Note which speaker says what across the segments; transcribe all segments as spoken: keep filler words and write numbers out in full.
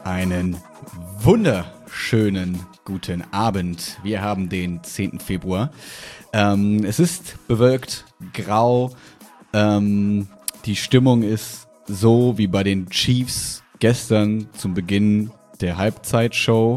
Speaker 1: Einen wunderschönen guten Abend. Wir haben den zehnten Februar. Ähm, es ist bewölkt, grau. Ähm, die Stimmung ist so wie bei den Chiefs gestern zum Beginn der Halbzeitshow.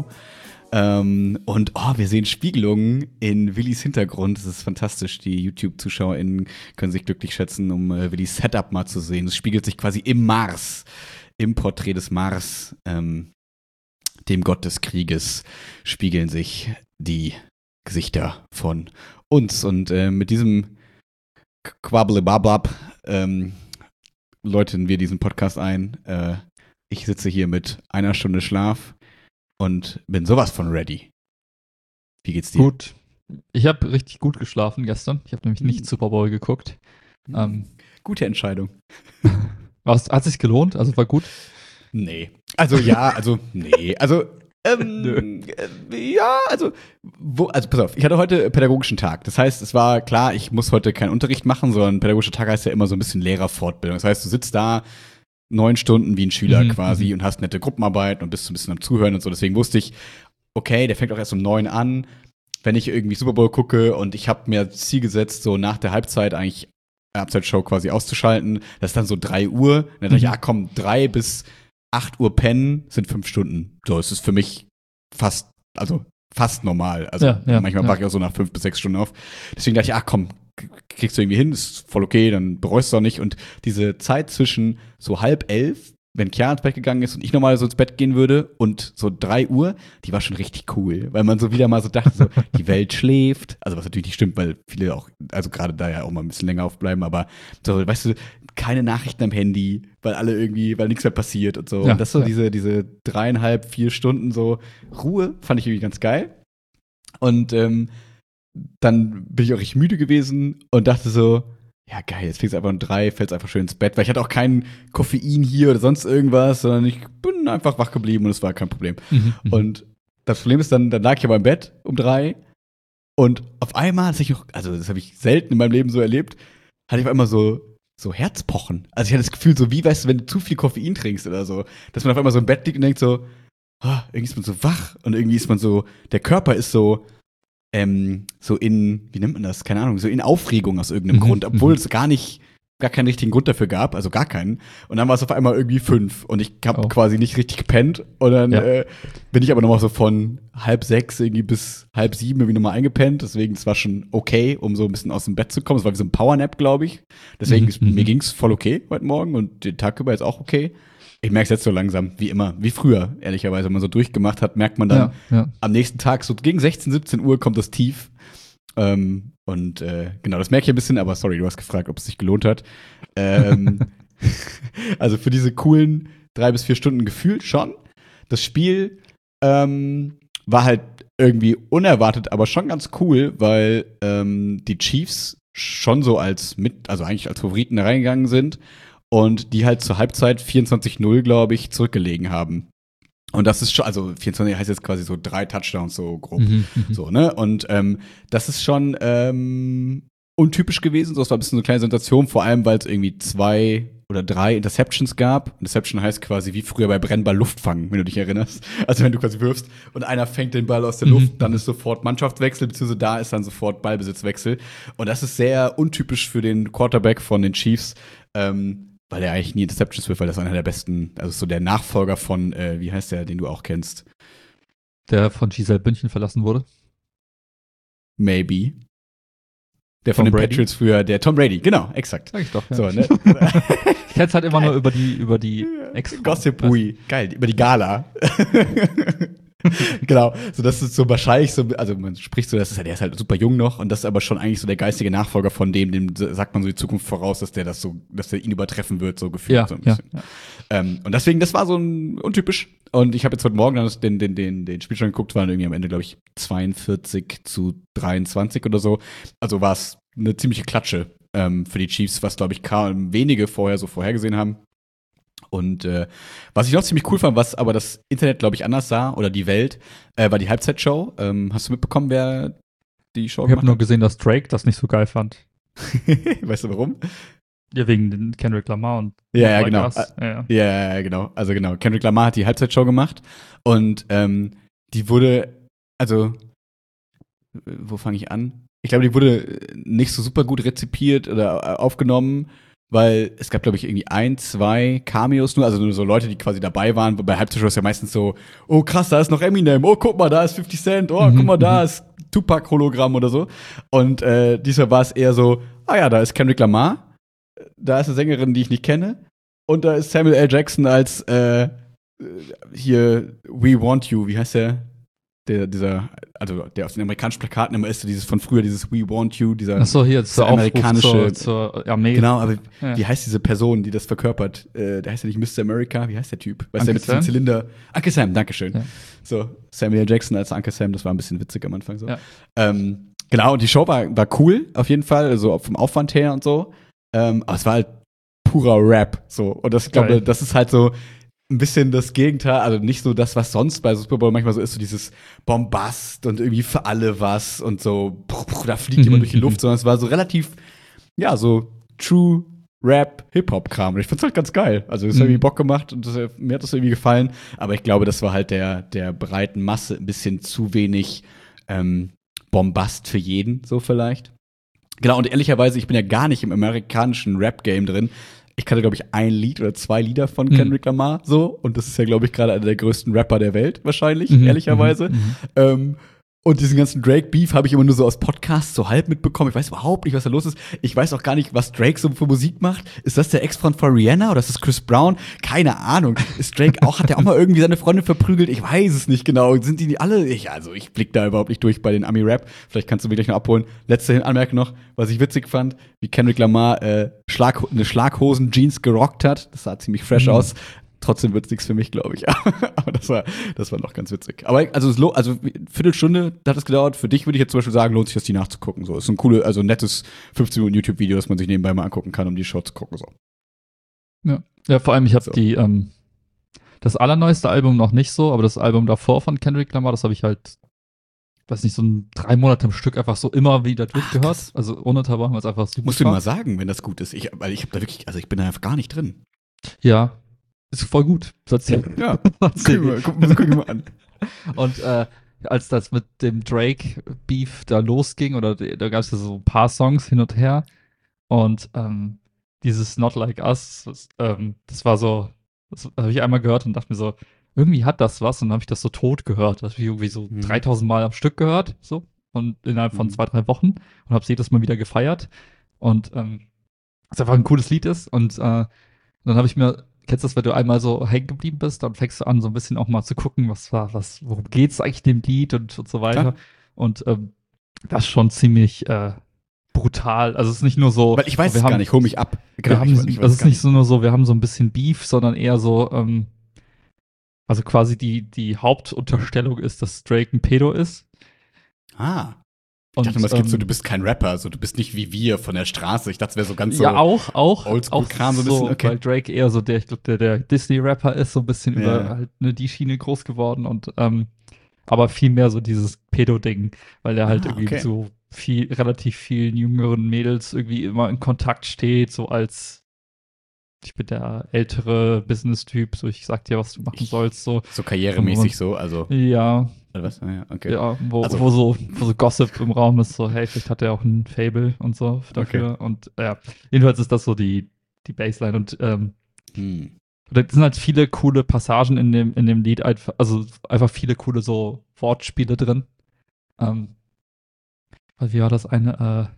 Speaker 1: Ähm, und oh, wir sehen Spiegelungen in Willis Hintergrund. Das ist fantastisch. Die YouTube-ZuschauerInnen können sich glücklich schätzen, um äh, Willis Setup mal zu sehen. Es spiegelt sich quasi im Mars, im Porträt des Mars, ähm, dem Gott des Krieges, spiegeln sich die Gesichter von uns. Und äh, mit diesem Quabblebablab ähm, läuten wir diesen Podcast ein. Äh, ich sitze hier mit einer Stunde Schlaf und bin sowas von ready. Wie geht's dir?
Speaker 2: Gut. Ich habe richtig gut geschlafen gestern. Ich habe nämlich nicht Super Bowl geguckt.
Speaker 1: Mhm.
Speaker 2: Ähm,
Speaker 1: Gute Entscheidung.
Speaker 2: was, hat sich gelohnt? Also war gut?
Speaker 1: Nee. Also ja, also nee. Also ähm, äh, ja, also wo, also pass auf, ich hatte heute pädagogischen Tag. Das heißt, es war klar, ich muss heute keinen Unterricht machen, sondern pädagogischer Tag heißt ja immer so ein bisschen Lehrerfortbildung. Das heißt, du sitzt da neun Stunden wie ein Schüler mhm, quasi mhm. und hast nette Gruppenarbeit und bist so ein bisschen am Zuhören und so. Deswegen wusste ich, okay, der fängt auch erst um neun an. Wenn ich irgendwie Super Bowl gucke und ich habe mir als Ziel gesetzt, so nach der Halbzeit eigentlich Halbzeitshow quasi auszuschalten, das ist dann so drei Uhr. Und dann dachte ich, ja komm, drei bis acht Uhr pennen sind fünf Stunden. So, es ist für mich fast, also fast normal. Also
Speaker 2: ja, ja,
Speaker 1: manchmal
Speaker 2: ja.
Speaker 1: wache ich auch so nach fünf bis sechs Stunden auf. Deswegen dachte ich, ach komm, kriegst du irgendwie hin, ist voll okay, dann bereust du auch nicht. Und diese Zeit zwischen so halb elf, wenn Chiara ins Bett gegangen ist und ich nochmal so ins Bett gehen würde und so drei Uhr, die war schon richtig cool, weil man so wieder mal so dachte, so, die Welt schläft. Also was natürlich nicht stimmt, weil viele auch, also gerade da ja auch mal ein bisschen länger aufbleiben, aber so, weißt du, keine Nachrichten am Handy, weil alle irgendwie, weil nichts mehr passiert und so.
Speaker 2: Ja,
Speaker 1: und das so
Speaker 2: ja.
Speaker 1: diese, diese dreieinhalb, vier Stunden so Ruhe, fand ich irgendwie ganz geil. Und ähm, dann bin ich auch richtig müde gewesen und dachte so, ja geil, jetzt fängst du einfach um drei, fällst einfach schön ins Bett, weil ich hatte auch kein Koffein hier oder sonst irgendwas, sondern ich bin einfach wach geblieben und es war kein Problem.
Speaker 2: Mhm,
Speaker 1: und das Problem ist dann, dann lag ich aber im Bett um drei und auf einmal, das, ich noch, also das habe ich selten in meinem Leben so erlebt, hatte ich auf einmal so so Herzpochen. Also ich hatte das Gefühl, so wie, weißt du, wenn du zu viel Koffein trinkst oder so, dass man auf einmal so im Bett liegt und denkt so, oh, irgendwie ist man so wach und irgendwie ist man so, der Körper ist so, ähm, so in, wie nennt man das? Keine Ahnung, so in Aufregung aus irgendeinem
Speaker 2: mhm,
Speaker 1: Grund, obwohl es gar nicht, gar keinen richtigen Grund dafür gab, also gar keinen. Und dann war es auf einmal irgendwie fünf und ich habe
Speaker 2: oh.
Speaker 1: quasi nicht richtig gepennt und dann
Speaker 2: ja.
Speaker 1: äh, bin ich aber nochmal so von halb sechs irgendwie bis halb sieben irgendwie nochmal eingepennt, deswegen es war schon okay, um so ein bisschen aus dem Bett zu kommen. Es war wie so ein Powernap, glaube ich. Deswegen
Speaker 2: mhm,
Speaker 1: ist, mir ging's voll okay heute Morgen und den Tag über jetzt auch okay. Ich merke es jetzt so langsam, wie immer, wie früher, ehrlicherweise. Wenn man so durchgemacht hat, merkt man dann
Speaker 2: ja, ja.
Speaker 1: am nächsten Tag, so gegen sechzehn, siebzehn Uhr kommt das Tief. Ähm, und äh, genau, das merke ich ein bisschen, aber sorry, du hast gefragt, ob es sich gelohnt hat. Ähm, also für diese coolen drei bis vier Stunden gefühlt schon. Das Spiel ähm, war halt irgendwie unerwartet, aber schon ganz cool, weil ähm, die Chiefs schon so als mit, also eigentlich als Favoriten da reingegangen sind und die halt zur Halbzeit vierundzwanzig null, glaube ich, zurückgelegen haben. Und das ist schon, also vierundzwanzig heißt jetzt quasi so drei Touchdowns so grob.
Speaker 2: Mhm,
Speaker 1: so, ne? Und ähm, das ist schon ähm, untypisch gewesen. So, es war ein bisschen so eine kleine Sensation, vor allem, weil es irgendwie zwei oder drei Interceptions gab. Interception heißt quasi wie früher bei Brennball Luftfangen, wenn du dich erinnerst. Also wenn du quasi wirfst und einer fängt den Ball aus der Luft,
Speaker 2: mhm.
Speaker 1: dann ist sofort Mannschaftswechsel, beziehungsweise da ist dann sofort Ballbesitzwechsel. Und das ist sehr untypisch für den Quarterback von den Chiefs. Ähm, Weil er eigentlich nie Interceptions wirft, weil das einer der besten, also so der Nachfolger von, äh, wie heißt der, den du auch kennst?
Speaker 2: Der von Giselle Bündchen verlassen wurde.
Speaker 1: Maybe. Der
Speaker 2: Tom
Speaker 1: von den
Speaker 2: Brady?
Speaker 1: Patriots früher, der Tom Brady, genau, exakt.
Speaker 2: Sag ich doch, ja.
Speaker 1: So, ne?
Speaker 2: Ich kenn's halt immer
Speaker 1: Geil.
Speaker 2: nur über die, über die ex
Speaker 1: Gossip Bui, geil, über die Gala. Genau, so das ist so wahrscheinlich so, also man spricht so, das ist halt, der ist halt super jung noch und das ist aber schon eigentlich so der geistige Nachfolger von dem, dem sagt man so die Zukunft voraus, dass der das so, dass der ihn übertreffen wird, so gefühlt
Speaker 2: Ja,
Speaker 1: so ein
Speaker 2: ja,
Speaker 1: bisschen.
Speaker 2: ja.
Speaker 1: Ähm, und deswegen, das war so ein untypisch. Und ich habe jetzt heute Morgen dann den, den, den, den Spielstand geguckt, waren irgendwie am Ende, glaube ich, zweiundvierzig zu dreiundzwanzig oder so. Also war es eine ziemliche Klatsche ähm, für die Chiefs, was, glaube ich, kaum wenige vorher so vorhergesehen haben. Und äh, was ich noch ziemlich cool fand, was aber das Internet, glaube ich, anders sah, oder die Welt, äh, war die Halbzeitshow. Ähm, hast du mitbekommen, wer die Show
Speaker 2: Ich habe
Speaker 1: gemacht
Speaker 2: nur
Speaker 1: hat?
Speaker 2: gesehen, dass Drake das nicht so geil fand.
Speaker 1: Weißt du warum?
Speaker 2: Ja, wegen den Kendrick Lamar und
Speaker 1: Ja, ja,
Speaker 2: Like
Speaker 1: genau.
Speaker 2: Us. Ja, ja.
Speaker 1: Ja, ja, ja, genau. Also genau. Kendrick Lamar hat die Halbzeitshow gemacht und ähm, die wurde, also, äh, wo fange ich an? Ich glaube, die wurde nicht so super gut rezipiert oder äh, aufgenommen, weil es gab, glaube ich, irgendwie ein, zwei Cameos nur, also nur so Leute, die quasi dabei waren. Bei Halbzeitshow ist ja meistens so, oh krass, da ist noch Eminem, oh guck mal, da ist fifty Cent, oh guck mal, da ist Tupac-Hologramm oder so. Und äh, diesmal war es eher so, ah ja, da ist Kendrick Lamar, da ist eine Sängerin, die ich nicht kenne. Und da ist Samuel L. Jackson als äh, hier We Want You, wie heißt der? Der, dieser, also der auf den amerikanischen Plakaten immer ist, so dieses von früher, dieses We Want You, dieser
Speaker 2: Ach so, hier
Speaker 1: dieser
Speaker 2: zur Aufruf
Speaker 1: amerikanische,
Speaker 2: zur, zur Armee.
Speaker 1: genau, aber
Speaker 2: Ja.
Speaker 1: wie heißt diese Person, die das verkörpert? Äh, der heißt ja nicht Mister America, wie heißt der Typ? Weißt du,
Speaker 2: Uncle
Speaker 1: der mit diesem
Speaker 2: Sam?
Speaker 1: Zylinder? Uncle Sam, dankeschön.
Speaker 2: Ja.
Speaker 1: So, Samuel L. Jackson als Uncle Sam, das war ein bisschen witzig am Anfang so.
Speaker 2: Ja.
Speaker 1: Ähm, genau, und die Show war, war cool, auf jeden Fall, also vom Aufwand her und so. Ähm, aber es war halt purer Rap, so. Und das, ich glaube,
Speaker 2: Geil.
Speaker 1: das ist halt so ein bisschen das Gegenteil, also nicht so das, was sonst bei Super Bowl manchmal so ist, so dieses Bombast und irgendwie für alle was und so, da fliegt jemand durch die Luft, sondern es war so relativ, ja, so True Rap, Hip-Hop-Kram. Und ich find's halt ganz geil. Also, es hat irgendwie Bock gemacht und das, mir hat das irgendwie gefallen. Aber ich glaube, das war halt der, der breiten Masse ein bisschen zu wenig ähm, Bombast für jeden, so vielleicht. Genau, und ehrlicherweise, ich bin ja gar nicht im amerikanischen Rap-Game drin. Ich kannte, glaube ich, ein Lied oder zwei Lieder von Kendrick Lamar, so. Und das ist ja, glaube ich, gerade einer der größten Rapper der Welt, wahrscheinlich,
Speaker 2: Mhm,
Speaker 1: ehrlicherweise.
Speaker 2: mhm, mhm.
Speaker 1: Ähm, und diesen ganzen Drake-Beef habe ich immer nur so aus Podcasts so halb mitbekommen. Ich weiß überhaupt nicht, was da los ist. Ich weiß auch gar nicht, was Drake so für Musik macht. Ist das der Ex-Freund von Rihanna oder ist das Chris Brown? Keine Ahnung. Ist Drake auch, hat der auch mal irgendwie seine Freundin verprügelt? Ich weiß es nicht genau. Sind die nicht alle? Ich, also, ich blick da überhaupt nicht durch bei den Ami-Rap. Vielleicht kannst du mich gleich noch abholen. Letzte Anmerkung noch, was ich witzig fand, wie Kendrick Lamar äh, Schlag, eine Schlaghosen-Jeans gerockt hat. Das sah ziemlich fresh
Speaker 2: Mhm.
Speaker 1: aus. Trotzdem wird's nichts für mich, glaube ich. Aber das war, das war noch ganz witzig. Aber also, es lo- also Viertelstunde hat es gedauert. Für dich würde ich jetzt zum Beispiel sagen, lohnt sich das, die nachzugucken. So, ist ein cooles, also nettes fünfzehn Minuten YouTube-Video, das man sich nebenbei mal angucken kann, um die Show zu gucken. So.
Speaker 2: Ja. ja, vor allem, ich habe
Speaker 1: So.
Speaker 2: die, ähm, das allerneueste Album noch nicht so, aber das Album davor von Kendrick Lamar, das habe ich halt, weiß nicht, so ein drei Monate am Stück einfach so immer wieder durchgehört.
Speaker 1: krass.
Speaker 2: Also ununterbrochen, weil es einfach super
Speaker 1: Musst du mir
Speaker 2: war.
Speaker 1: mal sagen, wenn das gut ist. Ich, weil ich habe da wirklich, also ich bin da einfach gar nicht drin.
Speaker 2: Ja, ist voll gut. Sollst du
Speaker 1: Ja,
Speaker 2: sollst du-
Speaker 1: guck mal, guck, guck, guck mal an.
Speaker 2: Und äh, als das mit dem Drake-Beef da losging, oder d- da gab es ja so ein paar Songs hin und her. Und ähm, dieses Not Like Us, das, ähm, das war so, das habe ich einmal gehört und dachte mir so, irgendwie hat das was. Und dann habe ich das so tot gehört. Das habe ich irgendwie so
Speaker 1: Mhm.
Speaker 2: dreitausend Mal am Stück gehört. So. Und innerhalb von
Speaker 1: Mhm.
Speaker 2: zwei, drei Wochen. Und habe es jedes Mal wieder gefeiert. Und ähm, es einfach ein cooles Lied ist. Und äh, dann habe ich mir, kennst du das, wenn du einmal so hängen geblieben bist, dann fängst du an, so ein bisschen auch mal zu gucken, was war, was, worum geht's eigentlich in dem Lied und, und so weiter.
Speaker 1: Klar.
Speaker 2: Und ähm, das ist schon ziemlich äh, brutal. Also es ist nicht nur so.
Speaker 1: Weil ich weiß
Speaker 2: wir
Speaker 1: es
Speaker 2: haben,
Speaker 1: gar nicht, hol mich ab.
Speaker 2: Wir haben,
Speaker 1: ich, ich weiß
Speaker 2: das ist
Speaker 1: gar
Speaker 2: nicht so nur so, wir haben so ein bisschen Beef, sondern eher so, ähm, also quasi die, die Hauptunterstellung ist, dass Drake ein Pedo ist.
Speaker 1: Ah. Ich
Speaker 2: Und,
Speaker 1: dachte mal, es gibt so,
Speaker 2: ähm,
Speaker 1: du bist kein Rapper, so, du bist nicht wie wir von der Straße. Ich dachte, es wäre so ganz so.
Speaker 2: ja, auch, auch.
Speaker 1: Oldschool-Kram
Speaker 2: auch
Speaker 1: so ein bisschen, okay.
Speaker 2: Weil Drake eher so der, ich glaube, der, der Disney-Rapper ist, so ein bisschen
Speaker 1: Ja.
Speaker 2: über halt ne, die Schiene groß geworden und ähm, aber viel mehr so dieses Pedo-Ding, weil er halt
Speaker 1: Ah,
Speaker 2: irgendwie
Speaker 1: okay.
Speaker 2: so viel, relativ vielen jüngeren Mädels irgendwie immer in Kontakt steht, so als ich bin der ältere Business-Typ, so ich sag dir, was du machen sollst, so.
Speaker 1: So karrieremäßig so, also.
Speaker 2: Ja,
Speaker 1: Oder was? Ah, ja, okay.
Speaker 2: ja, wo,
Speaker 1: Also-
Speaker 2: wo, so, wo so Gossip im Raum ist, so, hey, vielleicht hat er auch ein Fable und so dafür. Und ja, jedenfalls ist das so die, die Baseline. Und ähm,
Speaker 1: Hm.
Speaker 2: da sind halt viele coole Passagen in dem, in dem Lied, einfach- also einfach viele coole so Wortspiele drin. Ähm, weil wie war das eine? Äh,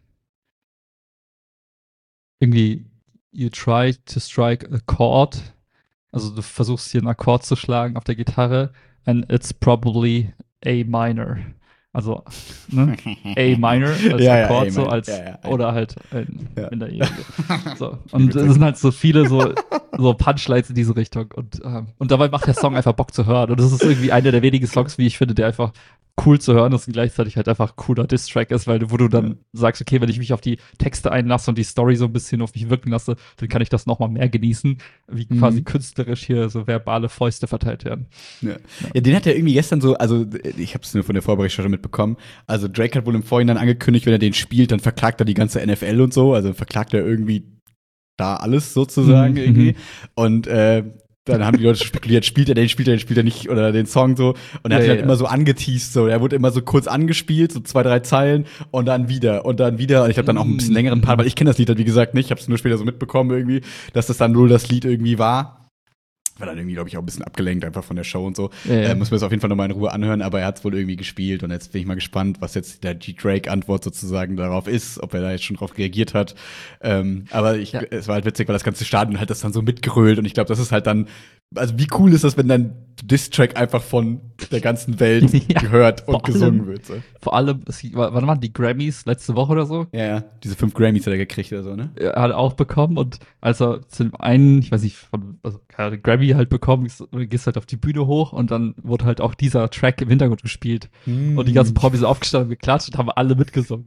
Speaker 2: irgendwie, you try to strike a chord. Also du versuchst hier einen Akkord zu schlagen auf der Gitarre and it's probably A minor. Also, ne? A minor als
Speaker 1: Ja, ja,
Speaker 2: Akkord
Speaker 1: A
Speaker 2: so
Speaker 1: minor.
Speaker 2: als
Speaker 1: Ja, ja, ja.
Speaker 2: oder halt ein
Speaker 1: Ja.
Speaker 2: minderjährige. So. Und es sind halt so viele so, so Punchlines in diese Richtung und, ähm, und dabei macht der Song einfach Bock zu hören. Und das ist irgendwie einer der wenigen Songs, wie ich finde, der einfach cool zu hören ist und gleichzeitig halt einfach cooler Diss-Track ist, weil du, wo du dann
Speaker 1: Ja.
Speaker 2: sagst, okay, wenn ich mich auf die Texte einlasse und die Story so ein bisschen auf mich wirken lasse, dann kann ich das nochmal mehr genießen, wie
Speaker 1: Mhm.
Speaker 2: quasi künstlerisch hier so verbale Fäuste verteilt werden.
Speaker 1: Ja. Ja, den hat er irgendwie gestern so, also ich habe es nur von der Vorberichterstattung mitbekommen. Also Drake hat wohl im Vorhinein angekündigt, wenn er den spielt, dann verklagt er die ganze N F L und so. Also verklagt er irgendwie da alles sozusagen
Speaker 2: Mhm,
Speaker 1: irgendwie.
Speaker 2: mhm.
Speaker 1: Und äh, dann haben die Leute spekuliert, spielt er den, spielt er den, spielt er nicht oder den Song so. Und er hat
Speaker 2: Ja,
Speaker 1: ihn halt
Speaker 2: ja.
Speaker 1: immer so angeteased, so. Er wurde immer so kurz angespielt, so zwei, drei Zeilen und dann wieder und dann wieder. Und ich habe dann auch ein bisschen längeren Part, weil ich kenne das Lied halt wie gesagt nicht. Ich habe es nur später so mitbekommen irgendwie, dass das dann nur das Lied irgendwie war. War dann irgendwie, glaube ich, auch ein bisschen abgelenkt einfach von der Show und so.
Speaker 2: Ja, ja.
Speaker 1: Äh, muss mir das auf jeden Fall nochmal in Ruhe anhören, aber er hat es wohl irgendwie gespielt und jetzt bin ich mal gespannt, was jetzt der G-Drake-Antwort sozusagen darauf ist, ob er da jetzt schon drauf reagiert hat. Ähm, aber ich,
Speaker 2: Ja.
Speaker 1: es war halt witzig, weil das ganze Stadion halt das dann so mitgerölt und ich glaube, das ist halt dann, also wie cool ist das, wenn dann Diss-Track einfach von der ganzen Welt
Speaker 2: Ja,
Speaker 1: gehört und
Speaker 2: vor allem-
Speaker 1: gesungen wird. So.
Speaker 2: Vor allem, es, wann waren die Grammys? Letzte Woche oder so?
Speaker 1: Ja, ja, diese fünf Grammys hat er gekriegt oder so, ne?
Speaker 2: Er hat auch bekommen und als er zu dem einen, ich weiß nicht, von, also er hat den Grammy halt bekommen, gehst gehst halt auf die Bühne hoch und dann wurde halt auch dieser Track im Hintergrund gespielt. Und die ganzen Promis sind aufgestanden und geklatscht und haben alle mitgesungen.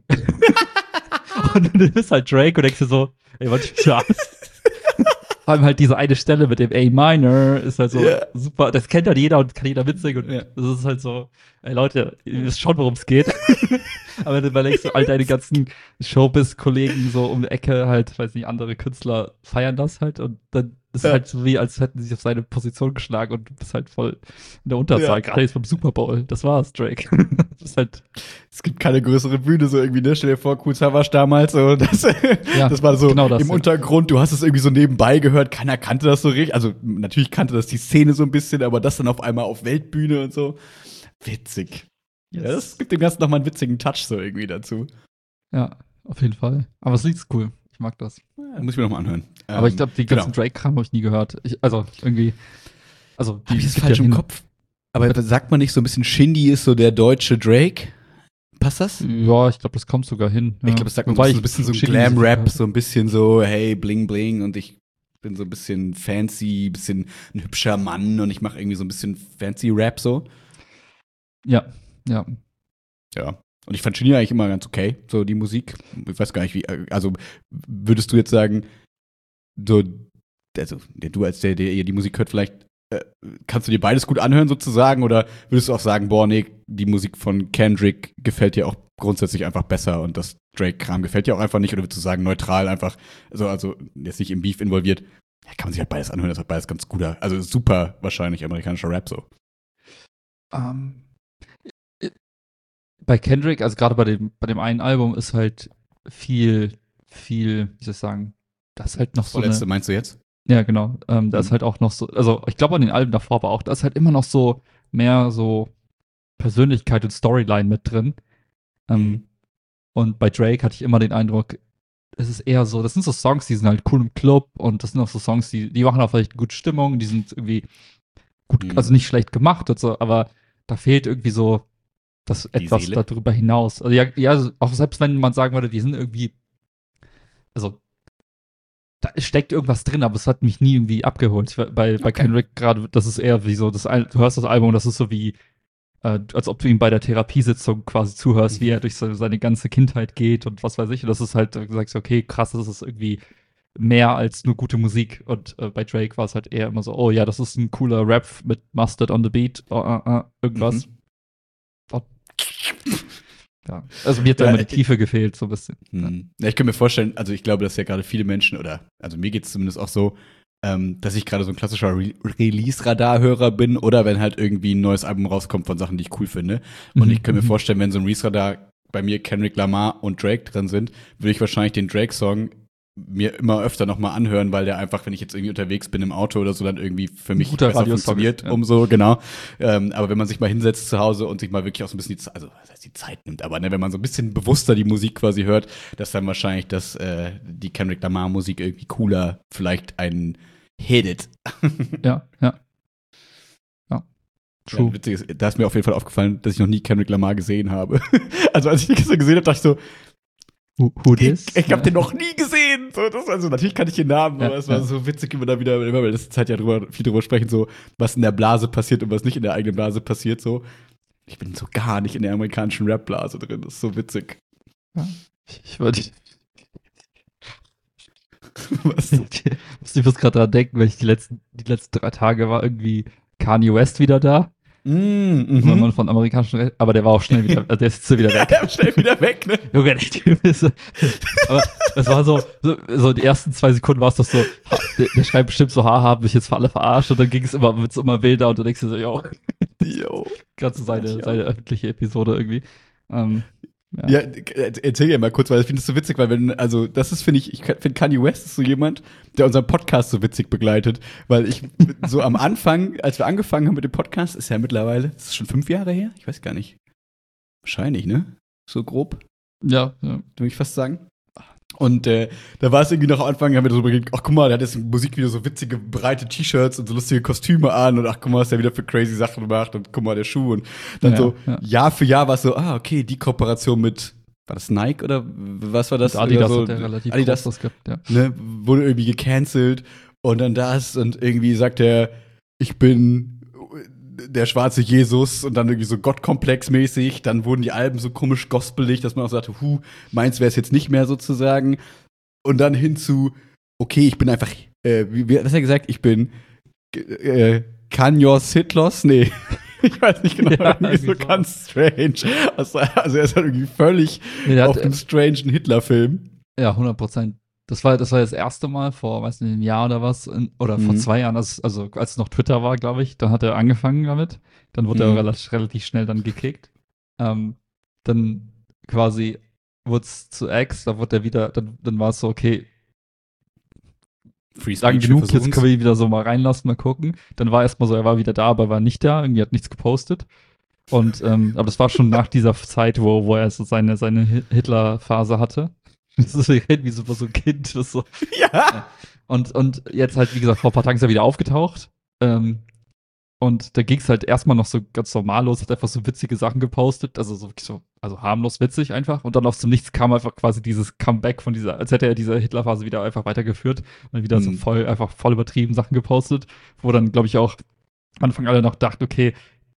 Speaker 2: Und du bist halt Drake und denkst dir so, ey, was ist das? Vor allem halt diese eine Stelle mit dem A Minor ist halt so
Speaker 1: Ja.
Speaker 2: super, das kennt halt jeder und kann jeder mitsingen und
Speaker 1: Ja.
Speaker 2: das ist halt so, ey Leute, ihr wisst schon, worum es geht. Aber wenn du überlegst, so all deine ganzen Showbiz-Kollegen so um die Ecke halt, weiß nicht, andere Künstler feiern das halt und dann ist es
Speaker 1: Ja.
Speaker 2: halt so wie, als hätten sie sich auf seine Position geschlagen und du bist halt voll in der Unterzahl,
Speaker 1: Ja.
Speaker 2: gerade jetzt beim Super Bowl. Das war's, Drake. Das ist halt,
Speaker 1: Es gibt keine größere Bühne, so irgendwie, ne? Stell dir vor, Kool Savas damals, so, das,
Speaker 2: Ja,
Speaker 1: das war so
Speaker 2: genau das,
Speaker 1: im
Speaker 2: ja.
Speaker 1: Untergrund, du hast es irgendwie so nebenbei gehört, keiner kannte das so richtig, also natürlich kannte das die Szene so ein bisschen, aber das dann auf einmal auf Weltbühne und so. Witzig. Ja, das gibt dem Ganzen nochmal einen witzigen Touch so irgendwie dazu.
Speaker 2: ja, auf jeden Fall. Aber das Lied ist cool. Ich mag das.
Speaker 1: Ja, muss ich mir nochmal anhören.
Speaker 2: Aber ich
Speaker 1: Ähm,
Speaker 2: glaube, die ganzen
Speaker 1: genau.
Speaker 2: Drake-Kram habe ich nie gehört. Ich, also irgendwie, also
Speaker 1: Hab ich das
Speaker 2: es gibt
Speaker 1: falsch
Speaker 2: ja
Speaker 1: im
Speaker 2: hin-
Speaker 1: Kopf? Aber sagt man nicht so ein bisschen, Shindy ist so der deutsche Drake? Passt das?
Speaker 2: Ja, ich glaube, das kommt sogar hin. Ja.
Speaker 1: Ich glaube, es sagt man
Speaker 2: Wobei
Speaker 1: so ein bisschen so
Speaker 2: Shindy
Speaker 1: Glam-Rap,
Speaker 2: nicht
Speaker 1: so ein bisschen so, hey, bling, bling und ich bin so ein bisschen fancy, bisschen ein hübscher Mann und ich mache irgendwie so ein bisschen fancy Rap so.
Speaker 2: Ja, ja.
Speaker 1: Ja. Und ich fand Shindy eigentlich immer ganz okay, so die Musik. Ich weiß gar nicht, wie, also würdest du jetzt sagen, so, also der, du als der, der ihr die Musik hört, vielleicht äh, kannst du dir beides gut anhören sozusagen oder würdest du auch sagen, boah, nee, die Musik von Kendrick gefällt dir auch grundsätzlich einfach besser und das Drake-Kram gefällt dir auch einfach nicht oder würdest du sagen, neutral einfach, also, also jetzt nicht im Beef involviert, ja, kann man sich halt beides anhören, das ist halt beides ganz guter, also super wahrscheinlich amerikanischer Rap so.
Speaker 2: Ähm, bei Kendrick, also gerade bei dem, bei dem einen Album ist halt viel, viel, wie soll ich sagen, das ist halt noch so
Speaker 1: Vorletzte
Speaker 2: eine,
Speaker 1: meinst du jetzt?
Speaker 2: ja, genau, ähm, da ist
Speaker 1: Mhm.
Speaker 2: halt auch noch so, also ich glaube an den Alben davor, aber auch, da ist halt immer noch so mehr so Persönlichkeit und Storyline mit drin. Ähm,
Speaker 1: Mhm.
Speaker 2: Und bei Drake hatte ich immer den Eindruck, es ist eher so, das sind so Songs, die sind halt cool im Club und das sind auch so Songs, die, die machen auch vielleicht gute Stimmung, die sind irgendwie gut,
Speaker 1: Mhm.
Speaker 2: also nicht schlecht gemacht und so, aber da fehlt irgendwie so das
Speaker 1: Die
Speaker 2: etwas
Speaker 1: Seele?
Speaker 2: darüber hinaus. Also ja, ja, also auch selbst wenn man sagen würde, die sind irgendwie, also da steckt irgendwas drin, aber es hat mich nie irgendwie abgeholt. Bei, bei
Speaker 1: Okay.
Speaker 2: Kendrick gerade, das ist eher wie so, das, Al- du hörst das Album, das ist so wie, äh, als ob du ihm bei der Therapiesitzung quasi zuhörst,
Speaker 1: Mhm.
Speaker 2: wie er durch seine, seine ganze Kindheit geht und was weiß ich. Und das ist halt, du sagst, okay, krass, das ist irgendwie mehr als nur gute Musik. Und äh, bei Drake war es halt eher immer so, oh ja, das ist ein cooler Rap mit Mustard on the Beat, oh, uh, uh, irgendwas.
Speaker 1: Mhm.
Speaker 2: Ja. Also mir hat da
Speaker 1: Ja,
Speaker 2: immer die
Speaker 1: ich-
Speaker 2: Tiefe gefehlt, so ein bisschen.
Speaker 1: Hm. Ja, ich kann mir vorstellen, also ich glaube, dass ja gerade viele Menschen, oder also mir geht es zumindest auch so, ähm, dass ich gerade so ein klassischer Re Release-Radar-Hörer bin oder wenn halt irgendwie ein neues Album rauskommt von Sachen, die ich cool finde. Und
Speaker 2: Mhm,
Speaker 1: ich kann mir
Speaker 2: mhm.
Speaker 1: vorstellen, wenn so ein Release-Radar bei mir Kendrick Lamar und Drake drin sind, würde ich wahrscheinlich den Drake-Song mir immer öfter nochmal anhören, weil der einfach, wenn ich jetzt irgendwie unterwegs bin im Auto oder so, dann irgendwie für mich
Speaker 2: guter
Speaker 1: besser
Speaker 2: Radiosong
Speaker 1: funktioniert,
Speaker 2: ist, ja.
Speaker 1: umso, genau. Ähm, aber wenn man sich mal hinsetzt zu Hause und sich mal wirklich auch so ein bisschen die Zeit, also was heißt die Zeit nimmt, aber ne, wenn man so ein bisschen bewusster die Musik quasi hört, dass dann wahrscheinlich das, äh, die Kendrick Lamar Musik irgendwie cooler vielleicht einen hittet.
Speaker 2: Ja, ja. Ja. True.
Speaker 1: Ja, witzig ist, da ist mir auf jeden Fall aufgefallen, dass ich noch nie Kendrick Lamar gesehen habe. Also als ich ihn gestern gesehen habe, dachte ich so,
Speaker 2: Who, who this?
Speaker 1: ich, ich habe den noch nie gesehen. So, das, also natürlich kannte ich den Namen,
Speaker 2: Ja,
Speaker 1: aber es war
Speaker 2: ja.
Speaker 1: so witzig, wie wir da wieder, immer, weil das Zeit ja drüber, viel drüber sprechen, so was in der Blase passiert und was nicht in der eigenen Blase passiert. So, ich bin so gar nicht in der amerikanischen Rap-Blase drin. Das ist so witzig.
Speaker 2: Ich, ich würde
Speaker 1: Was?
Speaker 2: ich muss gerade dran denken, weil ich die letzten, die letzten drei Tage war irgendwie Kanye West wieder da.
Speaker 1: Mm,
Speaker 2: Wenn
Speaker 1: mhm.
Speaker 2: man von amerikanischen Re aber der war auch schnell wieder, also der ist jetzt wieder weg.
Speaker 1: Der war schnell wieder weg, ne?
Speaker 2: Junge, der Typ ist, aber es war so, so, so die ersten zwei Sekunden war es doch so, ha, der, der schreibt bestimmt so, haha, hab mich jetzt für alle verarscht und dann ging es immer, wird's immer wilder und du denkst dir so, jo,
Speaker 1: Jo.
Speaker 2: ganz so seine,
Speaker 1: Ja.
Speaker 2: seine öffentliche Episode irgendwie. Ähm, ja.
Speaker 1: Ja, erzähl ja mal kurz, weil ich finde es so witzig, weil wenn, also das ist, finde ich, ich finde Kanye West ist so jemand, der unseren Podcast so witzig begleitet, weil ich so am Anfang, als wir angefangen haben mit dem Podcast, ist ja mittlerweile, ist es schon fünf Jahre her? Ich weiß gar nicht. Wahrscheinlich, ne? So grob,
Speaker 2: Ja, ja.
Speaker 1: würde ich fast sagen. Und äh, da war es irgendwie noch am Anfang, haben wir darüber geredet, ach guck mal, der hat jetzt in Musikvideo so witzige, breite T-Shirts und so lustige Kostüme an und ach guck mal, was der wieder für crazy Sachen gemacht und guck mal, der Schuh und dann
Speaker 2: Ja,
Speaker 1: so
Speaker 2: ja.
Speaker 1: Jahr für Jahr war es so, ah, okay, die Kooperation mit, war das Nike oder was war das?
Speaker 2: Und Adidas
Speaker 1: Oder so,
Speaker 2: hat der relativ
Speaker 1: Adidas,
Speaker 2: groß das gehabt, ja.
Speaker 1: ne, wurde irgendwie gecancelt und dann das und irgendwie sagt er, ich bin der schwarze Jesus und dann irgendwie so Gottkomplex-mäßig, dann wurden die Alben so komisch gospelig, dass man auch sagte, hu, meins wäre es jetzt nicht mehr sozusagen und dann hin zu, okay, ich bin einfach, äh, wie, wie was hat er gesagt, ich bin äh, Kanyos Hitlos, nee, ich weiß nicht genau,
Speaker 2: Ja,
Speaker 1: irgendwie so
Speaker 2: irgendwie so.
Speaker 1: ganz strange, also, also er ist halt irgendwie völlig
Speaker 2: Nee, der
Speaker 1: auf
Speaker 2: hat,
Speaker 1: einem strangen Hitler-Film.
Speaker 2: ja, hundert Prozent. Das war, das war das erste Mal vor, weiß nicht, einem Jahr oder was, in, oder vor
Speaker 1: Mhm.
Speaker 2: zwei Jahren, also, also als es noch Twitter war, glaube ich, dann hat er angefangen damit. Dann wurde
Speaker 1: Mhm.
Speaker 2: er relativ, relativ schnell dann gekickt. Ähm, dann quasi wurde es zu X, da wurde er wieder, dann, dann war es so, okay,
Speaker 1: Free
Speaker 2: sagen
Speaker 1: Speech,
Speaker 2: genug,
Speaker 1: wir
Speaker 2: jetzt
Speaker 1: versuchen's.
Speaker 2: können wir ihn wieder so mal reinlassen, mal gucken. Dann war erstmal so, er war wieder da, aber war nicht da, irgendwie hat nichts gepostet. Und, ähm, aber das war schon nach dieser Zeit, wo, wo er so seine, seine Hi- Hitler-Phase hatte. Das ist wie so, so ein Kind, das so.
Speaker 1: Ja.
Speaker 2: Und, und jetzt halt, wie gesagt, vor ein paar Tagen ist er wieder aufgetaucht. Ähm, und da ging es halt erstmal noch so ganz normal los, hat einfach so witzige Sachen gepostet, also so, so also harmlos witzig einfach. Und dann aus dem Nichts kam einfach quasi dieses Comeback von dieser, als hätte er diese Hitlerphase wieder einfach weitergeführt und wieder so
Speaker 1: Mhm.
Speaker 2: voll, einfach voll übertrieben Sachen gepostet, wo dann, glaube ich, auch am Anfang alle noch dachten, okay,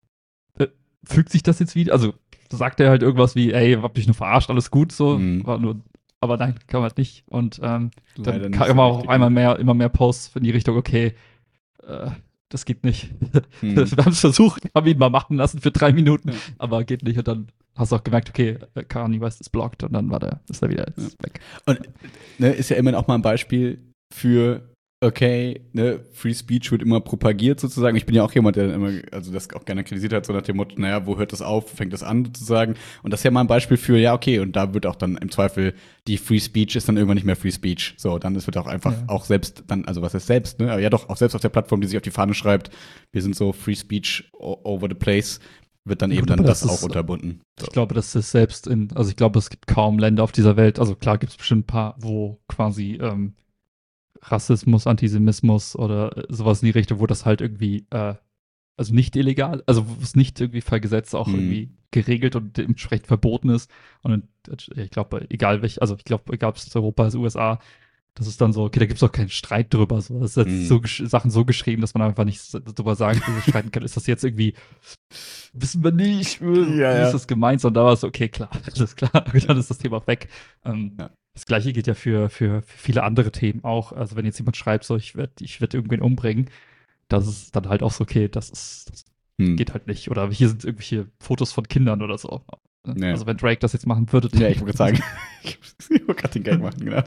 Speaker 2: äh, fügt sich das jetzt wieder? Also sagt er halt irgendwas wie, ey, hab dich nur verarscht, alles gut, so,
Speaker 1: Mhm.
Speaker 2: war nur, aber nein, kann man halt nicht. Und ähm,
Speaker 1: Leider
Speaker 2: dann
Speaker 1: nicht
Speaker 2: kam
Speaker 1: so
Speaker 2: immer auch
Speaker 1: richtig,
Speaker 2: einmal
Speaker 1: ne?
Speaker 2: mehr, immer mehr Posts in die Richtung, okay, äh, das geht nicht.
Speaker 1: Hm.
Speaker 2: Wir haben es versucht, haben ihn mal machen lassen für drei Minuten,
Speaker 1: Ja.
Speaker 2: aber geht nicht. Und dann hast du auch gemerkt, okay, äh, Kanye West ist blockt und dann war der, ist er wieder ist weg.
Speaker 1: Und ne, ist ja immerhin auch mal ein Beispiel für, okay, ne, Free Speech wird immer propagiert sozusagen. Ich bin ja auch jemand, der immer, also das auch gerne kritisiert hat, so nach dem Motto, naja, wo hört das auf, fängt das an sozusagen. Und das ist ja mal ein Beispiel für, ja, okay, und da wird auch dann im Zweifel die Free Speech ist dann irgendwann nicht mehr Free Speech. So, dann ist wird auch einfach
Speaker 2: Ja.
Speaker 1: auch selbst dann, also was ist selbst, ne? Aber ja doch, auch selbst auf der Plattform, die sich auf die Fahne schreibt, wir sind so Free Speech o- over the place, wird dann
Speaker 2: Ja,
Speaker 1: eben dann
Speaker 2: aber
Speaker 1: das,
Speaker 2: das
Speaker 1: auch
Speaker 2: ist-
Speaker 1: unterbunden. So.
Speaker 2: Ich glaube, das ist selbst in, also ich glaube, es gibt kaum Länder auf dieser Welt, also klar gibt es bestimmt ein paar, wo quasi ähm, Rassismus, Antisemitismus oder äh, sowas in die Richtung, wo das halt irgendwie, äh, also nicht illegal, also wo es nicht irgendwie per Gesetz auch
Speaker 1: Mhm.
Speaker 2: irgendwie geregelt und dementsprechend verboten ist. Und äh, ich glaube, egal welch, also ich glaube, egal ob es Europa ist, U S A, das ist dann so, okay, da gibt es auch keinen Streit drüber. So. Das ist jetzt
Speaker 1: Mhm.
Speaker 2: so gesch- Sachen so geschrieben, dass man einfach nicht so- drüber sagen, streiten kann. Ist das jetzt irgendwie, wissen wir nicht, äh, wie
Speaker 1: Ja, ja.
Speaker 2: ist das gemeint? Und da war es so, okay, klar, alles klar, dann ist das Thema weg. Ähm,
Speaker 1: Ja.
Speaker 2: Das gleiche gilt ja für, für, für viele andere Themen auch. Also wenn jetzt jemand schreibt, so, ich werde ich werd irgendwen umbringen, das ist dann halt auch so, okay, das ist, das
Speaker 1: Hm.
Speaker 2: geht halt nicht. Oder hier sind irgendwelche Fotos von Kindern oder so.
Speaker 1: Ja.
Speaker 2: Also wenn Drake das jetzt machen würde,
Speaker 1: Ja, ich wollte gerade sagen, ich wollte gerade den Gag machen, genau.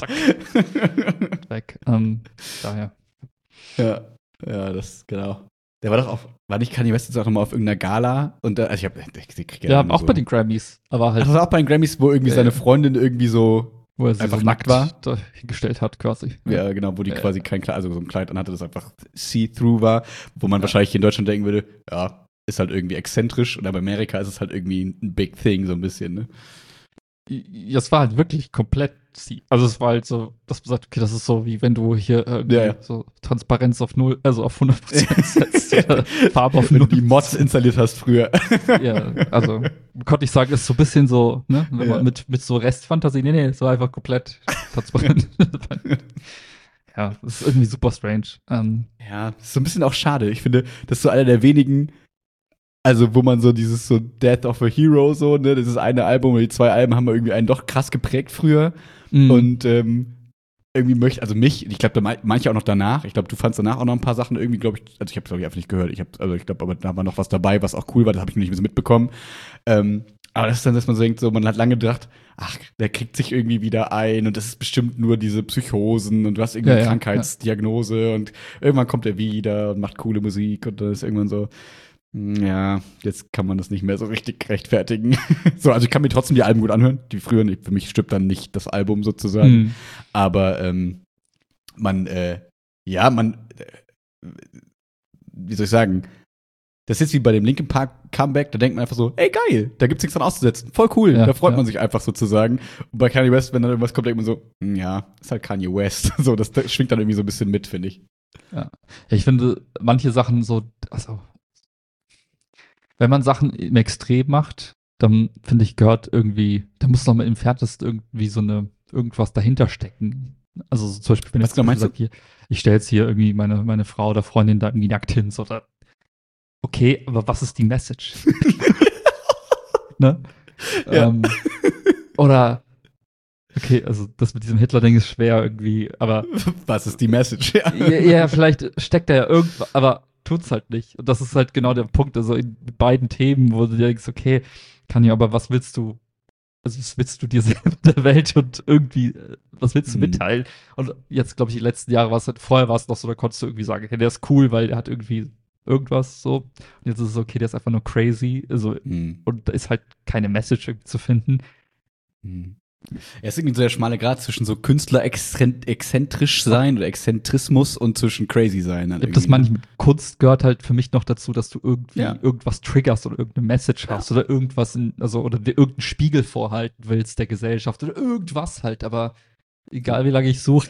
Speaker 2: weg. Ähm, daher.
Speaker 1: Ja, ja, das, genau. Der war doch auf, war nicht Kanye West jetzt auch nochmal auf irgendeiner Gala? Und da, also ich hab, ich, ich krieg
Speaker 2: Ja,
Speaker 1: immer
Speaker 2: auch
Speaker 1: so.
Speaker 2: bei den Grammys. Aber halt,
Speaker 1: Ach, das war auch bei den Grammys, wo irgendwie
Speaker 2: Äh.
Speaker 1: seine Freundin irgendwie so,
Speaker 2: wo er sich
Speaker 1: einfach
Speaker 2: so
Speaker 1: nackt war.
Speaker 2: da hingestellt hat, quasi.
Speaker 1: ja, genau, wo die
Speaker 2: Äh.
Speaker 1: quasi kein Kleid, also so ein Kleid anhatte, das einfach see-through war, wo man wahrscheinlich hier in Deutschland denken würde, ja, ist halt irgendwie exzentrisch. Und aber in Amerika ist es halt irgendwie ein Big Thing, so ein bisschen, ne?
Speaker 2: Ja, es war halt wirklich komplett, sie- also es war halt so, dass man sagt, okay, das ist so, wie wenn du hier irgendwie
Speaker 1: Ja, ja.
Speaker 2: so Transparenz auf null, also auf hundert Prozent setzt, oder Farbe auf
Speaker 1: Wenn du
Speaker 2: null.
Speaker 1: die Mods installiert hast früher.
Speaker 2: Ja, also konnte ich sagen, ist so ein bisschen so, ne, wenn
Speaker 1: Ja.
Speaker 2: man mit, mit so Restfantasie, nee, nee, es war einfach komplett transparent. Ja, das ist irgendwie super strange. Ähm,
Speaker 1: Ja, das ist so ein bisschen auch schade. Ich finde, das ist so einer der wenigen, also wo man so dieses so Death of a Hero so, ne, dieses eine Album oder die zwei Alben haben wir irgendwie einen doch krass geprägt früher.
Speaker 2: mh,
Speaker 1: Und ähm, irgendwie möchte, also mich, ich glaube, da manche auch noch danach. Ich glaube, du fandst danach auch noch ein paar Sachen irgendwie, glaube ich, also ich habe es, glaube ich, einfach nicht gehört. Ich habe, also ich glaube, aber da war noch was dabei, was auch cool war, das habe ich noch nicht so mitbekommen. Ähm, aber das ist dann, dass man so denkt, so, man hat lange gedacht, ach, der kriegt sich irgendwie wieder ein und das ist bestimmt nur diese Psychosen und du hast irgendwie
Speaker 2: Ja,
Speaker 1: eine
Speaker 2: ja,
Speaker 1: Krankheitsdiagnose und irgendwann kommt er wieder und macht coole Musik und dann ist irgendwann so, ja, jetzt kann man das nicht mehr so richtig rechtfertigen. So, also ich kann mir trotzdem die Alben gut anhören. Die früheren, für mich stirbt dann nicht das Album sozusagen.
Speaker 2: Mhm.
Speaker 1: Aber ähm, man, äh, ja, man, äh, wie soll ich sagen, das ist wie bei dem Linkin Park Comeback, da denkt man einfach so, ey geil, da gibt's nichts dran auszusetzen. Voll cool,
Speaker 2: Ja,
Speaker 1: da freut
Speaker 2: ja.
Speaker 1: man sich einfach sozusagen. Und bei Kanye West, wenn dann irgendwas kommt, denkt man so, hm, ja, ist halt Kanye West. So, das, das schwingt dann irgendwie so ein bisschen mit, finde ich.
Speaker 2: Ja. Ich finde, manche Sachen so, also, wenn man Sachen im Extrem macht, dann finde ich, gehört irgendwie, da muss noch mal im Entferntest irgendwie so eine, irgendwas dahinter stecken. Also so zum Beispiel, wenn
Speaker 1: Was
Speaker 2: jetzt
Speaker 1: genau meinst du?
Speaker 2: sagt, hier, ich stelle jetzt hier irgendwie meine, meine Frau oder Freundin da irgendwie nackt hin, so, oder, okay, aber was ist die Message? Ne?
Speaker 1: Ja.
Speaker 2: Ähm, oder, okay, also das mit diesem Hitler-Ding ist schwer irgendwie, aber
Speaker 1: Was ist die Message? Ja.
Speaker 2: ja, ja, vielleicht steckt da ja irgendwas, aber tut's halt nicht. Und das ist halt genau der Punkt, also in beiden Themen, wo du dir denkst, okay, kann ja, aber was willst du, also was willst du dir selber der Welt und irgendwie, äh, was willst du
Speaker 1: Mhm.
Speaker 2: mitteilen? Und jetzt, glaube ich, die letzten Jahre war es halt, vorher war es noch so, da konntest du irgendwie sagen, hey, der ist cool, weil der hat irgendwie irgendwas so. Und jetzt ist es okay, der ist einfach nur crazy, also,
Speaker 1: Mhm.
Speaker 2: und da ist halt keine Message irgendwie zu finden.
Speaker 1: Mhm. Er ist irgendwie so der schmale Grad zwischen so Künstler exzent- exzentrisch sein oder Exzentrismus und zwischen crazy sein. Dann
Speaker 2: Ich hab das
Speaker 1: irgendwie, ne?
Speaker 2: manchmal, Kunst gehört halt für mich noch dazu, dass du irgendwie
Speaker 1: Ja.
Speaker 2: irgendwas triggerst oder irgendeine Message hast oder irgendwas, in, also oder dir irgendeinen Spiegel vorhalten willst der Gesellschaft oder irgendwas halt, aber egal wie lange ich suche,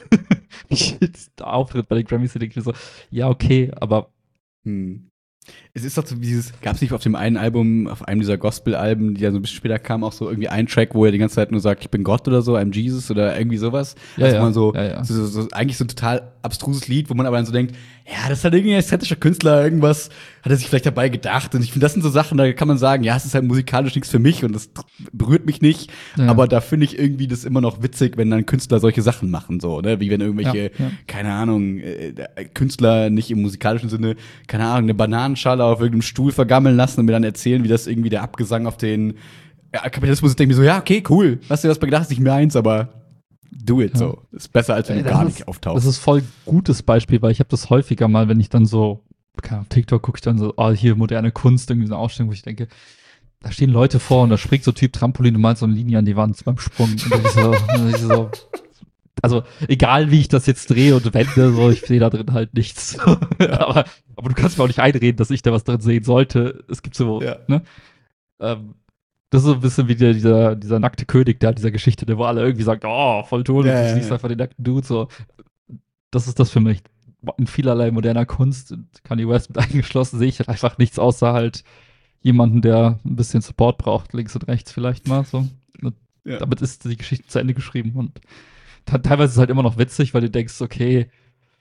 Speaker 2: der Auftritt bei den Grammys, denke ich mir so, ja, okay, aber
Speaker 1: Hm. Es ist doch so dieses, gab es nicht auf dem einen Album, auf einem dieser Gospel-Alben, die ja so ein bisschen später kamen, auch so irgendwie ein Track, wo er die ganze Zeit nur sagt, ich bin Gott oder so, I'm Jesus oder irgendwie sowas.
Speaker 2: Ja,
Speaker 1: also
Speaker 2: ja,
Speaker 1: man so,
Speaker 2: ja, ja.
Speaker 1: So, so, so, eigentlich so ein total abstruses Lied, wo man aber dann so denkt, ja, das ist halt irgendwie ein ästhetischer Künstler, irgendwas hat er sich vielleicht dabei gedacht. Und ich finde, das sind so Sachen, da kann man sagen, ja, es ist halt musikalisch nichts für mich und das berührt mich nicht.
Speaker 2: Ja.
Speaker 1: Aber da finde ich irgendwie das immer noch witzig, wenn dann Künstler solche Sachen machen, so, ne? Wie wenn irgendwelche,
Speaker 2: Ja, ja.
Speaker 1: keine Ahnung, äh, Künstler nicht im musikalischen Sinne, keine Ahnung, eine Bananenschale auf irgendeinem Stuhl vergammeln lassen und mir dann erzählen, wie das irgendwie der Abgesang auf den ja, Kapitalismus ist. Denke ich mir so, ja, okay, cool. Hast du das bei gedacht, ist nicht mehr eins, aber do it
Speaker 2: Ja.
Speaker 1: so. Ist besser, als wenn
Speaker 2: Ey,
Speaker 1: du
Speaker 2: das
Speaker 1: gar
Speaker 2: ist-
Speaker 1: nicht auftauchst.
Speaker 2: Das ist voll gutes Beispiel, weil ich habe das häufiger mal, wenn ich dann so, keine Ahnung, TikTok gucke ich dann so, oh, hier moderne Kunst, irgendwie so eine Ausstellung, wo ich denke, da stehen Leute vor und da springt so ein Typ Trampolin und malt so eine Linie an die Wand beim Sprung. Und ich so, und ich so, also egal wie ich das jetzt drehe und wende, so, ich sehe da drin halt nichts. aber, aber du kannst mir auch nicht einreden, dass ich da was drin sehen sollte. Es gibt so,
Speaker 1: Ja.
Speaker 2: ne? Ähm, das ist so ein bisschen wie der, dieser, dieser nackte König da, dieser Geschichte, der wo alle irgendwie sagt, oh, voll toll,
Speaker 1: Ja,
Speaker 2: und du
Speaker 1: ja,
Speaker 2: siehst
Speaker 1: ja.
Speaker 2: einfach den nackten Dude, so. Das ist das für mich. In vielerlei moderner Kunst, und Kanye West mit eingeschlossen, sehe ich halt einfach nichts außer halt jemanden, der ein bisschen Support braucht, links und rechts vielleicht mal, so. Und
Speaker 1: Ja.
Speaker 2: damit ist die Geschichte zu Ende geschrieben und te- teilweise ist es halt immer noch witzig, weil du denkst, okay,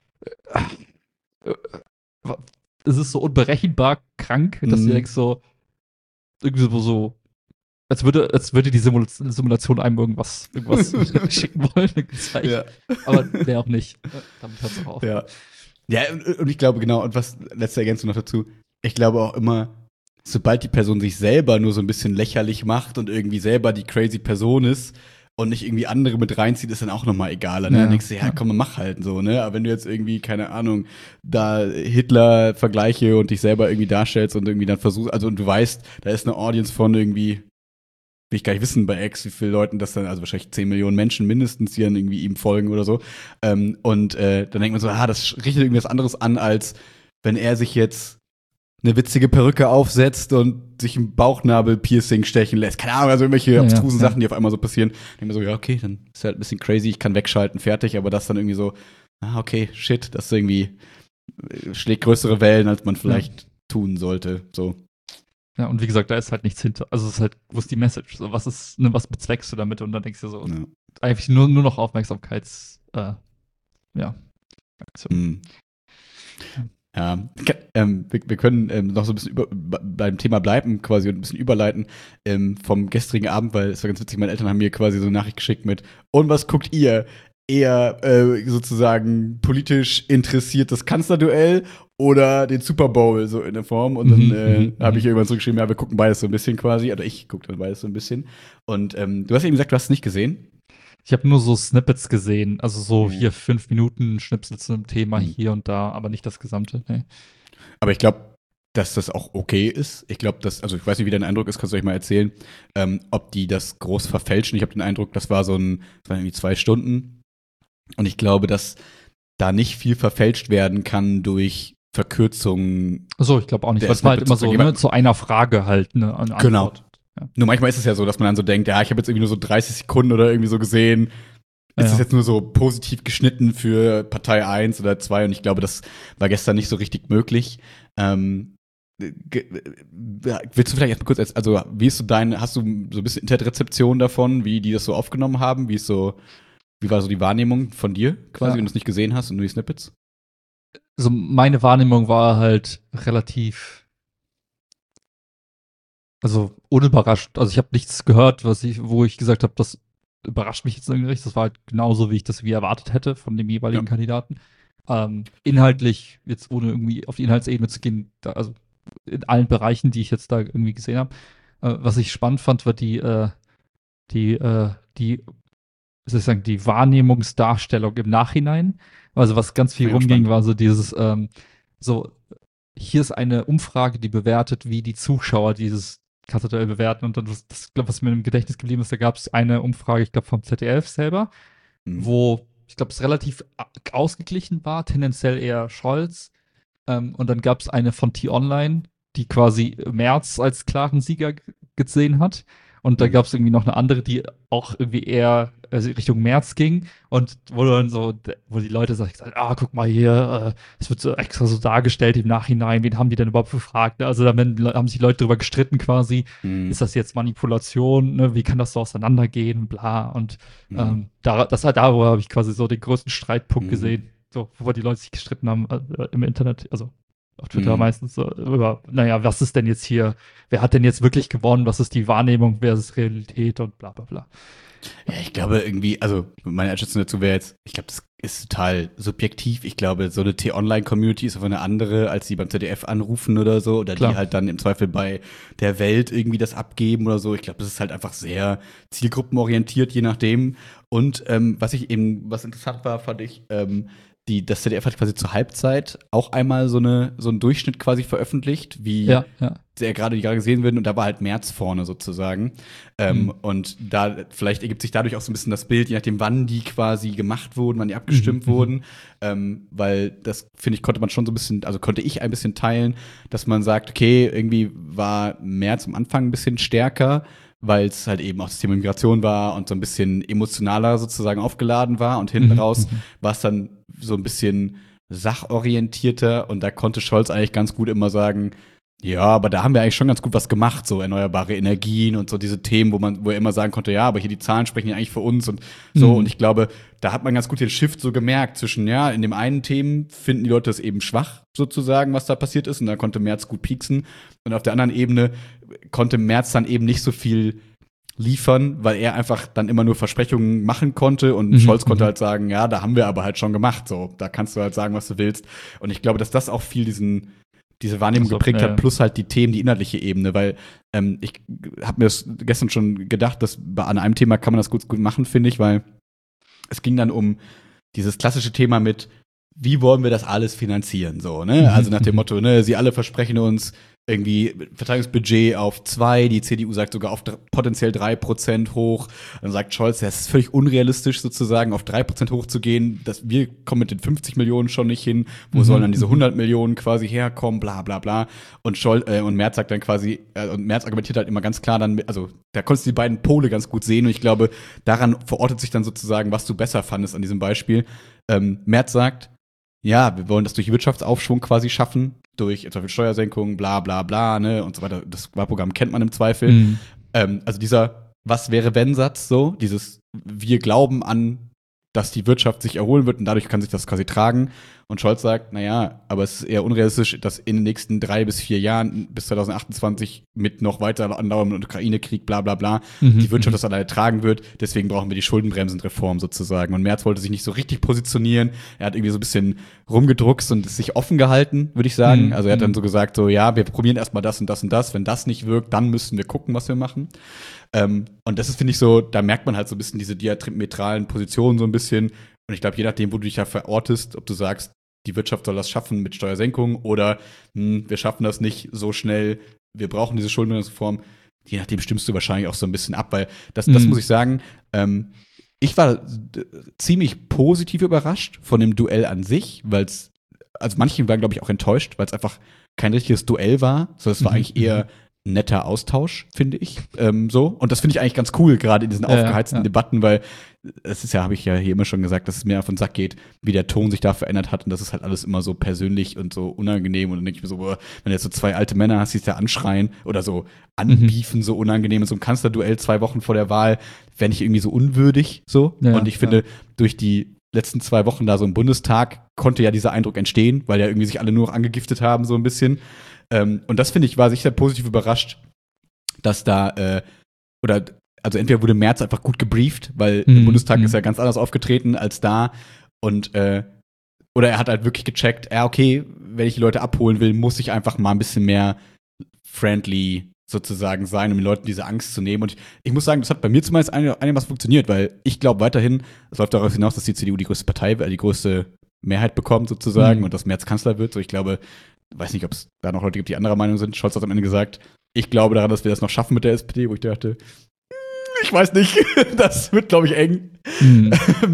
Speaker 2: äh, äh, es ist so unberechenbar krank, dass
Speaker 1: Mhm.
Speaker 2: du denkst so, irgendwie so, so als würde, als würde die Simula Simulation einem irgendwas, irgendwas schicken wollen, irgendein Zeichen.
Speaker 1: Ja.
Speaker 2: Aber der auch nicht. Damit hört es auch auf.
Speaker 1: Ja. Ja, und, und ich glaube, genau, und was, letzte Ergänzung noch dazu, ich glaube auch immer, sobald die Person sich selber nur so ein bisschen lächerlich macht und irgendwie selber die crazy Person ist und nicht irgendwie andere mit reinzieht, ist dann auch nochmal egaler. Ne?
Speaker 2: Ja,
Speaker 1: Dann denkst du, ja,
Speaker 2: ja.
Speaker 1: komm, mach halt so, ne? Aber wenn du jetzt irgendwie, keine Ahnung, da Hitler vergleiche und dich selber irgendwie darstellst und irgendwie dann versuchst, also und du weißt, da ist eine Audience von irgendwie, will ich gar nicht wissen bei X, wie viele Leuten das dann, also wahrscheinlich zehn Millionen Menschen mindestens, die dann irgendwie ihm folgen oder so. Ähm, und äh, dann denkt man so, ah, das richtet irgendwie was anderes an, als wenn er sich jetzt eine witzige Perücke aufsetzt und sich ein Bauchnabel-Piercing stechen lässt. Keine Ahnung, also irgendwelche
Speaker 2: Ja,
Speaker 1: abstrusen
Speaker 2: ja.
Speaker 1: Sachen, die auf einmal so passieren. Denkt man so, ja, okay, dann ist halt ein bisschen crazy, ich kann wegschalten, fertig, aber das dann irgendwie so, ah, okay, shit, das ist irgendwie äh, schlägt größere Wellen, als man vielleicht tun sollte. So.
Speaker 2: Ja, und wie gesagt, da ist halt nichts hinter. Also es ist halt, wo ist die Message? So, was ist, ne, was bezweckst du damit? Und dann denkst du so,
Speaker 1: Ja.
Speaker 2: eigentlich nur, nur noch Aufmerksamkeits, äh, ja, Aktion.
Speaker 1: Mhm. Ja, Ke- ähm, wir, wir können ähm, noch so ein bisschen über, b- beim Thema bleiben quasi und ein bisschen überleiten ähm, vom gestrigen Abend, weil es war ganz witzig, meine Eltern haben mir quasi so eine Nachricht geschickt mit und was guckt ihr? eher äh, sozusagen politisch interessiertes Kanzlerduell oder den Super Bowl so in der Form. Und dann
Speaker 2: Mhm,
Speaker 1: äh,
Speaker 2: mhm,
Speaker 1: habe ich
Speaker 2: mhm.
Speaker 1: irgendwann zurückgeschrieben, ja, wir gucken beides so ein bisschen quasi. Oder ich gucke dann beides so ein bisschen. Und ähm, du hast eben gesagt, du hast es nicht gesehen.
Speaker 2: Ich habe nur so Snippets gesehen, also so
Speaker 1: Mhm.
Speaker 2: hier fünf Minuten Schnipsel zu einem Thema
Speaker 1: Mhm.
Speaker 2: hier und da, aber nicht das Gesamte. Nee.
Speaker 1: Aber ich glaube, dass das auch okay ist. Ich glaube, dass, also ich weiß nicht, wie dein Eindruck ist, kannst du euch mal erzählen, ähm, ob die das groß verfälschen. Ich habe den Eindruck, das war so ein, das waren irgendwie zwei Stunden. Und ich glaube, dass da nicht viel verfälscht werden kann durch Verkürzungen.
Speaker 2: Achso, ich glaube auch nicht,
Speaker 1: Der
Speaker 2: weil es war halt
Speaker 1: Snippets
Speaker 2: immer so,
Speaker 1: sozusagen.
Speaker 2: ne, zu einer Frage halt, ne, eine
Speaker 1: Genau.
Speaker 2: Antwort. Ja.
Speaker 1: Nur manchmal ist es ja so, dass man dann so denkt, ja, ich habe jetzt irgendwie nur so dreißig Sekunden oder irgendwie so gesehen. Ist
Speaker 2: Ja.
Speaker 1: das jetzt nur so positiv geschnitten für Partei eins oder zwei? Und ich glaube, das war gestern nicht so richtig möglich. Ähm, ge- willst du vielleicht erst mal kurz, also wie ist so dein, hast du so ein bisschen Internetrezeption davon, wie die das so aufgenommen haben? Wie ist so, wie war so die Wahrnehmung von dir quasi,
Speaker 2: Ja.
Speaker 1: wenn du es nicht gesehen hast und nur die Snippets?
Speaker 2: Also meine Wahrnehmung war halt relativ, also unüberrascht. Also ich habe nichts gehört, was ich, wo ich gesagt habe, das überrascht mich jetzt irgendwie nicht. Das war halt genauso, wie ich das wie erwartet hätte von dem jeweiligen
Speaker 1: Ja.
Speaker 2: Kandidaten. Ähm, inhaltlich, jetzt ohne irgendwie auf die Inhaltsebene zu gehen, da, also in allen Bereichen, die ich jetzt da irgendwie gesehen habe. Äh, was ich spannend fand, war die, äh, die, äh, die, wie soll ich sagen, die Wahrnehmungsdarstellung im Nachhinein. Also was ganz viel
Speaker 1: Fand ich auch
Speaker 2: rumging,
Speaker 1: spannend.
Speaker 2: war so dieses, ähm, so, hier ist eine Umfrage, die bewertet, wie die Zuschauer dieses Kanzlerduell bewerten. Und dann, das, das glaub, was mir im Gedächtnis geblieben ist, da gab es eine Umfrage, ich glaube, vom Z D F selber,
Speaker 1: Mhm.
Speaker 2: wo, ich glaube, es relativ a- ausgeglichen war, tendenziell eher Scholz. Ähm, und dann gab es eine von T-Online, die quasi Merz als klaren Sieger g- gesehen hat. Und da
Speaker 1: Mhm.
Speaker 2: gab es irgendwie noch eine andere, die auch irgendwie eher also Richtung Merz ging. Und wo dann so, wo die Leute sagen, ah, guck mal hier, äh, es wird so extra so dargestellt im Nachhinein, wen haben die denn überhaupt befragt? Also da werden- haben sich Leute darüber gestritten quasi,
Speaker 1: Mhm.
Speaker 2: ist das jetzt Manipulation, ne? Wie kann das so auseinandergehen, bla. Und
Speaker 1: Mhm.
Speaker 2: ähm, da, das war darüber habe ich quasi so den größten Streitpunkt
Speaker 1: Mhm.
Speaker 2: gesehen, so, wo die Leute sich gestritten haben äh, im Internet, also auf Twitter
Speaker 1: Mhm.
Speaker 2: meistens so über, naja, was ist denn jetzt hier, wer hat denn jetzt wirklich gewonnen, was ist die Wahrnehmung versus Realität und bla bla bla.
Speaker 1: Ja, ich glaube irgendwie, also meine Einschätzung dazu wäre jetzt, ich glaube, das ist total subjektiv. Ich glaube, so eine T-Online-Community ist einfach eine andere, als die beim Z D F anrufen oder so, oder
Speaker 2: Klar.
Speaker 1: die halt dann im Zweifel bei der Welt irgendwie das abgeben oder so. Ich glaube, das ist halt einfach sehr zielgruppenorientiert, je nachdem. Und ähm, was ich eben, was interessant war, fand ich, ähm, die, das Z D F hat quasi zur Halbzeit auch einmal so, eine, so einen Durchschnitt quasi veröffentlicht, wie
Speaker 2: Ja, ja.
Speaker 1: der gerade die gerade gesehen werden, und da war halt März vorne sozusagen. Ähm,
Speaker 2: Mhm.
Speaker 1: Und da vielleicht ergibt sich dadurch auch so ein bisschen das Bild, je nachdem, wann die quasi gemacht wurden, wann die abgestimmt
Speaker 2: Mhm, mhm.
Speaker 1: wurden. Ähm, weil das, finde ich, konnte man schon so ein bisschen, also konnte ich ein bisschen teilen, dass man sagt, okay, irgendwie war März am Anfang ein bisschen stärker, weil es halt eben auch das Thema Migration war und so ein bisschen emotionaler sozusagen aufgeladen war. Und hinten
Speaker 2: Mhm,
Speaker 1: raus
Speaker 2: mhm.
Speaker 1: war es dann so ein bisschen sachorientierter, und da konnte Scholz eigentlich ganz gut immer sagen, ja, aber da haben wir eigentlich schon ganz gut was gemacht, so erneuerbare Energien und so diese Themen, wo man, wo er immer sagen konnte, ja, aber hier die Zahlen sprechen ja eigentlich für uns und so.
Speaker 2: Mhm.
Speaker 1: Und ich glaube, da hat man ganz gut den Shift so gemerkt zwischen, ja, in dem einen Themen finden die Leute es eben schwach, sozusagen, was da passiert ist, und da konnte Merz gut pieksen. Und auf der anderen Ebene konnte Merz dann eben nicht so viel liefern, weil er einfach dann immer nur Versprechungen machen konnte, und
Speaker 2: Mhm,
Speaker 1: Scholz konnte
Speaker 2: mhm.
Speaker 1: halt sagen, ja, da haben wir aber halt schon gemacht, so, da kannst du halt sagen, was du willst. Und ich glaube, dass das auch viel diesen diese Wahrnehmung
Speaker 2: Also,
Speaker 1: geprägt
Speaker 2: ja,
Speaker 1: hat, plus halt die Themen, die inhaltliche Ebene, weil ähm, ich habe mir das gestern schon gedacht, dass bei an einem Thema kann man das gut, gut machen, finde ich, weil es ging dann um dieses klassische Thema mit, wie wollen wir das alles finanzieren, so, ne?
Speaker 2: Mhm,
Speaker 1: Also nach dem
Speaker 2: mhm.
Speaker 1: Motto, ne, sie alle versprechen uns irgendwie Verteidigungsbudget auf zwei, die C D U sagt sogar auf dr- potenziell drei Prozent hoch. Dann sagt Scholz, das ist völlig unrealistisch sozusagen, auf drei Prozent hochzugehen. Das, wir kommen mit den fünfzig Millionen schon nicht hin. Wo
Speaker 2: Mhm,
Speaker 1: sollen dann diese
Speaker 2: mhm.
Speaker 1: hundert Millionen quasi herkommen, bla bla bla. Und Scholz, äh, und Merz sagt dann quasi, äh, und Merz argumentiert halt immer ganz klar dann, mit, also da konntest du die beiden Pole ganz gut sehen, und ich glaube, daran verortet sich dann sozusagen, was du besser fandest an diesem Beispiel. Ähm, Merz sagt, ja, wir wollen das durch Wirtschaftsaufschwung quasi schaffen, durch zum Beispiel Steuersenkungen, bla bla bla, ne, und so weiter. Das Wahlprogramm kennt man im Zweifel.
Speaker 2: Mhm.
Speaker 1: Ähm, also dieser Was wäre wenn Satz, so, dieses wir glauben an, dass die Wirtschaft sich erholen wird und dadurch kann sich das quasi tragen. Und Scholz sagt, naja, aber es ist eher unrealistisch, dass in den nächsten drei bis vier Jahren bis zwanzig achtundzwanzig mit noch weiter andauerndem Ukraine-Krieg, bla bla bla,
Speaker 2: Mhm,
Speaker 1: die Wirtschaft
Speaker 2: mhm.
Speaker 1: das alleine tragen wird. Deswegen brauchen wir die Schuldenbremsenreform sozusagen. Und Merz wollte sich nicht so richtig positionieren. Er hat irgendwie so ein bisschen rumgedruckst und es sich offen gehalten, würde ich sagen.
Speaker 2: Mhm,
Speaker 1: Also er hat dann
Speaker 2: mhm.
Speaker 1: so gesagt, so ja, wir probieren erstmal das und das und das. Wenn das nicht wirkt, dann müssen wir gucken, was wir machen. Ähm, und das ist, finde ich, so, da merkt man halt so ein bisschen diese diametralen Positionen so ein bisschen. Und ich glaube, je nachdem, wo du dich da verortest, ob du sagst, die Wirtschaft soll das schaffen mit Steuersenkung oder hm, wir schaffen das nicht so schnell, wir brauchen diese Schuldenbremsreform, je nachdem stimmst du wahrscheinlich auch so ein bisschen ab, weil das, das
Speaker 2: Mhm.
Speaker 1: muss ich sagen, ähm, ich war d- ziemlich positiv überrascht von dem Duell an sich, weil es, also manche waren, glaube ich, auch enttäuscht, weil es einfach kein richtiges Duell war, sondern es war
Speaker 2: Mhm,
Speaker 1: eigentlich eher netter Austausch, finde ich. Ähm, so. Und das finde ich eigentlich ganz cool, gerade in diesen
Speaker 2: Ja, ja,
Speaker 1: aufgeheizten
Speaker 2: ja.
Speaker 1: Debatten, weil es ist ja, habe ich ja hier immer schon gesagt, dass es mir auf den Sack geht, wie der Ton sich da verändert hat und das ist halt alles immer so persönlich und so unangenehm und dann denke ich mir so, boah, wenn du jetzt so zwei alte Männer hast, die sich da anschreien oder so anbiefen, so unangenehm in so einem Kanzlerduell zwei Wochen vor der Wahl, fände ich irgendwie so unwürdig, so.
Speaker 2: Ja,
Speaker 1: und ich finde,
Speaker 2: ja.
Speaker 1: durch die letzten zwei Wochen da so im Bundestag konnte ja dieser Eindruck entstehen, weil ja irgendwie sich alle nur noch angegiftet haben, so ein bisschen. Ähm, und das finde ich, war sich sehr positiv überrascht, dass da, äh, oder, also entweder wurde Merz einfach gut gebrieft, weil
Speaker 2: Mhm,
Speaker 1: im Bundestag
Speaker 2: mhm.
Speaker 1: ist er ganz anders aufgetreten als da und, äh, oder er hat halt wirklich gecheckt, ja, okay, wenn ich die Leute abholen will, muss ich einfach mal ein bisschen mehr friendly sozusagen sein, um den Leuten diese Angst zu nehmen. Und ich, ich muss sagen, das hat bei mir zumindest einigermaßen funktioniert, weil ich glaube weiterhin, es läuft darauf hinaus, dass die C D U die größte Partei, äh, die größte Mehrheit bekommt sozusagen
Speaker 2: Mhm.
Speaker 1: und dass Merz Kanzler wird. So, ich glaube, weiß nicht, ob es da noch Leute gibt, die anderer Meinung sind. Scholz hat am Ende gesagt, ich glaube daran, dass wir das noch schaffen mit der S P D, wo ich dachte, ich weiß nicht, das wird, glaube ich, eng.
Speaker 2: Mhm.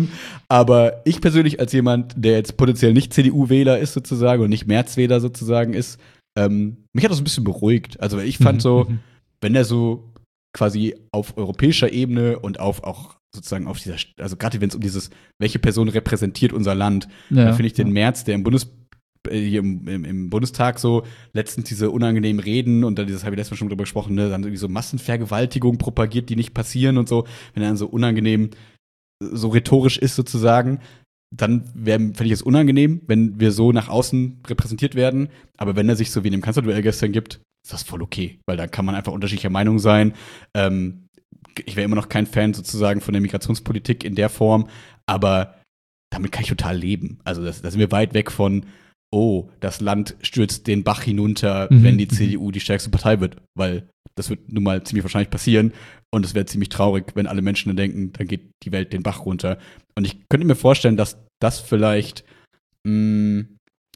Speaker 1: Aber ich persönlich als jemand, der jetzt potenziell nicht C D U-Wähler ist sozusagen und nicht Merz-Wähler sozusagen ist, ähm, mich hat das ein bisschen beruhigt. Also ich fand
Speaker 2: Mhm,
Speaker 1: so,
Speaker 2: mhm.
Speaker 1: wenn er so quasi auf europäischer Ebene und auf auch sozusagen auf dieser, also gerade wenn es um dieses, welche Person repräsentiert unser Land,
Speaker 2: Ja,
Speaker 1: dann finde ich den
Speaker 2: ja.
Speaker 1: Merz, der im Bundes äh, hier im, im, im Bundestag so letztens diese unangenehmen Reden und dann dieses, habe ich letztes Mal schon drüber gesprochen, ne, dann irgendwie so Massenvergewaltigung propagiert, die nicht passieren und so, wenn er dann so unangenehm, so rhetorisch ist sozusagen, dann fände ich es unangenehm, wenn wir so nach außen repräsentiert werden. Aber wenn er sich so wie in dem Kanzlerduell gestern gibt, ist das voll okay, weil da kann man einfach unterschiedlicher Meinung sein. Ähm, ich wäre immer noch kein Fan sozusagen von der Migrationspolitik in der Form, aber damit kann ich total leben. Also das, da sind wir weit weg von, oh, das Land stürzt den Bach hinunter,
Speaker 2: Mhm,
Speaker 1: wenn die
Speaker 2: mhm.
Speaker 1: C D U die stärkste Partei wird, weil das wird nun mal ziemlich wahrscheinlich passieren und es wäre ziemlich traurig, wenn alle Menschen dann denken, dann geht die Welt den Bach runter. Und ich könnte mir vorstellen, dass das vielleicht mh,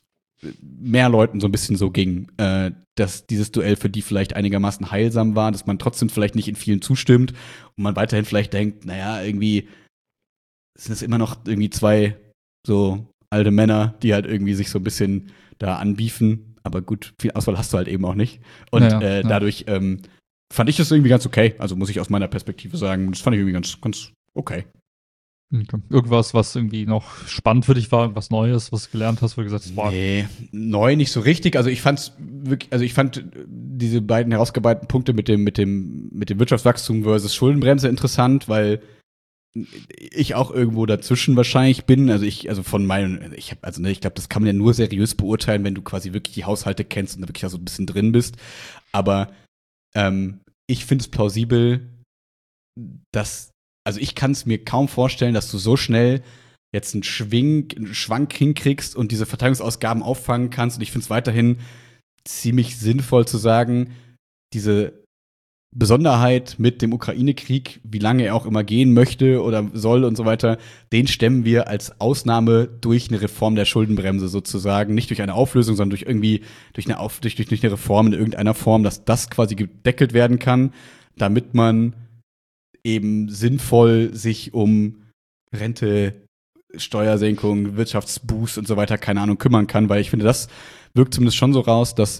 Speaker 1: mehr Leuten so ein bisschen so ging, äh, dass dieses Duell für die vielleicht einigermaßen heilsam war, dass man trotzdem vielleicht nicht in vielen zustimmt und man weiterhin vielleicht denkt, naja, irgendwie sind es immer noch irgendwie zwei so alte Männer, die halt irgendwie sich so ein bisschen da anbiefen. Aber gut, viel Auswahl hast du halt eben auch nicht. Und
Speaker 2: Ja, ja,
Speaker 1: äh,
Speaker 2: ja.
Speaker 1: dadurch ähm, fand ich das irgendwie ganz okay. Also muss ich aus meiner Perspektive sagen, das fand ich irgendwie ganz, ganz okay.
Speaker 2: Okay. Irgendwas, was irgendwie noch spannend für dich war, irgendwas Neues, was du gelernt hast, wo du gesagt hast, boah,
Speaker 1: Nee, neu nicht so richtig. Also ich fand's wirklich, also ich fand diese beiden herausgearbeiteten Punkte mit dem, mit dem, mit dem Wirtschaftswachstum versus Schuldenbremse interessant, weil ich auch irgendwo dazwischen wahrscheinlich bin. Also ich, also von meinen, ich habe, also ne, ich glaube, das kann man ja nur seriös beurteilen, wenn du quasi wirklich die Haushalte kennst und da wirklich da so ein bisschen drin bist. Aber ähm, ich finde es plausibel, dass, also ich kann es mir kaum vorstellen, dass du so schnell jetzt einen Schwing, einen Schwank hinkriegst und diese Verteidigungsausgaben auffangen kannst. Und ich finde es weiterhin ziemlich sinnvoll zu sagen, diese Besonderheit mit dem Ukraine-Krieg, wie lange er auch immer gehen möchte oder soll und so weiter, den stemmen wir als Ausnahme durch eine Reform der Schuldenbremse sozusagen. Nicht durch eine Auflösung, sondern durch irgendwie, durch eine, Auf, durch, durch eine Reform in irgendeiner Form, dass das quasi gedeckelt werden kann, damit man eben sinnvoll sich um Rente, Steuersenkung, Wirtschaftsboost und so weiter, keine Ahnung, kümmern kann, weil ich finde, das wirkt zumindest schon so raus, dass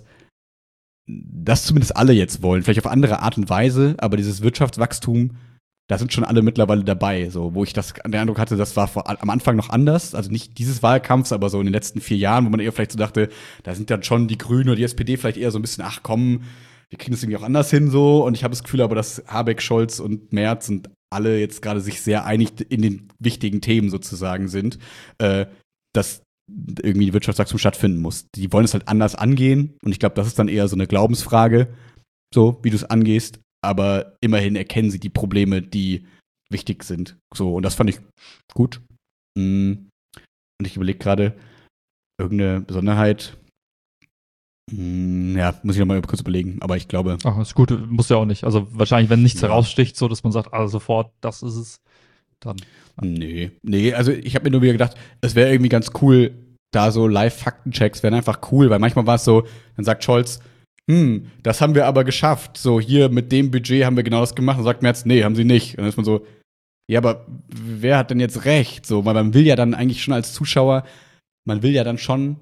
Speaker 1: das zumindest alle jetzt wollen, vielleicht auf andere Art und Weise, aber dieses Wirtschaftswachstum, da sind schon alle mittlerweile dabei, so, wo ich das, den Eindruck hatte, das war vor, am Anfang noch anders, also nicht dieses Wahlkampfs, aber so in den letzten vier Jahren, wo man eher vielleicht so dachte, da sind dann schon die Grünen oder die S P D vielleicht eher so ein bisschen, ach komm, wir kriegen das irgendwie auch anders hin, so, und ich habe das Gefühl aber, dass Habeck, Scholz und Merz und alle jetzt gerade sich sehr einig in den wichtigen Themen sozusagen sind, äh, dass irgendwie die Wirtschaftswachstum stattfinden muss. Die wollen es halt anders angehen und ich glaube, das ist dann eher so eine Glaubensfrage, so wie du es angehst, aber immerhin erkennen sie die Probleme, die wichtig sind. So, und das fand ich gut. Und ich überlege gerade, irgendeine Besonderheit. Ja, muss ich nochmal kurz überlegen, aber ich glaube.
Speaker 2: Ach, ist gut, muss ja auch nicht. Also wahrscheinlich, wenn nichts
Speaker 1: Ja.
Speaker 2: heraussticht, so dass man sagt, ah, sofort, das ist es, dann.
Speaker 1: Nee, nee, also ich habe mir nur wieder gedacht, es wäre irgendwie ganz cool, da so Live-Faktenchecks wären einfach cool, weil manchmal war es so, dann sagt Scholz, hm, das haben wir aber geschafft. So, hier mit dem Budget haben wir genau das gemacht. Und sagt Merz, nee, haben sie nicht. Und dann ist man so, ja, aber wer hat denn jetzt recht? So, weil man will ja dann eigentlich schon als Zuschauer, man will ja dann schon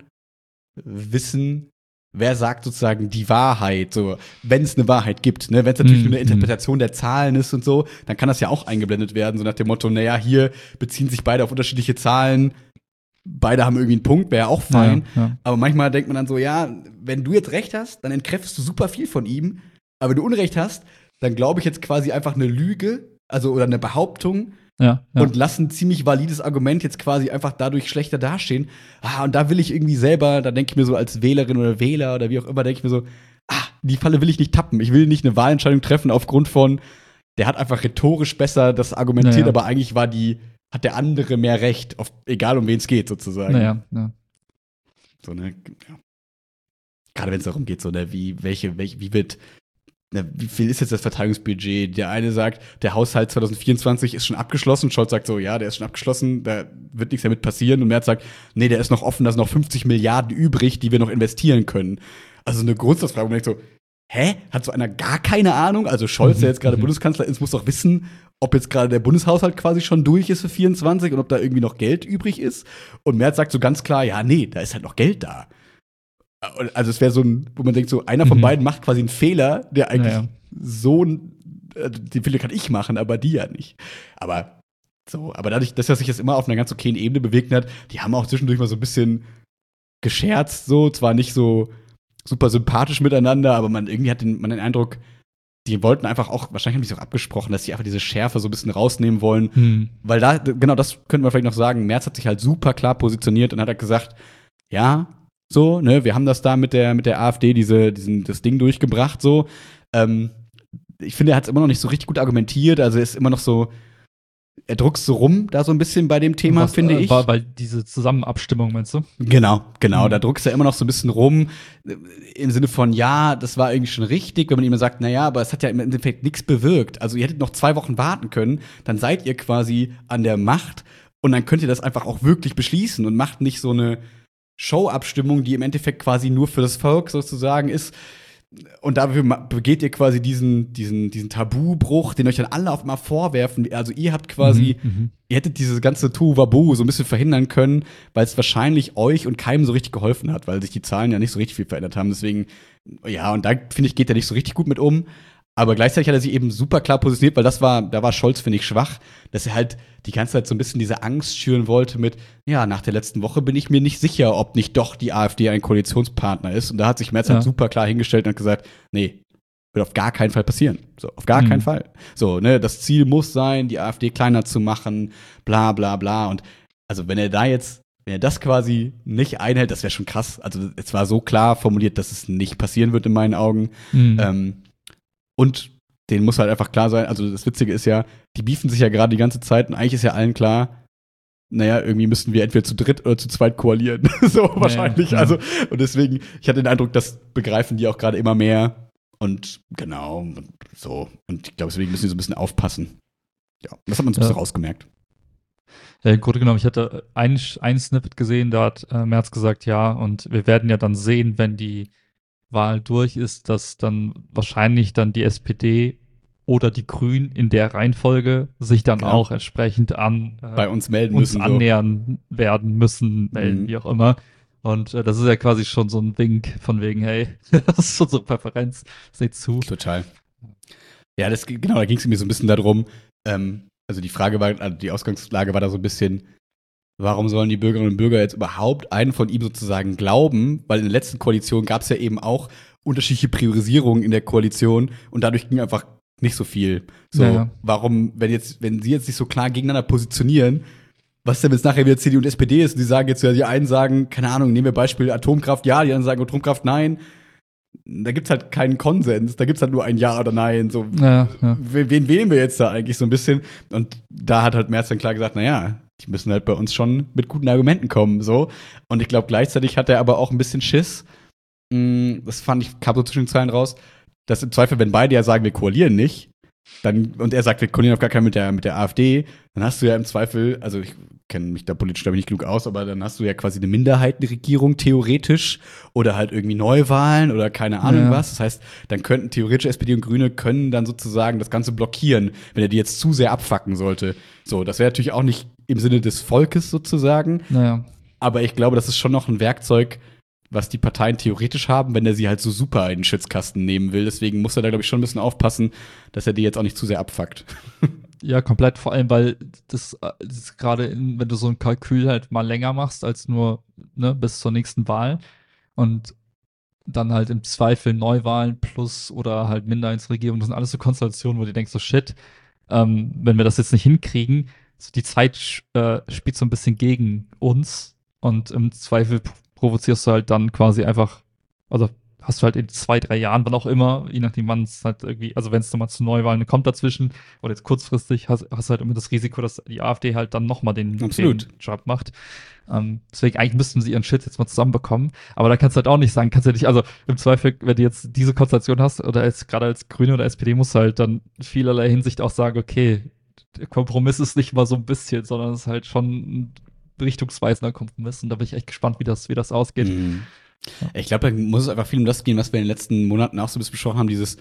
Speaker 1: wissen, wer sagt sozusagen die Wahrheit, so, wenn es eine Wahrheit gibt, ne? Wenn es natürlich
Speaker 2: Mhm.
Speaker 1: nur eine Interpretation der Zahlen ist und so, dann kann das ja auch eingeblendet werden, so nach dem Motto, naja, hier beziehen sich beide auf unterschiedliche Zahlen, beide haben irgendwie einen Punkt, wäre ja auch fein.
Speaker 2: Ja, ja.
Speaker 1: Aber manchmal denkt man dann so, ja, wenn du jetzt recht hast, dann entkräftest du super viel von ihm, aber wenn du Unrecht hast, dann glaube ich jetzt quasi einfach eine Lüge, also oder eine Behauptung,
Speaker 2: Ja, ja.
Speaker 1: und lassen ein ziemlich valides Argument jetzt quasi einfach dadurch schlechter dastehen. Ah, und da will ich irgendwie selber, da denke ich mir so als Wählerin oder Wähler oder wie auch immer, denke ich mir so, ah, in die Falle will ich nicht tappen. Ich will nicht eine Wahlentscheidung treffen aufgrund von, der hat einfach rhetorisch besser das argumentiert,
Speaker 2: Naja.
Speaker 1: aber eigentlich war die, hat der andere mehr Recht, auf, egal um wen es geht, sozusagen.
Speaker 2: Naja, ja.
Speaker 1: So, ne, ja. Gerade wenn es darum geht, so, ne, wie, welche, welche, wie wird, ne, wie viel ist jetzt das Verteidigungsbudget? Der eine sagt, der Haushalt zwanzig vierundzwanzig ist schon abgeschlossen. Scholz sagt so, ja, der ist schon abgeschlossen, da wird nichts damit passieren. Und Merz sagt, nee, der ist noch offen, da sind noch fünfzig Milliarden übrig, die wir noch investieren können. Also eine Grundsatzfrage, wo man denkt so, hä? Hat so einer gar keine Ahnung? Also Scholz, der jetzt gerade
Speaker 2: Mhm.
Speaker 1: Bundeskanzler ist, muss doch wissen, ob jetzt gerade der Bundeshaushalt quasi schon durch ist für vierundzwanzig und ob da irgendwie noch Geld übrig ist. Und Merz sagt so ganz klar, ja, nee, da ist halt noch Geld da. Also es wäre so ein, wo man denkt, so einer von
Speaker 2: Mhm.
Speaker 1: beiden macht quasi einen Fehler, der eigentlich
Speaker 2: Naja.
Speaker 1: so, äh, den Fehler kann ich machen, aber die ja nicht. Aber so, aber dadurch, dass er sich das immer auf einer ganz okayen Ebene bewegt hat, die haben auch zwischendurch mal so ein bisschen gescherzt, so, zwar nicht so super sympathisch miteinander, aber man irgendwie hat den, man den Eindruck, die wollten einfach auch, wahrscheinlich haben die sich auch abgesprochen, dass sie einfach diese Schärfe so ein bisschen rausnehmen wollen,
Speaker 2: Hm.
Speaker 1: weil da, genau das könnte man vielleicht noch sagen, Merz hat sich halt super klar positioniert und hat halt gesagt, ja, so, ne, wir haben das da mit der, mit der AfD, diese, diesen, das Ding durchgebracht, so. Ähm, ich finde, er hat es immer noch nicht so richtig gut argumentiert, also er ist immer noch so, er druckst so rum, da so ein bisschen bei dem Thema,
Speaker 2: Was,
Speaker 1: finde
Speaker 2: äh,
Speaker 1: ich.
Speaker 2: Weil, weil diese Zusammenabstimmung, meinst du?
Speaker 1: Genau, genau.
Speaker 2: Mhm.
Speaker 1: Da druckst du immer noch so ein bisschen rum, äh, im Sinne von, ja, das war irgendwie schon richtig, wenn man immer sagt, naja, aber es hat ja im Endeffekt nichts bewirkt. Also ihr hättet noch zwei Wochen warten können, dann seid ihr quasi an der Macht und dann könnt ihr das einfach auch wirklich beschließen und macht nicht so eine Show-Abstimmung, die im Endeffekt quasi nur für das Volk sozusagen ist. Und dafür ma- begeht ihr quasi diesen, diesen, diesen Tabubruch, den euch dann alle auf einmal vorwerfen. Also ihr habt quasi,
Speaker 2: Mhm, mhm.
Speaker 1: ihr hättet dieses ganze Tohuwabohu so ein bisschen verhindern können, weil es wahrscheinlich euch und keinem so richtig geholfen hat, weil sich die Zahlen ja nicht so richtig viel verändert haben. Deswegen, ja, und da finde ich, geht er nicht so richtig gut mit um. Aber gleichzeitig hat er sich eben super klar positioniert, weil das war, da war Scholz, finde ich, schwach, dass er halt die ganze Zeit so ein bisschen diese Angst schüren wollte mit, ja, nach der letzten Woche bin ich mir nicht sicher, ob nicht doch die AfD ein Koalitionspartner ist. Und da hat sich Merz
Speaker 2: Ja.
Speaker 1: halt super klar hingestellt und hat gesagt, nee, wird auf gar keinen Fall passieren. So, auf gar
Speaker 2: Mhm.
Speaker 1: keinen Fall. So, ne, das Ziel muss sein, die AfD kleiner zu machen, bla, bla, bla. Und also, wenn er da jetzt, wenn er das quasi nicht einhält, das wäre schon krass. Also, es war so klar formuliert, dass es nicht passieren wird in meinen Augen.
Speaker 2: Mhm.
Speaker 1: Ähm, und denen muss halt einfach klar sein, also das Witzige ist ja, die beefen sich ja gerade die ganze Zeit und eigentlich ist ja allen klar, naja, irgendwie müssten wir entweder zu dritt oder zu zweit koalieren. So wahrscheinlich.
Speaker 2: ja.
Speaker 1: Also, und deswegen, ich hatte den Eindruck, das begreifen die auch gerade immer mehr. Und genau, und so. Und ich glaube, deswegen müssen die so ein bisschen aufpassen. Ja, das hat man so ein
Speaker 2: Ja.
Speaker 1: bisschen rausgemerkt.
Speaker 2: Ja, im Grunde genommen, ich hatte ein, ein Snippet gesehen, da hat äh, Merz gesagt, ja, und wir werden ja dann sehen, wenn die Wahl durch ist, dass dann wahrscheinlich dann die S P D oder die Grünen in der Reihenfolge sich dann
Speaker 1: Genau.
Speaker 2: auch entsprechend an äh,
Speaker 1: Bei uns melden
Speaker 2: uns
Speaker 1: müssen.
Speaker 2: annähern werden müssen, melden,
Speaker 1: Mhm.
Speaker 2: wie auch immer. Und äh, das ist ja quasi schon so ein Wink von wegen, hey, das ist unsere Präferenz, seht zu.
Speaker 1: So. Total. Ja, das, genau, da ging es mir so ein bisschen darum, ähm, also die Frage war, also die Ausgangslage war da so ein bisschen, warum sollen die Bürgerinnen und Bürger jetzt überhaupt einen von ihm sozusagen glauben? Weil in der letzten Koalition gab es ja eben auch unterschiedliche Priorisierungen in der Koalition und dadurch ging einfach nicht so viel. So,
Speaker 2: Ja, ja.
Speaker 1: warum, wenn jetzt, wenn sie jetzt sich so klar gegeneinander positionieren, was denn jetzt nachher wieder C D U und S P D ist? Und die sagen jetzt ja, die einen sagen, keine Ahnung, nehmen wir Beispiel Atomkraft, ja, die anderen sagen Atomkraft, nein. Da gibt's halt keinen Konsens, da gibt's halt nur ein Ja oder Nein. So,
Speaker 2: ja, ja.
Speaker 1: wen wählen wir jetzt da eigentlich so ein bisschen? Und da hat halt Merz dann klar gesagt, naja, die müssen halt bei uns schon mit guten Argumenten kommen, so. Und ich glaube, gleichzeitig hat er aber auch ein bisschen Schiss. Das fand ich, kam so zwischen den Zeilen raus, dass im Zweifel, wenn beide ja sagen, wir koalieren nicht, dann, und er sagt, wir koalieren auf gar keinen mit der, mit der AfD, dann hast du ja im Zweifel, also ich kenne mich da politisch, glaube ich, nicht genug aus, aber dann hast du ja quasi eine Minderheitenregierung theoretisch oder halt irgendwie Neuwahlen oder keine Ahnung
Speaker 2: Ja.
Speaker 1: was. Das heißt, dann könnten theoretisch S P D und Grüne können dann sozusagen das Ganze blockieren, wenn er die jetzt zu sehr abfacken sollte. So, das wäre natürlich auch nicht im Sinne des Volkes sozusagen,
Speaker 2: Naja.
Speaker 1: aber ich glaube, das ist schon noch ein Werkzeug, was die Parteien theoretisch haben, wenn er sie halt so super in den Schützkasten nehmen will. Deswegen muss er da, glaube ich, schon ein bisschen aufpassen, dass er die jetzt auch nicht zu sehr abfuckt.
Speaker 2: Ja, komplett, vor allem, weil das, das ist gerade, in- wenn du so ein Kalkül halt mal länger machst als nur ne, bis zur nächsten Wahl und dann halt im Zweifel Neuwahlen plus oder halt Minderheitsregierung, das sind alles so Konstellationen, wo du denkst, so shit, ähm, wenn wir das jetzt nicht hinkriegen, so die Zeit sch- äh, spielt so ein bisschen gegen uns und im Zweifel p- provozierst du halt dann quasi einfach, also hast du halt in zwei, drei Jahren, wann auch immer, je nachdem, wann es halt irgendwie, also wenn es nochmal zu Neuwahlen kommt dazwischen oder jetzt kurzfristig, hast, hast du halt immer das Risiko, dass die AfD halt dann nochmal den, den
Speaker 1: Absolut.
Speaker 2: Job macht. Ähm, deswegen, eigentlich müssten sie ihren Shit jetzt mal zusammenbekommen. Aber da kannst du halt auch nicht sagen, kannst du ja nicht, also im Zweifel, wenn du jetzt diese Konstellation hast, oder als, gerade als Grüne oder S P D, musst du halt dann vielerlei Hinsicht auch sagen, okay, der Kompromiss ist nicht mal so ein bisschen, sondern es ist halt schon ein richtungsweisender Kompromiss. Und da bin ich echt gespannt, wie das, wie das ausgeht.
Speaker 1: Mhm. Ich glaube, da muss es einfach viel um das gehen, was wir in den letzten Monaten auch so ein bisschen besprochen haben, dieses,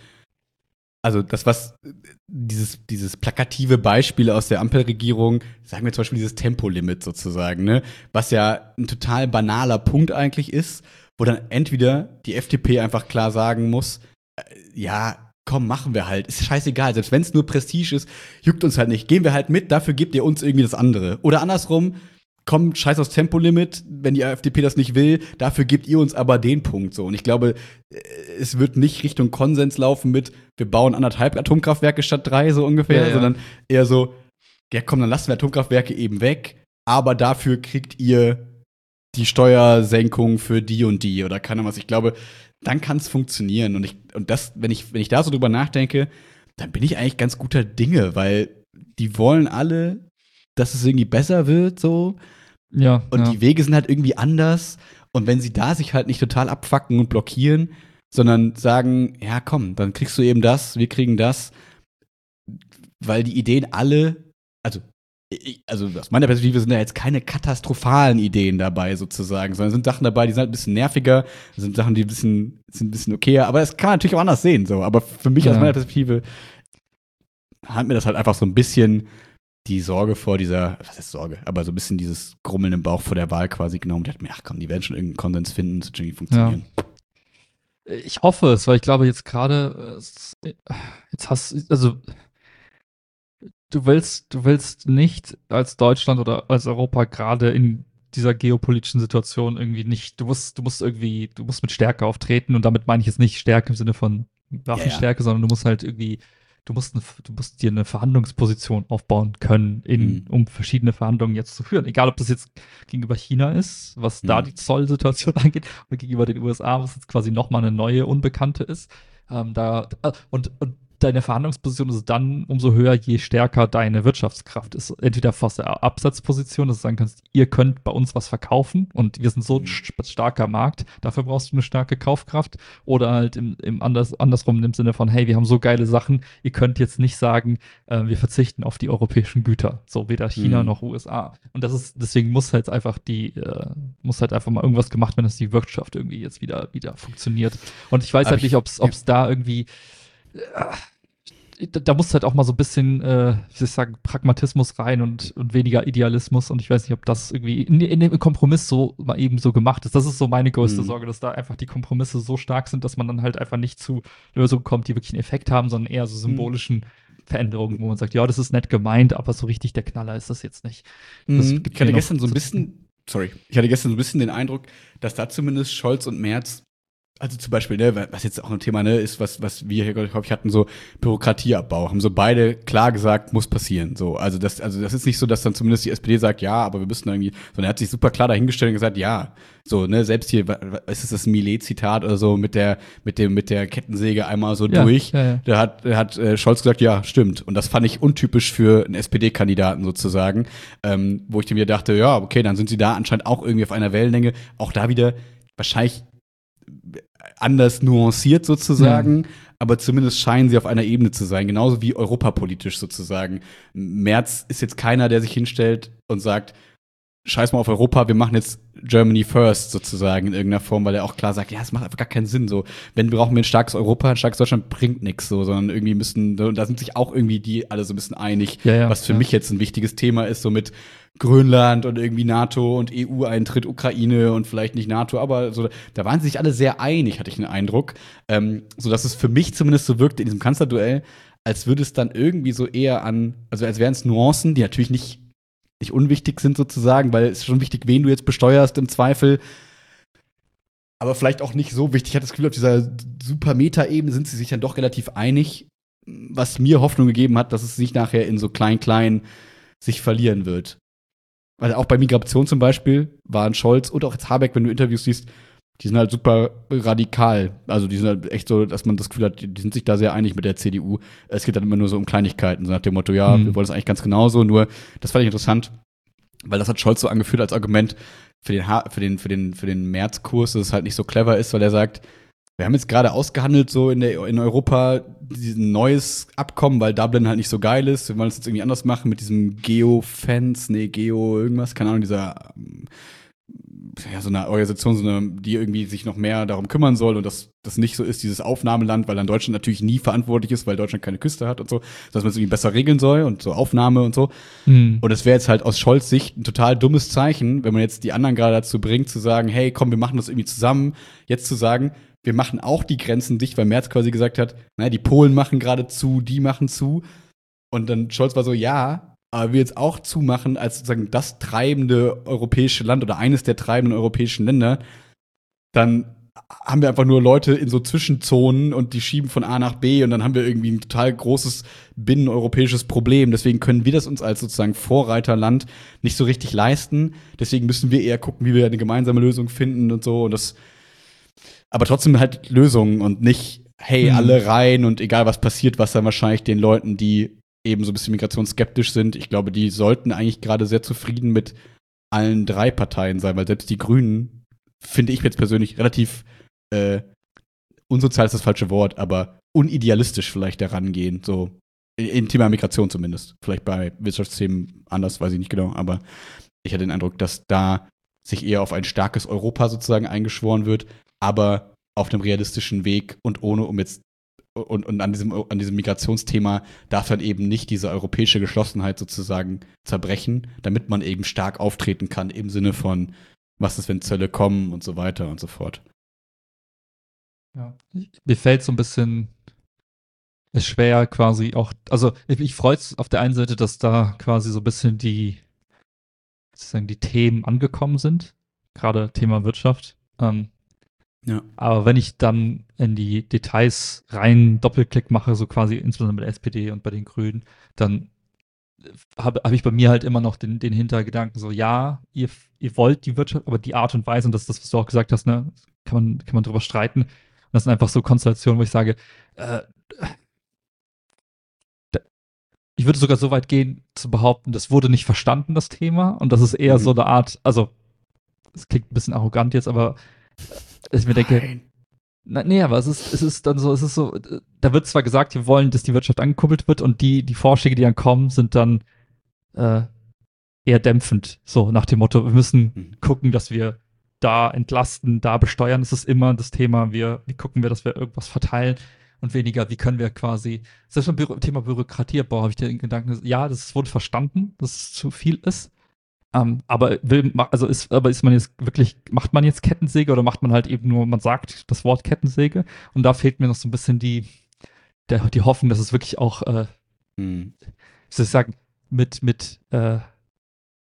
Speaker 1: also das, was, dieses, dieses plakative Beispiel aus der Ampelregierung, sagen wir zum Beispiel dieses Tempolimit sozusagen, ne, was ja ein total banaler Punkt eigentlich ist, wo dann entweder die F D P einfach klar sagen muss, äh, ja, komm, machen wir halt, ist scheißegal, selbst wenn es nur Prestige ist, juckt uns halt nicht, gehen wir halt mit, dafür gebt ihr uns irgendwie das andere. Oder andersrum, komm, scheiß aufs Tempolimit, wenn die F D P das nicht will, dafür gebt ihr uns aber den Punkt so. Und ich glaube, äh, es wird nicht Richtung Konsens laufen mit, wir bauen anderthalb Atomkraftwerke statt drei, so ungefähr,
Speaker 2: Ja, ja.
Speaker 1: sondern eher so, ja komm, dann lassen wir Atomkraftwerke eben weg, aber dafür kriegt ihr die Steuersenkung für die und die oder keine Ahnung was. Ich glaube, dann kann es funktionieren. Und ich, und das, wenn ich, wenn ich da so drüber nachdenke, dann bin ich eigentlich ganz guter Dinge, weil die wollen alle, dass es irgendwie besser wird, so.
Speaker 2: Ja.
Speaker 1: Und
Speaker 2: ja.
Speaker 1: die Wege sind halt irgendwie anders. Und wenn sie da sich halt nicht total abfacken und blockieren, sondern sagen, ja komm, dann kriegst du eben das, wir kriegen das, weil die Ideen alle, also, ich, also aus meiner Perspektive sind da jetzt keine katastrophalen Ideen dabei sozusagen, sondern sind Sachen dabei, die sind halt ein bisschen nerviger, sind Sachen, die ein bisschen, sind ein bisschen okayer, aber das kann man natürlich auch anders sehen, so. Aber für mich
Speaker 2: Ja.
Speaker 1: aus meiner Perspektive hat mir das halt einfach so ein bisschen die Sorge vor dieser, was heißt Sorge, aber so ein bisschen dieses Grummeln im Bauch vor der Wahl quasi genommen. Ich dachte mir, ach komm, die werden schon irgendeinen Konsens finden, es wird schon irgendwie funktionieren.
Speaker 2: Ich hoffe es, weil ich glaube jetzt gerade, äh, es- jetzt hast also du willst, du willst nicht als Deutschland oder als Europa gerade in dieser geopolitischen Situation irgendwie nicht, du musst, du musst irgendwie, du musst mit Stärke auftreten und damit meine ich jetzt nicht Stärke im Sinne von Waffenstärke, sondern du musst halt irgendwie, du musst, eine, du musst dir eine Verhandlungsposition aufbauen können, in,
Speaker 1: Mhm.
Speaker 2: um verschiedene Verhandlungen jetzt zu führen. Egal, ob das jetzt gegenüber China ist, was da
Speaker 1: Mhm.
Speaker 2: die Zollsituation angeht, oder gegenüber den U S A, was jetzt quasi nochmal eine neue Unbekannte ist. Ähm, da, äh, und, und deine Verhandlungsposition ist dann umso höher, je stärker deine Wirtschaftskraft ist. Entweder aus der Absatzposition, dass du sagen kannst, ihr könnt bei uns was verkaufen und wir sind so ein st- starker Markt, dafür brauchst du eine starke Kaufkraft. Oder halt im, im anders, andersrum im Sinne von, hey, wir haben so geile Sachen, ihr könnt jetzt nicht sagen, äh, wir verzichten auf die europäischen Güter. So weder China
Speaker 1: Mhm.
Speaker 2: noch U S A. Und das ist, deswegen muss halt einfach die, äh, muss halt einfach mal irgendwas gemacht werden, dass die Wirtschaft irgendwie jetzt wieder, wieder funktioniert. Und ich weiß
Speaker 1: Aber
Speaker 2: halt
Speaker 1: ich-
Speaker 2: nicht, ob es da irgendwie da, da muss halt auch mal so ein bisschen, äh, wie soll ich sagen, Pragmatismus rein und, und weniger Idealismus. Und ich weiß nicht, ob das irgendwie in, in dem Kompromiss so mal eben so gemacht ist. Das ist so meine größte
Speaker 1: Mhm.
Speaker 2: Sorge, dass da einfach die Kompromisse so stark sind, dass man dann halt einfach nicht zu Lösungen kommt, die wirklich einen Effekt haben, sondern eher so symbolischen Veränderungen, wo man sagt, ja, das ist nett gemeint, aber so richtig der Knaller ist das jetzt nicht. Das
Speaker 1: Mhm.
Speaker 2: gibt
Speaker 1: Ich hatte
Speaker 2: mir noch
Speaker 1: gestern so ein
Speaker 2: zu-
Speaker 1: bisschen, sorry, ich hatte gestern so ein bisschen den Eindruck, dass da zumindest Scholz und Merz Also zum Beispiel, ne, was jetzt auch ein Thema ne, ist, was, was wir hier, glaube ich, hatten, so Bürokratieabbau, haben so beide klar gesagt, muss passieren. So, also das, also das ist nicht so, dass dann zumindest die S P D sagt, ja, aber wir müssen irgendwie, sondern er hat sich super klar dahingestellt und gesagt, ja, so, ne, selbst hier, was ist das Millet-Zitat oder so, mit der, mit dem, mit der Kettensäge einmal so
Speaker 2: Ja,
Speaker 1: durch.
Speaker 2: ja, ja.
Speaker 1: Da hat, da hat äh, Scholz gesagt, ja, stimmt. Und das fand ich untypisch für einen S P D-Kandidaten sozusagen, ähm, wo ich dann wieder dachte, ja, okay, dann sind sie da anscheinend auch irgendwie auf einer Wellenlänge. Auch da wieder wahrscheinlich anders nuanciert sozusagen, ja. Aber zumindest scheinen sie auf einer Ebene zu sein, genauso wie europapolitisch sozusagen. Merz ist jetzt keiner, der sich hinstellt und sagt, scheiß mal auf Europa, wir machen jetzt Germany first sozusagen in irgendeiner Form, weil er auch klar sagt, ja, es macht einfach gar keinen Sinn. So, wenn brauchen wir ein starkes Europa, ein starkes Deutschland bringt nichts so, sondern irgendwie müssen, und da sind sich auch irgendwie die alle so ein bisschen einig,
Speaker 2: ja, ja,
Speaker 1: was für
Speaker 2: ja.
Speaker 1: mich jetzt ein wichtiges Thema ist, so mit Grönland und irgendwie NATO und E U-Eintritt, Ukraine und vielleicht nicht NATO, aber so, da waren sie sich alle sehr einig, hatte ich den Eindruck, ähm, so dass es für mich zumindest so wirkte in diesem Kanzlerduell, als würde es dann irgendwie so eher an, also als wären es Nuancen, die natürlich nicht nicht unwichtig sind sozusagen, weil es ist schon wichtig, wen du jetzt besteuerst im Zweifel. Aber vielleicht auch nicht so wichtig. Ich hatte das Gefühl, auf dieser super Meta-Ebene sind sie sich dann doch relativ einig, was mir Hoffnung gegeben hat, dass es sich nachher in so klein-klein sich verlieren wird. Weil auch bei Migration zum Beispiel waren Scholz und auch jetzt Habeck, wenn du Interviews siehst, die sind halt super radikal. Also die sind halt echt so, dass man das Gefühl hat, die sind sich da sehr einig mit der C D U. Es geht dann immer nur so um Kleinigkeiten, so nach dem Motto, ja, mhm. wir wollen das eigentlich ganz genauso, nur das fand ich interessant, weil das hat Scholz so angeführt als Argument für den, ha- für den, für den, für den Märzkurs, dass es halt nicht so clever ist, weil er sagt, wir haben jetzt gerade ausgehandelt so in, der, in Europa diesen neues Abkommen, weil Dublin halt nicht so geil ist. Wir wollen es jetzt irgendwie anders machen mit diesem Geo-Fence, nee, Geo irgendwas, keine Ahnung, dieser ja, so eine Organisation, so eine, die irgendwie sich noch mehr darum kümmern soll und dass das nicht so ist, dieses Aufnahmeland, weil dann Deutschland natürlich nie verantwortlich ist, weil Deutschland keine Küste hat und so, dass man es irgendwie besser regeln soll und so Aufnahme und so. Mhm. Und es wäre jetzt halt aus Scholz Sicht ein total dummes Zeichen, wenn man jetzt die anderen gerade dazu bringt, zu sagen, hey, komm, wir machen das irgendwie zusammen, jetzt zu sagen, wir machen auch die Grenzen dicht, weil Merz quasi gesagt hat, naja, die Polen machen gerade zu, die machen zu. Und dann Scholz war so, ja, aber wir jetzt auch zumachen als sozusagen das treibende europäische Land oder eines der treibenden europäischen Länder, dann haben wir einfach nur Leute in so Zwischenzonen und die schieben von A nach B und dann haben wir irgendwie ein total großes binneneuropäisches Problem. Deswegen können wir das uns als sozusagen Vorreiterland nicht so richtig leisten. Deswegen müssen wir eher gucken, wie wir eine gemeinsame Lösung finden und so. Und das, aber trotzdem halt Lösungen und nicht, hey, mhm. alle rein und egal was passiert, was dann wahrscheinlich den Leuten, die eben so ein bisschen migrationsskeptisch sind. Ich glaube, die sollten eigentlich gerade sehr zufrieden mit allen drei Parteien sein, weil selbst die Grünen, finde ich jetzt persönlich, relativ äh, unsozial ist das falsche Wort, aber unidealistisch vielleicht daran gehen, so im Thema Migration zumindest. Vielleicht bei Wirtschaftsthemen anders, weiß ich nicht genau, aber ich hatte den Eindruck, dass da sich eher auf ein starkes Europa sozusagen eingeschworen wird, aber auf einem realistischen Weg und ohne, um jetzt Und, und an diesem, an diesem Migrationsthema darf dann eben nicht diese europäische Geschlossenheit sozusagen zerbrechen, damit man eben stark auftreten kann im Sinne von, was ist, wenn Zölle kommen und so weiter und so fort.
Speaker 2: Ja. Mir fällt so ein bisschen es schwer quasi auch, also ich, ich freue es auf der einen Seite, dass da quasi so ein bisschen die, sozusagen die Themen angekommen sind, gerade Thema Wirtschaft. Ähm, Ja. Aber wenn ich dann in die Details rein Doppelklick mache, so quasi insbesondere mit der S P D und bei den Grünen, dann habe hab ich bei mir halt immer noch den, den Hintergedanken so, ja, ihr, ihr wollt die Wirtschaft, aber die Art und Weise, und das ist das, was du auch gesagt hast, ne, kann man, kann man drüber streiten. Und das sind einfach so Konstellationen, wo ich sage, äh, ich würde sogar so weit gehen, zu behaupten, das wurde nicht verstanden, das Thema, und das ist eher mhm. so eine Art, also, es klingt ein bisschen arrogant jetzt, aber ich mir denke, na, nee, aber es ist, es ist dann so, es ist so, da wird zwar gesagt, wir wollen, dass die Wirtschaft angekuppelt wird und die, die Vorschläge, die dann kommen, sind dann äh, eher dämpfend. So nach dem Motto, wir müssen mhm. gucken, dass wir da entlasten, da besteuern. Es ist immer das Thema, wir, wie gucken wir, dass wir irgendwas verteilen und weniger, wie können wir quasi, selbst beim Büro, Thema Bürokratieabbau habe ich den Gedanken, ja, das wurde verstanden, dass es zu viel ist. Um, aber will, also ist, aber ist man jetzt wirklich, macht man jetzt Kettensäge oder macht man halt eben nur, man sagt das Wort Kettensäge, und da fehlt mir noch so ein bisschen die, der, die Hoffnung, dass es wirklich auch, äh, hm. wie soll ich sagen, mit, mit, äh,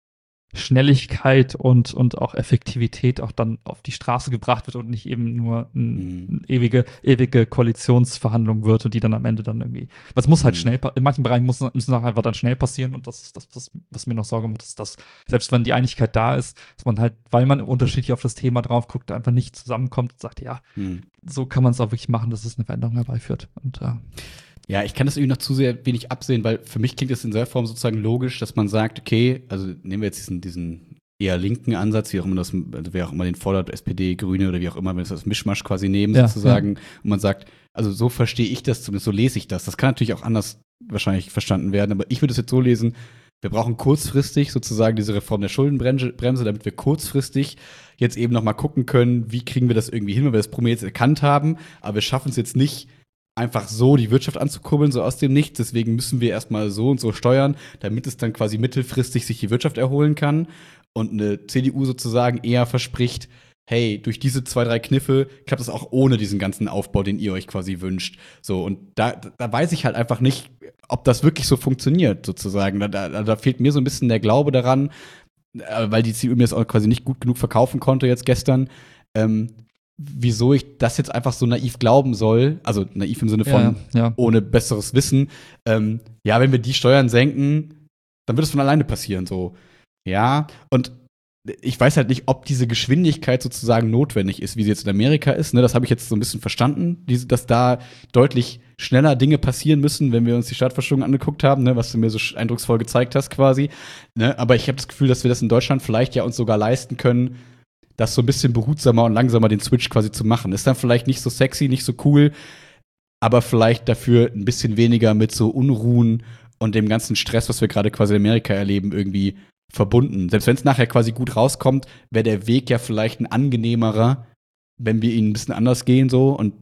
Speaker 2: Schnelligkeit und, und auch Effektivität auch dann auf die Straße gebracht wird und nicht eben nur ein,
Speaker 1: Mhm.
Speaker 2: ein ewige, ewige Koalitionsverhandlung wird und die dann am Ende dann irgendwie, was muss halt
Speaker 1: Mhm.
Speaker 2: schnell, pa- in manchen Bereichen muss, müssen auch einfach dann schnell passieren und das ist das, was, was mir noch Sorge macht, ist, dass selbst wenn die Einigkeit da ist, dass man halt, weil man unterschiedlich auf das Thema drauf guckt, einfach nicht zusammenkommt und sagt, ja,
Speaker 1: Mhm.
Speaker 2: so kann man es auch wirklich machen, dass es eine Veränderung herbeiführt. Und äh,
Speaker 1: Ja, ich kann das irgendwie noch zu sehr wenig absehen, weil für mich klingt das in der Form sozusagen logisch, dass man sagt, okay, also nehmen wir jetzt diesen, diesen eher linken Ansatz, wie auch immer das, also wer auch immer den fordert, S P D, Grüne oder wie auch immer, wenn wir das als Mischmasch quasi nehmen,
Speaker 2: Ja,
Speaker 1: sozusagen, und man sagt, also so verstehe ich das zumindest, so lese ich das. Das kann natürlich auch anders wahrscheinlich verstanden werden, aber ich würde es jetzt so lesen, wir brauchen kurzfristig sozusagen diese Reform der Schuldenbremse, Bremse, damit wir kurzfristig jetzt eben noch mal gucken können, wie kriegen wir das irgendwie hin, weil wir das Problem jetzt erkannt haben, aber wir schaffen es jetzt nicht, einfach so die Wirtschaft anzukurbeln, so aus dem Nichts. Deswegen müssen wir erstmal so und so steuern, damit es dann quasi mittelfristig sich die Wirtschaft erholen kann. Und eine C D U sozusagen eher verspricht, hey, durch diese zwei, drei Kniffe klappt es auch ohne diesen ganzen Aufbau, den ihr euch quasi wünscht. So, und da, da weiß ich halt einfach nicht, ob das wirklich so funktioniert, sozusagen. Da, da, da fehlt mir so ein bisschen der Glaube daran, äh, weil die C D U mir das auch quasi nicht gut genug verkaufen konnte jetzt gestern. Ähm, wieso ich das jetzt einfach so naiv glauben soll, also naiv im Sinne von
Speaker 2: ja, ja.
Speaker 1: ohne besseres Wissen, ähm, ja, wenn wir die Steuern senken, dann wird es von alleine passieren, so. Ja, und ich weiß halt nicht, ob diese Geschwindigkeit sozusagen notwendig ist, wie sie jetzt in Amerika ist, ne, das habe ich jetzt so ein bisschen verstanden, diese, dass da deutlich schneller Dinge passieren müssen, wenn wir uns die Startverschuldung angeguckt haben, ne, was du mir so eindrucksvoll gezeigt hast quasi, ne, aber ich habe das Gefühl, dass wir das in Deutschland vielleicht ja uns sogar leisten können, das so ein bisschen behutsamer und langsamer den Switch quasi zu machen. Ist dann vielleicht nicht so sexy, nicht so cool, aber vielleicht dafür ein bisschen weniger mit so Unruhen und dem ganzen Stress, was wir gerade quasi in Amerika erleben, irgendwie verbunden. Selbst wenn es nachher quasi gut rauskommt, wäre der Weg ja vielleicht ein angenehmerer, wenn wir ihn ein bisschen anders gehen so. Und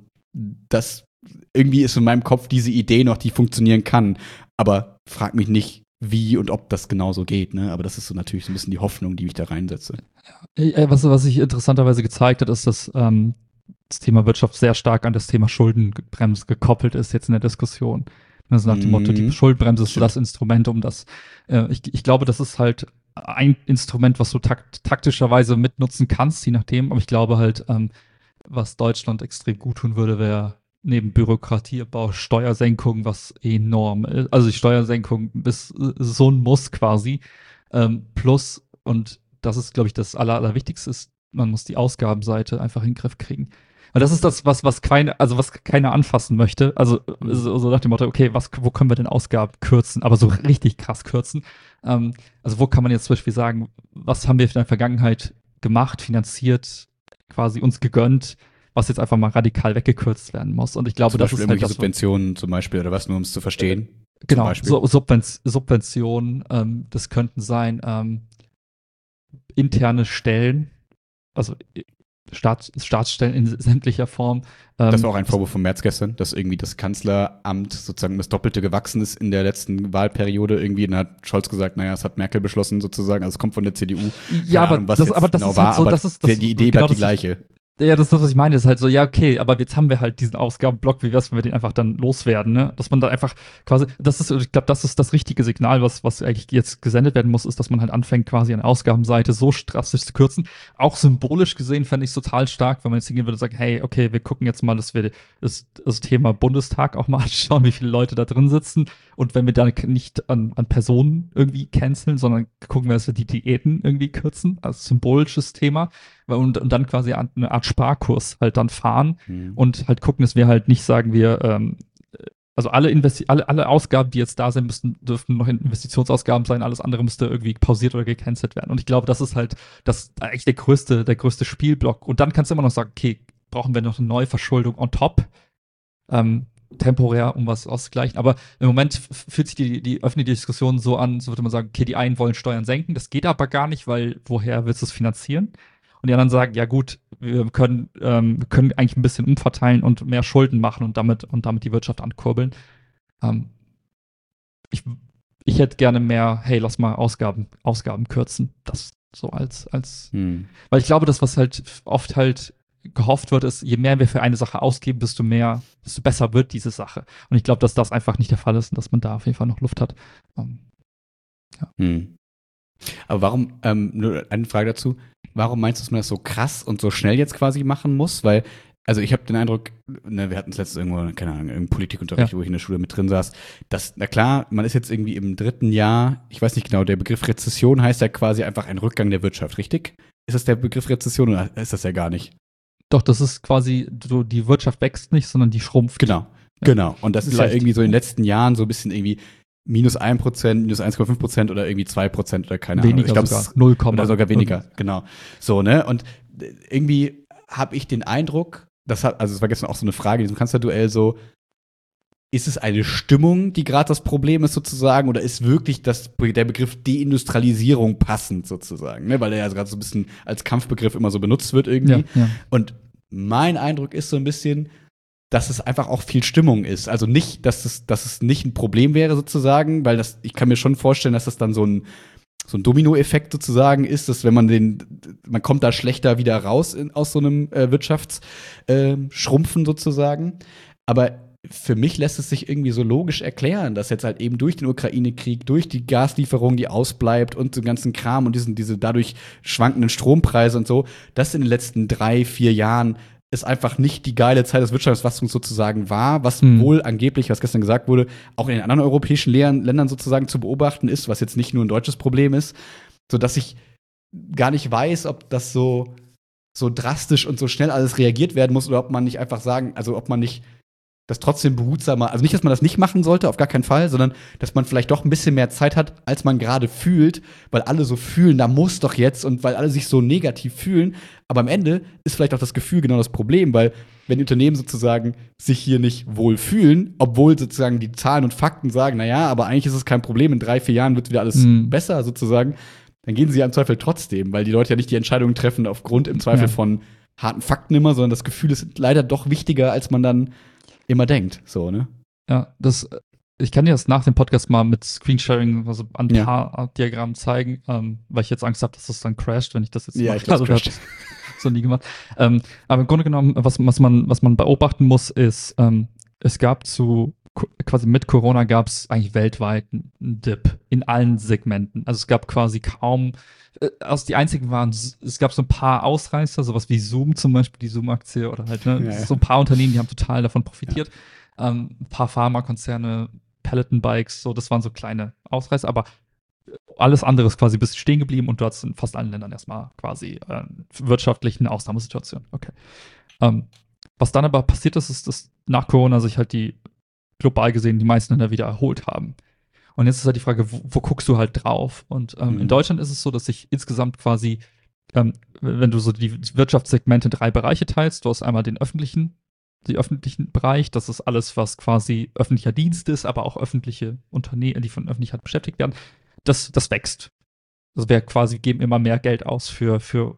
Speaker 1: das irgendwie ist in meinem Kopf diese Idee noch, die funktionieren kann. Aber frag mich nicht, wie und ob das genauso geht, ne? Aber das ist so natürlich so ein bisschen die Hoffnung, die ich da reinsetze.
Speaker 2: Äh, Was, was sich interessanterweise gezeigt hat, ist, dass ähm, das Thema Wirtschaft sehr stark an das Thema Schuldenbremse gekoppelt ist jetzt in der Diskussion. Also nach dem Motto, die
Speaker 1: Mhm.
Speaker 2: Schuldenbremse ist so
Speaker 1: Stimmt.
Speaker 2: das Instrument, um das, äh, ich, ich glaube, das ist halt ein Instrument, was du takt, taktischerweise mitnutzen kannst, je nachdem, aber ich glaube halt, ähm, was Deutschland extrem gut tun würde, wäre neben Bürokratieabbau Steuersenkung, was enorm ist. Also die Steuersenkung ist so ein Muss quasi. Ähm, plus, und das ist, glaube ich, das Aller, Allerwichtigste ist, man muss die Ausgabenseite einfach in den Griff kriegen. Und das ist das, was, was keine, also was keiner anfassen möchte. Also so, so nach dem Motto, okay, was, wo können wir denn Ausgaben kürzen, aber so richtig krass kürzen. Ähm, also wo kann man jetzt zum Beispiel sagen, was haben wir in der Vergangenheit gemacht, finanziert, quasi uns gegönnt, was jetzt einfach mal radikal weggekürzt werden muss. Und ich glaube,
Speaker 1: Zum
Speaker 2: das
Speaker 1: Beispiel
Speaker 2: ist halt
Speaker 1: irgendwelche
Speaker 2: das,
Speaker 1: Subventionen zum Beispiel oder was, nur um es zu verstehen. Zum
Speaker 2: genau,
Speaker 1: Beispiel.
Speaker 2: so, Subven Subventionen, ähm, das könnten sein ähm, interne Stellen, also äh, Staats Staatsstellen in sämtlicher Form. Ähm,
Speaker 1: Das war auch ein Vorwurf von Merz gestern, dass irgendwie das Kanzleramt sozusagen das Doppelte gewachsen ist in der letzten Wahlperiode irgendwie. Und dann hat Scholz gesagt, naja, es hat Merkel beschlossen sozusagen, also es kommt von der C D U.
Speaker 2: Ja,
Speaker 1: Keine
Speaker 2: aber
Speaker 1: Ahnung, was
Speaker 2: das,
Speaker 1: jetzt
Speaker 2: aber das
Speaker 1: genau
Speaker 2: ist halt
Speaker 1: war,
Speaker 2: so,
Speaker 1: aber
Speaker 2: das ist das,
Speaker 1: die Idee
Speaker 2: genau
Speaker 1: bleibt die
Speaker 2: das ist-
Speaker 1: gleiche.
Speaker 2: Ja, das ist das, was ich meine. Das ist halt so, ja, okay, aber jetzt haben wir halt diesen Ausgabenblock, wie wär's, wenn wir den einfach dann loswerden, ne? Dass man da einfach quasi, das ist, ich glaube, das ist das richtige Signal, was, was eigentlich jetzt gesendet werden muss, ist, dass man halt anfängt, quasi an der Ausgabenseite so drastisch zu kürzen. Auch symbolisch gesehen fände ich es total stark, wenn man jetzt hingehen würde und sagen, hey, okay, wir gucken jetzt mal, dass wir das, das Thema Bundestag auch mal anschauen, wie viele Leute da drin sitzen. Und wenn wir da nicht an, an Personen irgendwie canceln, sondern gucken wir, dass wir die Diäten irgendwie kürzen, als symbolisches Thema. Und, und dann quasi eine Art Sparkurs halt dann fahren
Speaker 1: Mhm.
Speaker 2: und halt gucken, dass wir halt nicht sagen, wir, ähm, also alle, Investi alle, alle Ausgaben, die jetzt da sind, müssten, dürften noch Investitionsausgaben sein, alles andere müsste irgendwie pausiert oder gecancelt werden. Und ich glaube, das ist halt das eigentlich der größte, der größte Spielblock. Und dann kannst du immer noch sagen, okay, brauchen wir noch eine neue Verschuldung on top, ähm, temporär, um was auszugleichen. Aber im Moment fühlt sich die, die öffentliche Diskussion so an, so würde man sagen, okay, die einen wollen Steuern senken, das geht aber gar nicht, weil woher willst du es finanzieren? Und die anderen sagen, ja gut, wir können, ähm, wir können eigentlich ein bisschen umverteilen und mehr Schulden machen und damit, und damit die Wirtschaft ankurbeln. Ähm, ich, ich hätte gerne mehr, hey, lass mal Ausgaben, Ausgaben kürzen. Das so als, als,
Speaker 1: Mhm.
Speaker 2: weil ich glaube, das, was halt oft halt gehofft wird, ist, je mehr wir für eine Sache ausgeben, desto mehr, desto besser wird diese Sache. Und ich glaube, dass das einfach nicht der Fall ist und dass man da auf jeden Fall noch Luft hat. Ähm,
Speaker 1: Mhm. Aber warum, ähm, nur eine Frage dazu, warum meinst du, dass man das so krass und so schnell jetzt quasi machen muss? Weil, also ich habe den Eindruck, ne, wir hatten es letztens irgendwo, keine Ahnung, im Politikunterricht,
Speaker 2: Ja.
Speaker 1: wo ich in der Schule mit drin saß, dass, na klar, man ist jetzt irgendwie im dritten Jahr, ich weiß nicht genau, der Begriff Rezession heißt ja quasi einfach ein Rückgang der Wirtschaft, richtig? Ist das der Begriff Rezession oder ist das ja gar nicht?
Speaker 2: Doch, das ist quasi, so, die Wirtschaft wächst nicht, sondern die schrumpft.
Speaker 1: Genau, genau. Und das ist ja
Speaker 2: Leicht.
Speaker 1: irgendwie so in den letzten Jahren so ein bisschen irgendwie minus ein Prozent, minus eins Komma fünf Prozent oder irgendwie zwei Prozent oder keine Ahnung.
Speaker 2: Weniger
Speaker 1: Ich glaube,
Speaker 2: sogar.
Speaker 1: es ist
Speaker 2: null,
Speaker 1: oder sogar weniger,
Speaker 2: irgendwas.
Speaker 1: genau. So, ne? Und äh, irgendwie habe ich den Eindruck, das hat, also es war gestern auch so eine Frage in diesem Kanzlerduell so, ist es eine Stimmung, die gerade das Problem ist sozusagen, oder ist wirklich das, der Begriff Deindustrialisierung passend sozusagen, ne? Weil der ja gerade so ein bisschen als Kampfbegriff immer so benutzt wird irgendwie.
Speaker 2: Ja, ja.
Speaker 1: Und mein Eindruck ist so ein bisschen, dass es einfach auch viel Stimmung ist. Also nicht, dass es, dass es nicht ein Problem wäre sozusagen, weil das, ich kann mir schon vorstellen, dass das dann so ein, so ein Dominoeffekt sozusagen ist, dass wenn man den, man kommt da schlechter wieder raus in, aus so einem äh, Wirtschaftsschrumpfen äh, sozusagen. Aber für mich lässt es sich irgendwie so logisch erklären, dass jetzt halt eben durch den Ukraine-Krieg, durch die Gaslieferung, die ausbleibt und den ganzen Kram und diesen, diese dadurch schwankenden Strompreise und so, dass in den letzten drei, vier Jahren es einfach nicht die geile Zeit des Wirtschaftswachstums sozusagen war, was
Speaker 2: Hm.
Speaker 1: wohl angeblich, was gestern gesagt wurde, auch in den anderen europäischen Lehren, Ländern sozusagen zu beobachten ist, was jetzt nicht nur ein deutsches Problem ist, sodass ich gar nicht weiß, ob das so, so drastisch und so schnell alles reagiert werden muss oder ob man nicht einfach sagen, also ob man nicht das trotzdem behutsamer, also nicht, dass man das nicht machen sollte, auf gar keinen Fall, sondern dass man vielleicht doch ein bisschen mehr Zeit hat, als man gerade fühlt, weil alle so fühlen, da muss doch jetzt und weil alle sich so negativ fühlen. Aber am Ende ist vielleicht auch das Gefühl genau das Problem, weil wenn die Unternehmen sozusagen sich hier nicht wohl fühlen, obwohl sozusagen die Zahlen und Fakten sagen, na ja, aber eigentlich ist es kein Problem, in drei, vier Jahren wird wieder alles
Speaker 2: Mhm.
Speaker 1: besser sozusagen, dann gehen sie ja im Zweifel trotzdem, weil die Leute ja nicht die Entscheidungen treffen aufgrund im Zweifel
Speaker 2: Ja.
Speaker 1: von harten Fakten immer, sondern das Gefühl ist leider doch wichtiger, als man dann immer denkt, so, ne?
Speaker 2: Ja, das, ich kann dir das nach dem Podcast mal mit Screensharing also an ein
Speaker 1: Ja.
Speaker 2: paar Diagrammen zeigen, ähm, weil ich jetzt Angst habe, dass das dann crasht, wenn ich das jetzt
Speaker 1: Ja,
Speaker 2: mache.
Speaker 1: ich glaub, es
Speaker 2: Also, das
Speaker 1: crasht.
Speaker 2: hab ich so nie gemacht. Ähm, aber im Grunde genommen, was, was, man, was man beobachten muss, ist, ähm, es gab zu, quasi mit Corona gab es eigentlich weltweit einen Dip in allen Segmenten. Also es gab quasi kaum, äh, also die einzigen waren, es gab so ein paar Ausreißer, sowas wie Zoom zum Beispiel, die Zoom-Aktie oder halt, ne,
Speaker 1: Ja, ja.
Speaker 2: so ein paar Unternehmen, die haben total davon profitiert. Ähm, ein paar Pharmakonzerne, Peloton-Bikes, so, das waren so kleine Ausreißer, aber alles andere ist quasi bis stehen geblieben und du hattest in fast allen Ländern erstmal quasi äh, wirtschaftlich eine Ausnahmesituation. Okay. Ähm, was dann aber passiert ist, ist, dass nach Corona sich halt die global gesehen die meisten Länder wieder erholt haben. Und jetzt ist halt die Frage, wo, wo guckst du halt drauf? Und ähm,
Speaker 1: Mhm.
Speaker 2: in Deutschland ist es so, dass sich insgesamt quasi, ähm, wenn du so die Wirtschaftssegmente in drei Bereiche teilst, du hast einmal den öffentlichen, den öffentlichen Bereich, das ist alles, was quasi öffentlicher Dienst ist, aber auch öffentliche Unternehmen, die von Öffentlichkeit beschäftigt werden, das, das wächst. Also wir quasi geben immer mehr Geld aus für, für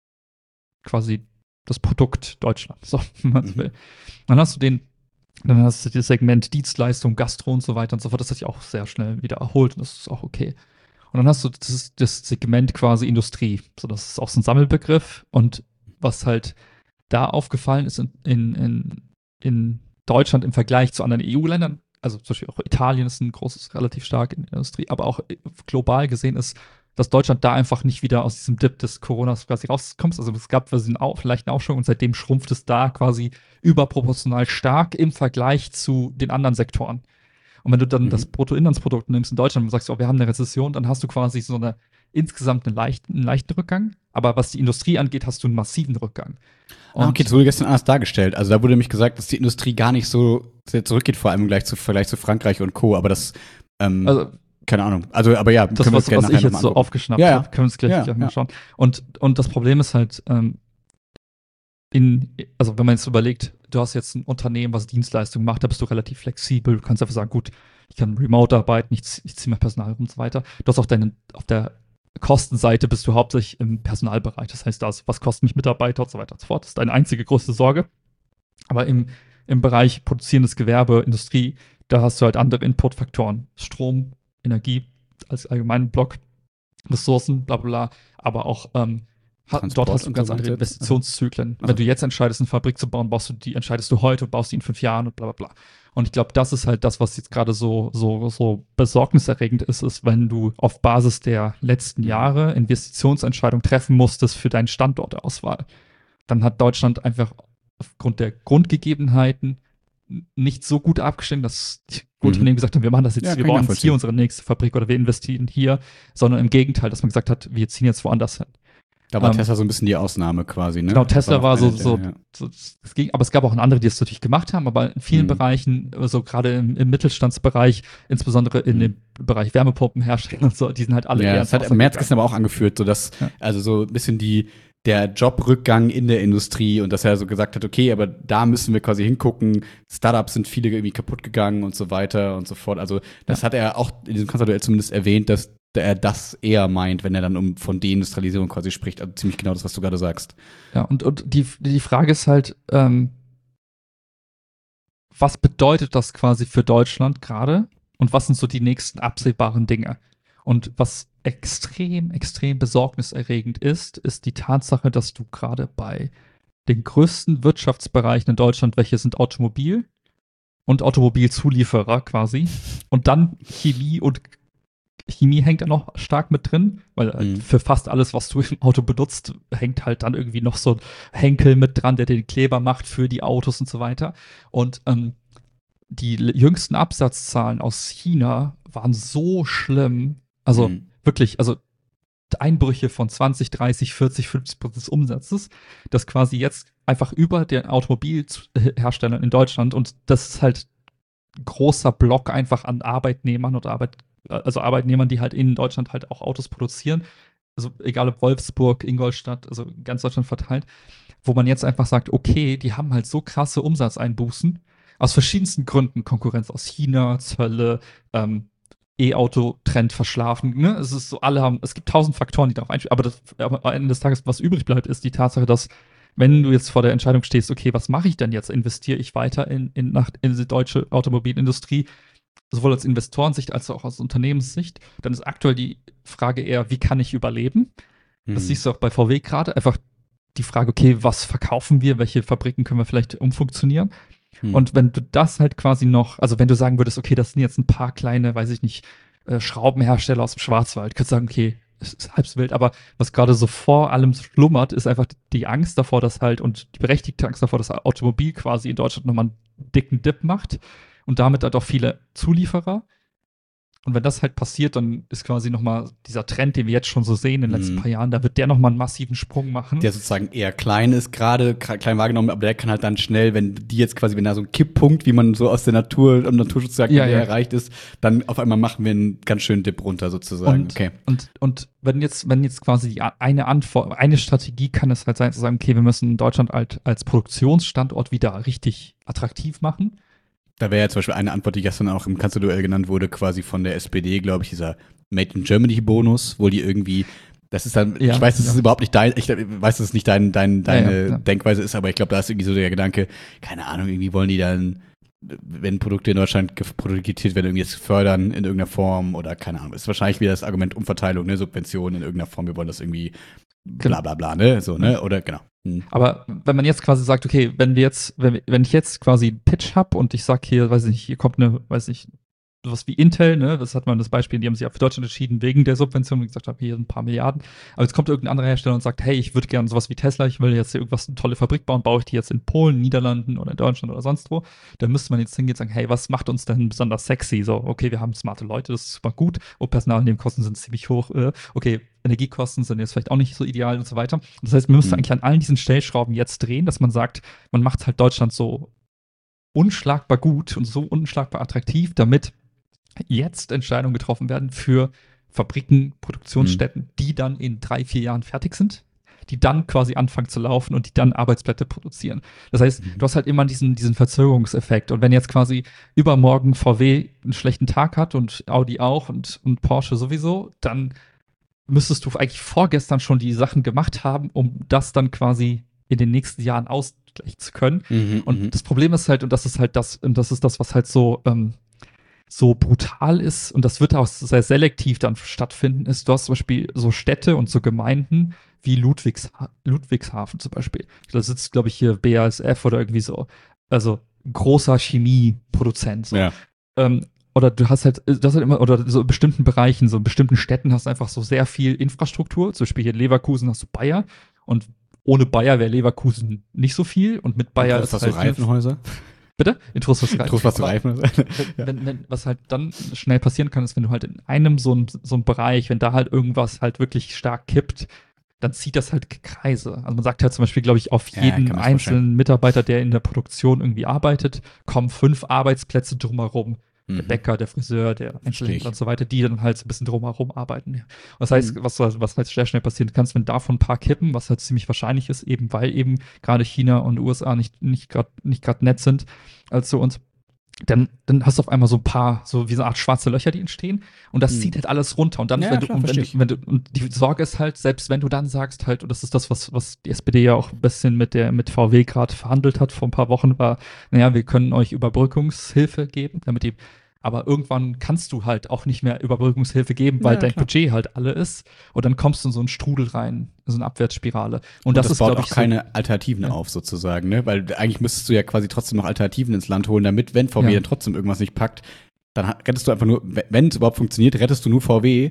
Speaker 2: quasi das Produkt Deutschland, so, wenn man so
Speaker 1: Mhm.
Speaker 2: will. Dann hast du den Dann hast du das Segment Dienstleistung, Gastro und so weiter und so fort. Das hat sich auch sehr schnell wieder erholt und das ist auch okay. Und dann hast du das, das Segment quasi Industrie. So, das ist auch so ein Sammelbegriff. Und was halt da aufgefallen ist in, in, in, in Deutschland im Vergleich zu anderen E U-Ländern, also zum Beispiel auch Italien ist ein großes, relativ stark in der Industrie, aber auch global gesehen ist, dass Deutschland da einfach nicht wieder aus diesem Dip des Coronas quasi rauskommt. Also es gab quasi einen Auf, leichten Aufschwung und seitdem schrumpft es da quasi überproportional stark im Vergleich zu den anderen Sektoren. Und wenn du dann
Speaker 1: Mhm.
Speaker 2: das Bruttoinlandsprodukt nimmst in Deutschland und sagst, oh, wir haben eine Rezession, dann hast du quasi so eine insgesamt einen leichten, einen leichten Rückgang. Aber was die Industrie angeht, hast du einen massiven Rückgang.
Speaker 1: Ah, okay, das wurde gestern anders dargestellt. Also da wurde nämlich gesagt, dass die Industrie gar nicht so sehr zurückgeht, vor allem im Vergleich zu, Vergleich zu Frankreich und Co. Aber das, ähm,
Speaker 2: also
Speaker 1: keine Ahnung. Also, aber ja,
Speaker 2: das,
Speaker 1: können wir
Speaker 2: was,
Speaker 1: uns gerne
Speaker 2: was
Speaker 1: nachher
Speaker 2: ich jetzt
Speaker 1: noch mal
Speaker 2: so
Speaker 1: angucken.
Speaker 2: aufgeschnappt
Speaker 1: Ja, ja.
Speaker 2: habe, können wir uns gleich,
Speaker 1: Ja,
Speaker 2: gleich mal
Speaker 1: ja.
Speaker 2: schauen. Und, und das Problem ist halt, ähm, in, also wenn man jetzt überlegt, du hast jetzt ein Unternehmen, was Dienstleistungen macht, da bist du relativ flexibel. Du kannst einfach sagen, gut, ich kann remote arbeiten, ich, zieh- ich ziehe mir Personal und so weiter. Du hast auch deine, auf der Kostenseite bist du hauptsächlich im Personalbereich. Das heißt, da ist, was kosten mich Mitarbeiter und so weiter und so fort. Das ist deine einzige größte Sorge. Aber im, im Bereich produzierendes Gewerbe, Industrie, da hast du halt andere Inputfaktoren. Strom, Energie als allgemeinen Block, Ressourcen, bla bla bla, aber auch ähm, ha,
Speaker 1: Transport
Speaker 2: dort hast du
Speaker 1: und
Speaker 2: ganz
Speaker 1: so
Speaker 2: andere
Speaker 1: weiter.
Speaker 2: Investitionszyklen.
Speaker 1: Also-
Speaker 2: Wenn du jetzt entscheidest, eine Fabrik zu bauen, baust du die, entscheidest du heute und baust die in fünf Jahren und bla bla bla. Und ich glaube, das ist halt das, was jetzt gerade so, so, so besorgniserregend ist, ist, wenn du auf Basis der letzten Jahre Investitionsentscheidungen treffen musstest für deine Standortauswahl. Dann hat Deutschland einfach aufgrund der Grundgegebenheiten nicht so gut abgestimmt, dass die
Speaker 1: Mhm.
Speaker 2: Unternehmen gesagt haben, wir machen das jetzt,
Speaker 1: Ja,
Speaker 2: wir
Speaker 1: kann ich
Speaker 2: bauen jetzt
Speaker 1: nachvollziehen.
Speaker 2: hier unsere nächste Fabrik oder wir investieren hier, sondern im Gegenteil, dass man gesagt hat, wir ziehen jetzt woanders hin.
Speaker 1: Da war
Speaker 2: Ähm,
Speaker 1: Tesla so ein bisschen die Ausnahme quasi, ne?
Speaker 2: Genau,
Speaker 1: Das
Speaker 2: Tesla
Speaker 1: noch
Speaker 2: war so,
Speaker 1: eine der-
Speaker 2: so,
Speaker 1: ja.
Speaker 2: so es ging, aber es gab auch andere, die es natürlich gemacht haben, aber in vielen
Speaker 1: Mhm.
Speaker 2: Bereichen, so gerade im, im Mittelstandsbereich, insbesondere in
Speaker 1: Mhm.
Speaker 2: dem Bereich Wärmepumpenherstellung und so, die sind halt alle
Speaker 1: Ja,
Speaker 2: eher
Speaker 1: das hat
Speaker 2: ins Wasser
Speaker 1: Merz
Speaker 2: gegangen.
Speaker 1: gestern aber auch angeführt, so dass,
Speaker 2: Ja.
Speaker 1: also so ein bisschen die, der Jobrückgang in der Industrie und dass er so gesagt hat, okay, aber da müssen wir quasi hingucken, Startups sind viele irgendwie kaputt gegangen und so weiter und so fort. Also das
Speaker 2: Ja.
Speaker 1: hat er auch in diesem Kanzlerduell zumindest erwähnt, dass er das eher meint, wenn er dann um von Deindustrialisierung quasi spricht. Also ziemlich genau das, was du gerade sagst.
Speaker 2: Ja, und, und die, die Frage ist halt, ähm, was bedeutet das quasi für Deutschland gerade und was sind so die nächsten absehbaren Dinge? Und was extrem, extrem besorgniserregend ist, ist die Tatsache, dass du gerade bei den größten Wirtschaftsbereichen in Deutschland, welche sind Automobil und Automobilzulieferer quasi, und dann Chemie und Chemie hängt da noch stark mit drin, weil äh,
Speaker 1: Mhm.
Speaker 2: für fast alles, was du im Auto benutzt, hängt halt dann irgendwie noch so ein Henkel mit dran, der den Kleber macht für die Autos und so weiter. Und ähm, die l- jüngsten Absatzzahlen aus China waren so schlimm. Also
Speaker 1: Mhm.
Speaker 2: wirklich, also Einbrüche von zwanzig, dreißig, vierzig, fünfzig Prozent des Umsatzes, das quasi jetzt einfach über den Automobilherstellern in Deutschland, und das ist halt ein großer Block einfach an Arbeitnehmern oder Arbeit, also Arbeitnehmern, die halt in Deutschland halt auch Autos produzieren. Also egal ob Wolfsburg, Ingolstadt, also ganz Deutschland verteilt, wo man jetzt einfach sagt, okay, die haben halt so krasse Umsatzeinbußen aus verschiedensten Gründen, Konkurrenz aus China, Zölle, ähm, E-Auto-Trend verschlafen. Ne? Es ist so, alle haben, es gibt tausend Faktoren, die darauf einspielen. Aber, das, aber am Ende des Tages, was übrig bleibt, ist die Tatsache, dass wenn du jetzt vor der Entscheidung stehst, okay, was mache ich denn jetzt? Investiere ich weiter in, in, nach, in die deutsche Automobilindustrie, sowohl als Investorensicht als auch aus Unternehmenssicht, dann ist aktuell die Frage eher, wie kann ich überleben? Das
Speaker 1: Mhm.
Speaker 2: siehst du auch bei V W gerade. Einfach die Frage, okay, was verkaufen wir? Welche Fabriken können wir vielleicht umfunktionieren?
Speaker 1: Mhm.
Speaker 2: Und wenn du das halt quasi noch, also wenn du sagen würdest, okay, das sind jetzt ein paar kleine, weiß ich nicht, äh, Schraubenhersteller aus dem Schwarzwald, könntest du sagen, okay, es ist halb so wild, aber was gerade so vor allem schlummert, ist einfach die Angst davor, dass halt, und die berechtigte Angst davor, dass Automobil quasi in Deutschland nochmal einen dicken Dip macht und damit halt auch viele Zulieferer. Und wenn das halt passiert, dann ist quasi nochmal dieser Trend, den wir jetzt schon so sehen in den letzten
Speaker 1: Mhm.
Speaker 2: paar Jahren, da wird der nochmal einen massiven Sprung machen.
Speaker 1: Der sozusagen eher klein ist, gerade kra- klein wahrgenommen, aber der kann halt dann schnell, wenn die jetzt quasi, wenn da so ein Kipppunkt, wie man so aus der Natur, am Naturschutz sagt,
Speaker 2: Ja,
Speaker 1: der
Speaker 2: ja.
Speaker 1: erreicht ist, dann auf einmal machen wir einen ganz schönen Dip runter sozusagen.
Speaker 2: Und,
Speaker 1: Okay.
Speaker 2: und, und wenn jetzt, wenn jetzt quasi die a- eine Antwort, eine Strategie kann es halt sein, zu sagen, okay, wir müssen Deutschland halt als Produktionsstandort wieder richtig attraktiv machen.
Speaker 1: Da wäre ja zum Beispiel eine Antwort, die gestern auch im Kanzlerduell genannt wurde, quasi von der S P D, glaube ich, dieser Made in Germany Bonus, wo die irgendwie, das ist dann,
Speaker 2: Ja,
Speaker 1: ich weiß, das
Speaker 2: ja.
Speaker 1: ist überhaupt nicht dein, ich weiß, dass es nicht dein, dein, deine
Speaker 2: Ja, ja, ja.
Speaker 1: Denkweise ist, aber ich glaube, da ist irgendwie so der Gedanke, keine Ahnung, irgendwie wollen die dann, wenn Produkte in Deutschland gef- produziert werden, irgendwie jetzt fördern in irgendeiner Form oder keine Ahnung. Ist wahrscheinlich wieder das Argument Umverteilung, ne, Subventionen in irgendeiner Form, wir wollen das irgendwie bla bla bla, ne, so, ne, oder genau. Hm.
Speaker 2: Aber wenn man jetzt quasi sagt, okay, wenn wir jetzt, wenn, wir- wenn ich jetzt quasi einen Pitch habe und ich sag hier, weiß ich nicht, hier kommt eine, weiß ich, sowas wie Intel, ne, das hat man das Beispiel, die haben sich auch für Deutschland entschieden wegen der Subvention, wie gesagt habe, hier ein paar Milliarden. Aber jetzt kommt irgendein anderer Hersteller und sagt, hey, ich würde gerne sowas wie Tesla, ich will jetzt hier irgendwas, eine tolle Fabrik bauen, baue ich die jetzt in Polen, Niederlanden oder in Deutschland oder sonst wo. Dann müsste man jetzt hingehen und sagen, hey, was macht uns denn besonders sexy? So, okay, wir haben smarte Leute, das ist super gut. Oh, Personalnebenkosten sind ziemlich hoch. Äh, okay, Energiekosten sind jetzt vielleicht auch nicht so ideal und so weiter. Das heißt, man müsste
Speaker 1: Mhm.
Speaker 2: eigentlich an allen diesen Stellschrauben jetzt drehen, dass man sagt, man macht halt Deutschland so unschlagbar gut und so unschlagbar attraktiv, damit jetzt Entscheidungen getroffen werden für Fabriken, Produktionsstätten, die dann in drei, vier Jahren fertig sind, die dann quasi anfangen zu laufen und die dann Arbeitsplätze produzieren. Das heißt,
Speaker 1: Mhm.
Speaker 2: du hast halt immer diesen, diesen Verzögerungseffekt. Und wenn jetzt quasi übermorgen V W einen schlechten Tag hat und Audi auch und, und Porsche sowieso, dann müsstest du eigentlich vorgestern schon die Sachen gemacht haben, um das dann quasi in den nächsten Jahren ausgleichen zu können.
Speaker 1: Mhm,
Speaker 2: Und
Speaker 1: mhm.
Speaker 2: das Problem ist halt, und das ist halt das, und das ist das, was halt so, ähm, so brutal ist, und das wird auch sehr selektiv dann stattfinden, ist, du hast zum Beispiel so Städte und so Gemeinden wie Ludwigs, Ludwigshafen zum Beispiel. Da sitzt, glaube ich, hier B A S F oder irgendwie so. Also großer Chemieproduzent. So.
Speaker 1: Ja.
Speaker 2: Ähm, oder du hast halt, das halt immer, oder so in bestimmten Bereichen, so in bestimmten Städten hast du einfach so sehr viel Infrastruktur. Zum Beispiel hier in Leverkusen hast du Bayer und ohne Bayer wäre Leverkusen nicht so viel und mit Bayer
Speaker 1: ist das
Speaker 2: halt
Speaker 1: so Reifenhäuser?
Speaker 2: Bitte? Intros was
Speaker 1: Intros was Reifen.
Speaker 2: wenn, wenn, wenn, was halt dann schnell passieren kann, ist, wenn du halt in einem so einem so einem Bereich, wenn da halt irgendwas halt wirklich stark kippt, dann zieht das halt Kreise. Also man sagt halt zum Beispiel, glaube ich, auf
Speaker 1: Ja,
Speaker 2: jeden
Speaker 1: kann man
Speaker 2: einzelnen Mitarbeiter, der in der Produktion irgendwie arbeitet, kommen fünf Arbeitsplätze drumherum. Der
Speaker 1: Mhm.
Speaker 2: Bäcker, der Friseur, der
Speaker 1: Verstehe
Speaker 2: Einzelhändler
Speaker 1: ich.
Speaker 2: und so weiter, die dann halt so ein bisschen drumherum arbeiten. Ja. Und das heißt,
Speaker 1: Mhm.
Speaker 2: was, was halt sehr schnell passieren kann, wenn davon ein paar kippen, was halt ziemlich wahrscheinlich ist, eben weil eben gerade China und U S A nicht, nicht gerade nicht gerade nett sind als zu uns, dann, dann hast du auf einmal so ein paar, so wie so eine Art schwarze Löcher, die entstehen und das
Speaker 1: Mhm.
Speaker 2: zieht halt alles runter. Und dann,
Speaker 1: Ja,
Speaker 2: wenn du,
Speaker 1: klar,
Speaker 2: und wenn,
Speaker 1: verstehe
Speaker 2: du, wenn du, und die Sorge ist halt, selbst wenn du dann sagst halt, und das ist das, was, was die S P D ja auch ein bisschen mit der, mit V W gerade verhandelt hat vor ein paar Wochen, war, naja, wir können euch Überbrückungshilfe geben, damit die, aber irgendwann kannst du halt auch nicht mehr Überbrückungshilfe geben, weil
Speaker 1: Ja,
Speaker 2: dein
Speaker 1: klar.
Speaker 2: Budget halt alle ist. Und dann kommst du in so einen Strudel rein, in so eine Abwärtsspirale. Und,
Speaker 1: Und
Speaker 2: das,
Speaker 1: das
Speaker 2: ist,
Speaker 1: baut
Speaker 2: glaube
Speaker 1: auch
Speaker 2: ich, so,
Speaker 1: keine Alternativen
Speaker 2: Ja.
Speaker 1: auf, sozusagen, ne? Weil eigentlich müsstest du ja quasi trotzdem noch Alternativen ins Land holen, damit, wenn V W
Speaker 2: Ja.
Speaker 1: dann trotzdem irgendwas nicht packt, dann ha- rettest du einfach nur, we- wenn es überhaupt funktioniert, rettest du nur V W.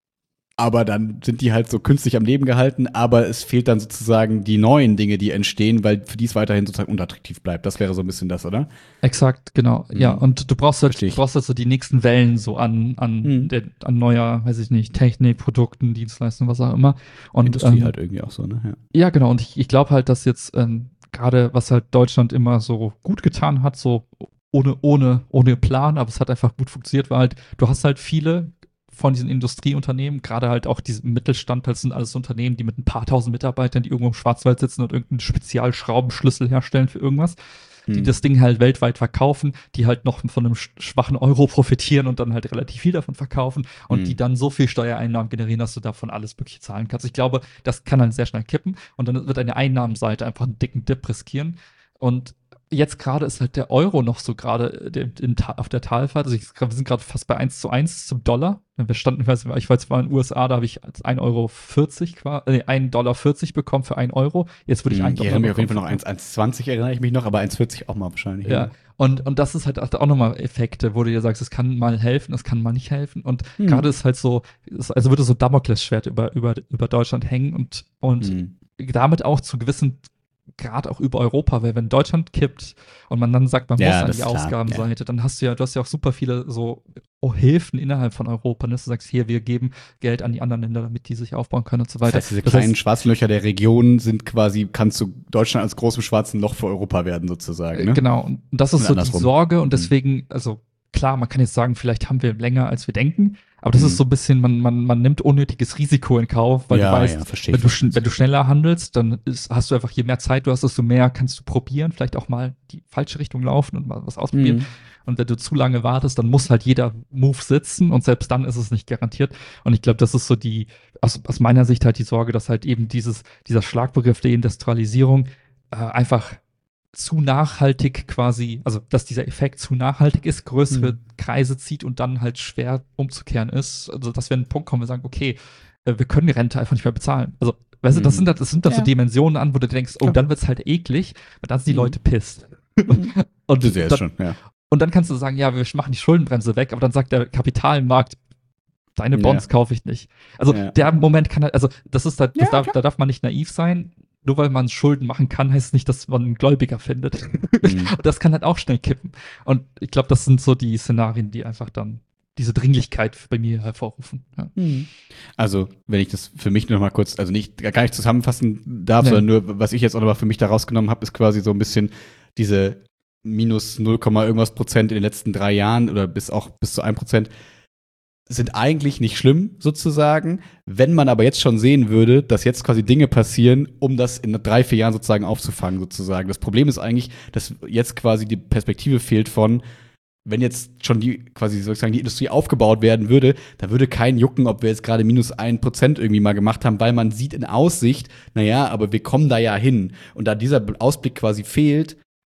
Speaker 1: Aber dann sind die halt so künstlich am Leben gehalten, aber es fehlt dann sozusagen die neuen Dinge, die entstehen, weil für die es weiterhin sozusagen unattraktiv bleibt. Das wäre so ein bisschen das, oder?
Speaker 2: Exakt, genau.
Speaker 1: Mhm.
Speaker 2: Ja, und du brauchst halt,
Speaker 1: Versteh ich.
Speaker 2: du brauchst halt so die nächsten Wellen so an, an,
Speaker 1: Mhm.
Speaker 2: der, an neuer, weiß ich nicht, Technik, Produkten, Dienstleistungen, was auch immer. Und,
Speaker 1: Industrie
Speaker 2: ähm,
Speaker 1: halt irgendwie auch so, ne? Ja.
Speaker 2: Ja, genau. Und ich, ich glaube halt, dass jetzt ähm, gerade, was halt Deutschland immer so gut getan hat, so ohne, ohne, ohne Plan, aber es hat einfach gut funktioniert, war halt, du hast halt viele von diesen Industrieunternehmen, gerade halt auch diese Mittelstand, das sind alles Unternehmen, die mit ein paar tausend Mitarbeitern, die irgendwo im Schwarzwald sitzen und irgendeinen Spezialschraubenschlüssel herstellen für irgendwas, die
Speaker 1: Mhm.
Speaker 2: das Ding halt weltweit verkaufen, die halt noch von einem sch- schwachen Euro profitieren und dann halt relativ viel davon verkaufen und
Speaker 1: Mhm.
Speaker 2: die dann so viel Steuereinnahmen generieren, dass du davon alles Mögliche zahlen kannst. Ich glaube, das kann dann sehr schnell kippen und dann wird deine Einnahmenseite einfach einen dicken Dip riskieren. Und jetzt gerade ist halt der Euro noch so gerade äh, in- in Ta- auf der Talfahrt. Also ich, wir sind gerade fast bei eins zu eins zum Dollar. Wir standen, ich weiß, ich war jetzt mal in den U S A, da habe ich als ein Euro vierzig, qua- äh, ein Dollar vierzig bekommen für ein Euro. Jetzt würde ich
Speaker 1: Mhm.
Speaker 2: ein
Speaker 1: Ich
Speaker 2: Dollar
Speaker 1: erinnere mich auf jeden Fall noch
Speaker 2: bekommen
Speaker 1: eins Komma zwanzig erinnere ich mich noch, aber eins Komma vierzig auch mal wahrscheinlich.
Speaker 2: ja, und, und das ist halt auch nochmal Effekte, wo du dir sagst, es kann mal helfen, es kann mal nicht helfen. Und
Speaker 1: Hm.
Speaker 2: gerade ist halt so, ist, also würde so ein Damoklesschwert über, über, über Deutschland hängen und, und
Speaker 1: Mhm.
Speaker 2: damit auch zu gewissen Grad auch über Europa, weil wenn Deutschland kippt und man dann sagt, man
Speaker 1: Ja,
Speaker 2: muss an
Speaker 1: das
Speaker 2: die
Speaker 1: ist klar,
Speaker 2: Ausgabenseite, dann hast du ja, du hast ja auch super viele so oh, Hilfen innerhalb von Europa, ne? Dass du sagst, hier, wir geben Geld an die anderen Länder, damit die sich aufbauen können und so
Speaker 1: Das
Speaker 2: weiter.
Speaker 1: heißt, diese
Speaker 2: Das
Speaker 1: kleinen
Speaker 2: heißt,
Speaker 1: schwarzen Löcher der Region sind quasi, kannst du Deutschland als großem schwarzen Loch für Europa werden, sozusagen, ne?
Speaker 2: Genau, und das ist
Speaker 1: Und
Speaker 2: so die
Speaker 1: andersrum.
Speaker 2: Sorge und
Speaker 1: Mhm.
Speaker 2: deswegen, also klar, man kann jetzt sagen, vielleicht haben wir länger, als wir denken, aber das
Speaker 1: Mhm.
Speaker 2: ist so ein bisschen, man, man, man nimmt unnötiges Risiko in Kauf, weil
Speaker 1: Ja,
Speaker 2: du weißt,
Speaker 1: ja, verstehe
Speaker 2: wenn,
Speaker 1: ich,
Speaker 2: du,
Speaker 1: was du
Speaker 2: schn-
Speaker 1: meinst.
Speaker 2: wenn du schneller handelst, dann ist, hast du einfach, je mehr Zeit du hast, desto mehr kannst du probieren, vielleicht auch mal die falsche Richtung laufen und mal was ausprobieren.
Speaker 1: Mhm.
Speaker 2: Und wenn du zu lange wartest, dann muss halt jeder Move sitzen und selbst dann ist es nicht garantiert. Und ich glaube, das ist so die, aus, aus meiner Sicht halt die Sorge, dass halt eben dieses, dieser Schlagbegriff der Industrialisierung äh, einfach zu nachhaltig quasi, also dass dieser Effekt zu nachhaltig ist, größere
Speaker 1: Mhm.
Speaker 2: Kreise zieht und dann halt schwer umzukehren ist. Also dass wir an einen Punkt kommen, wir sagen, okay, äh, wir können die Rente einfach nicht mehr bezahlen. Also, weißt du, das
Speaker 1: Mhm.
Speaker 2: sind, das sind dann so
Speaker 1: Ja.
Speaker 2: Dimensionen an, wo du denkst, oh,
Speaker 1: Klar.
Speaker 2: dann wird's halt eklig, weil dann sind die
Speaker 1: Mhm.
Speaker 2: Leute pisst.
Speaker 1: Mhm.
Speaker 2: Und
Speaker 1: Das ist ja jetzt
Speaker 2: dann,
Speaker 1: schon, ja.
Speaker 2: und dann kannst du sagen, ja, wir machen die Schuldenbremse weg, aber dann sagt der Kapitalmarkt, deine Bonds
Speaker 1: Ja.
Speaker 2: kaufe ich nicht. Also
Speaker 1: Ja.
Speaker 2: der Moment kann halt, also das ist halt, das
Speaker 1: Ja,
Speaker 2: darf,
Speaker 1: klar.
Speaker 2: da darf man nicht naiv sein. Nur weil man Schulden machen kann, heißt es nicht, dass man einen Gläubiger findet.
Speaker 1: Mhm.
Speaker 2: Und das kann halt auch schnell kippen. Und ich glaube, das sind so die Szenarien, die einfach dann diese Dringlichkeit bei mir hervorrufen. Ja.
Speaker 1: Mhm. Also, wenn ich das für mich noch mal kurz, also nicht gar nicht zusammenfassen darf,
Speaker 2: Nee.
Speaker 1: sondern nur, was ich jetzt auch noch mal für mich da rausgenommen habe, ist quasi so ein bisschen diese minus null, irgendwas Prozent in den letzten drei Jahren oder bis auch bis zu ein Prozent sind eigentlich nicht schlimm, sozusagen. Wenn man aber jetzt schon sehen würde, dass jetzt quasi Dinge passieren, um das in drei, vier Jahren sozusagen aufzufangen, sozusagen. Das Problem ist eigentlich, dass jetzt quasi die Perspektive fehlt von, wenn jetzt schon die quasi sozusagen die Industrie aufgebaut werden würde, da würde keinen jucken, ob wir jetzt gerade minus ein Prozent irgendwie mal gemacht haben, weil man sieht in Aussicht, naja, aber wir kommen da ja hin. Und da dieser Ausblick quasi fehlt,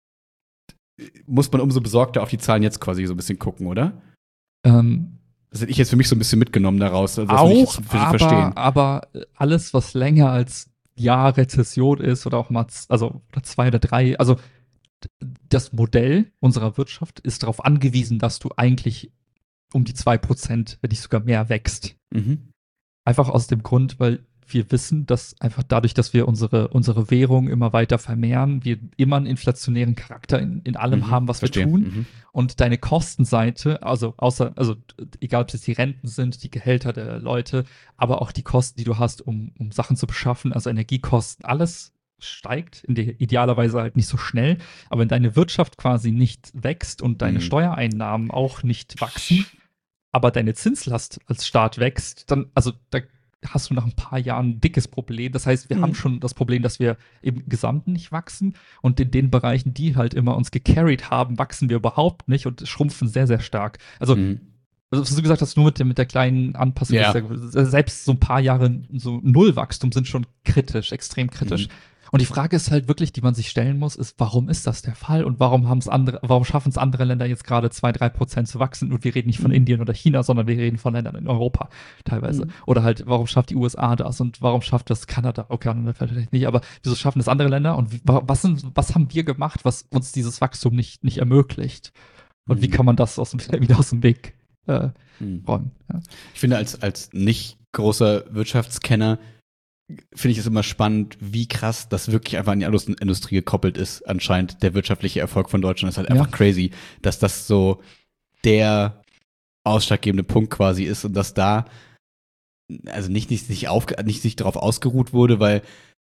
Speaker 1: muss man umso besorgter auf die Zahlen jetzt quasi so ein bisschen gucken, oder?
Speaker 2: Ähm,
Speaker 1: Das hätte ich jetzt für mich so ein bisschen mitgenommen daraus. Also das
Speaker 2: auch,
Speaker 1: will ich jetzt für
Speaker 2: aber,
Speaker 1: verstehen.
Speaker 2: aber alles, was länger als Jahr Rezession ist oder auch mal z- also oder zwei oder drei, also das Modell unserer Wirtschaft ist darauf angewiesen, dass du eigentlich um die zwei Prozent, wenn nicht sogar mehr, wächst.
Speaker 1: Mhm.
Speaker 2: Einfach aus dem Grund, weil wir wissen, dass einfach dadurch, dass wir unsere, unsere Währung immer weiter vermehren, wir immer einen inflationären Charakter in, in allem
Speaker 1: Mhm.
Speaker 2: haben, was
Speaker 1: Verstehe.
Speaker 2: wir tun.
Speaker 1: Mhm.
Speaker 2: Und deine Kostenseite, also außer, also egal ob es die Renten sind, die Gehälter der Leute, aber auch die Kosten, die du hast, um, um Sachen zu beschaffen, also Energiekosten, alles steigt, in der, idealerweise halt nicht so schnell. Aber wenn deine Wirtschaft quasi nicht wächst und deine
Speaker 1: Mhm.
Speaker 2: Steuereinnahmen auch nicht wachsen, aber deine Zinslast als Staat wächst, dann, also da hast du nach ein paar Jahren ein dickes Problem. Das heißt, wir
Speaker 1: Mhm.
Speaker 2: haben schon das Problem, dass wir im Gesamten nicht wachsen und in den Bereichen, die halt immer uns gecarried haben, wachsen wir überhaupt nicht und schrumpfen sehr, sehr stark. Also,
Speaker 1: Mhm.
Speaker 2: also was du gesagt hast, nur mit der, mit der kleinen Anpassung,
Speaker 1: Ja.
Speaker 2: ist ja, selbst so ein paar Jahre so Nullwachstum sind schon kritisch, extrem kritisch.
Speaker 1: Mhm.
Speaker 2: Und die Frage ist halt wirklich, die man sich stellen muss, ist, warum ist das der Fall und warum haben es andere, warum schaffen es andere Länder jetzt gerade zwei, drei Prozent zu wachsen und wir reden nicht von
Speaker 1: Mhm.
Speaker 2: Indien oder China, sondern wir reden von Ländern in Europa teilweise.
Speaker 1: Mhm.
Speaker 2: Oder halt, warum schafft die U S A das und warum schafft das Kanada? Okay, Kanada vielleicht nicht, aber wieso schaffen das andere Länder und wie, was, sind, was haben wir gemacht, was uns dieses Wachstum nicht, nicht ermöglicht? Und wie
Speaker 1: Mhm.
Speaker 2: kann man das aus dem, wieder aus dem Weg äh,
Speaker 1: Mhm.
Speaker 2: räumen? Ja.
Speaker 1: Ich finde, als, als nicht großer Wirtschaftskenner finde ich es immer spannend, wie krass das wirklich einfach an die Industrie gekoppelt ist, anscheinend der wirtschaftliche Erfolg von Deutschland. Das ist halt
Speaker 2: Ja.
Speaker 1: einfach crazy, dass das so der ausschlaggebende Punkt quasi ist und dass da also nicht, nicht, nicht, auf, nicht sich darauf ausgeruht wurde, weil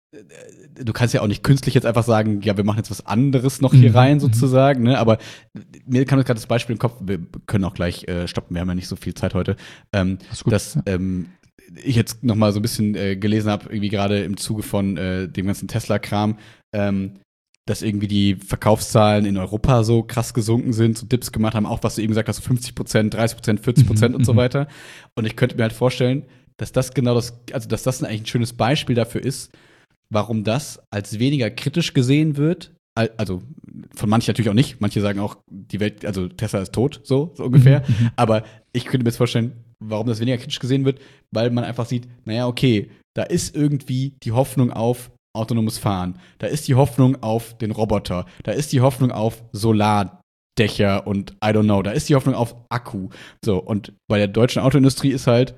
Speaker 1: äh, du kannst ja auch nicht künstlich jetzt einfach sagen, ja, wir machen jetzt was anderes noch hier
Speaker 2: Mhm.
Speaker 1: rein
Speaker 2: Mhm.
Speaker 1: sozusagen, ne? Aber mir kam jetzt gerade das Beispiel im Kopf, wir können auch gleich äh, stoppen, wir haben ja nicht so viel Zeit heute, ähm,
Speaker 2: Alles gut.
Speaker 1: dass
Speaker 2: Ja.
Speaker 1: ähm, ich jetzt noch mal so ein bisschen äh, gelesen habe, irgendwie gerade im Zuge von äh, dem ganzen Tesla-Kram, ähm, dass irgendwie die Verkaufszahlen in Europa so krass gesunken sind, so Dips gemacht haben, auch was du eben gesagt hast, so fünfzig Prozent, dreißig Prozent, vierzig Prozent
Speaker 2: Mhm,
Speaker 1: und so
Speaker 2: mhm.
Speaker 1: weiter. Und ich könnte mir halt vorstellen, dass das genau das, also dass das eigentlich ein schönes Beispiel dafür ist, warum das als weniger kritisch gesehen wird. Al- Also von manchen natürlich auch nicht. Manche sagen auch, die Welt, also Tesla ist tot, so, so ungefähr.
Speaker 2: Mhm, mhm.
Speaker 1: Aber ich könnte mir jetzt vorstellen, warum das weniger kritisch gesehen wird, weil man einfach sieht, naja, okay, da ist irgendwie die Hoffnung auf autonomes Fahren. Da ist die Hoffnung auf den Roboter. Da ist die Hoffnung auf Solardächer und I don't know. Da ist die Hoffnung auf Akku. So, und bei der deutschen Autoindustrie ist halt,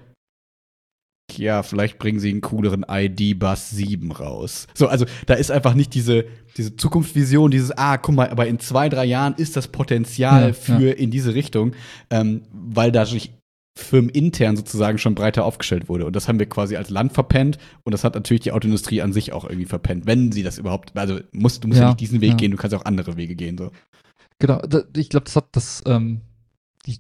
Speaker 1: ja, vielleicht bringen sie einen cooleren I D-Bus sieben raus. So, also da ist einfach nicht diese, diese Zukunftsvision, dieses, ah, guck mal, aber in zwei, drei Jahren ist das Potenzial
Speaker 2: Ja,
Speaker 1: für
Speaker 2: ja.
Speaker 1: in diese Richtung, ähm, weil dadurch firmenintern sozusagen schon breiter aufgestellt wurde. Und das haben wir quasi als Land verpennt und das hat natürlich die Autoindustrie an sich auch irgendwie verpennt, wenn sie das überhaupt, also musst, du musst ja,
Speaker 2: Ja,
Speaker 1: nicht diesen Weg
Speaker 2: ja.
Speaker 1: gehen, du kannst auch andere Wege gehen. So.
Speaker 2: Genau, da, ich glaube, das hat das, ähm, die,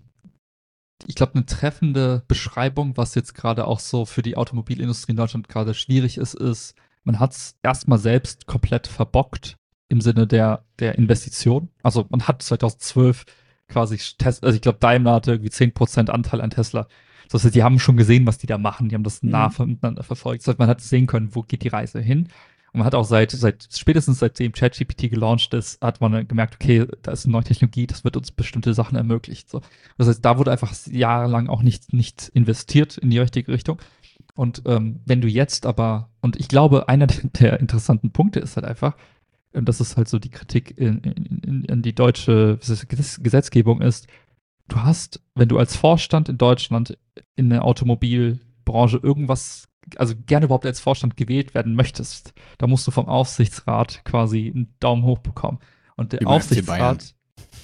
Speaker 2: ich glaube, eine treffende Beschreibung, was jetzt gerade auch so für die Automobilindustrie in Deutschland gerade schwierig ist, ist, man hat es erstmal selbst komplett verbockt im Sinne der, der Investition. Also man hat zweitausendzwölf quasi, Tes- also ich glaube, Daimler hatte irgendwie zehn Prozent Anteil an Tesla. Das heißt, die haben schon gesehen, was die da machen. Die haben das
Speaker 1: Mhm.
Speaker 2: nah miteinander verfolgt. Das heißt, man hat sehen können, wo geht die Reise hin. Und man hat auch seit, seit spätestens seitdem ChatGPT gelauncht ist, hat man gemerkt, okay, da ist eine neue Technologie, das wird uns bestimmte Sachen ermöglicht. So. Das heißt, da wurde einfach jahrelang auch nicht, nicht investiert in die richtige Richtung. Und ähm, wenn du jetzt aber, und ich glaube, einer der, der interessanten Punkte ist halt einfach, und das ist halt so die Kritik in, in, in, in die deutsche Gesetz- Gesetzgebung ist, du hast, wenn du als Vorstand in Deutschland in der Automobilbranche irgendwas, also gerne überhaupt als Vorstand gewählt werden möchtest, da musst du vom Aufsichtsrat quasi einen Daumen hoch bekommen. Und der
Speaker 1: Wie beim F C Bayern.
Speaker 2: Aufsichtsrat,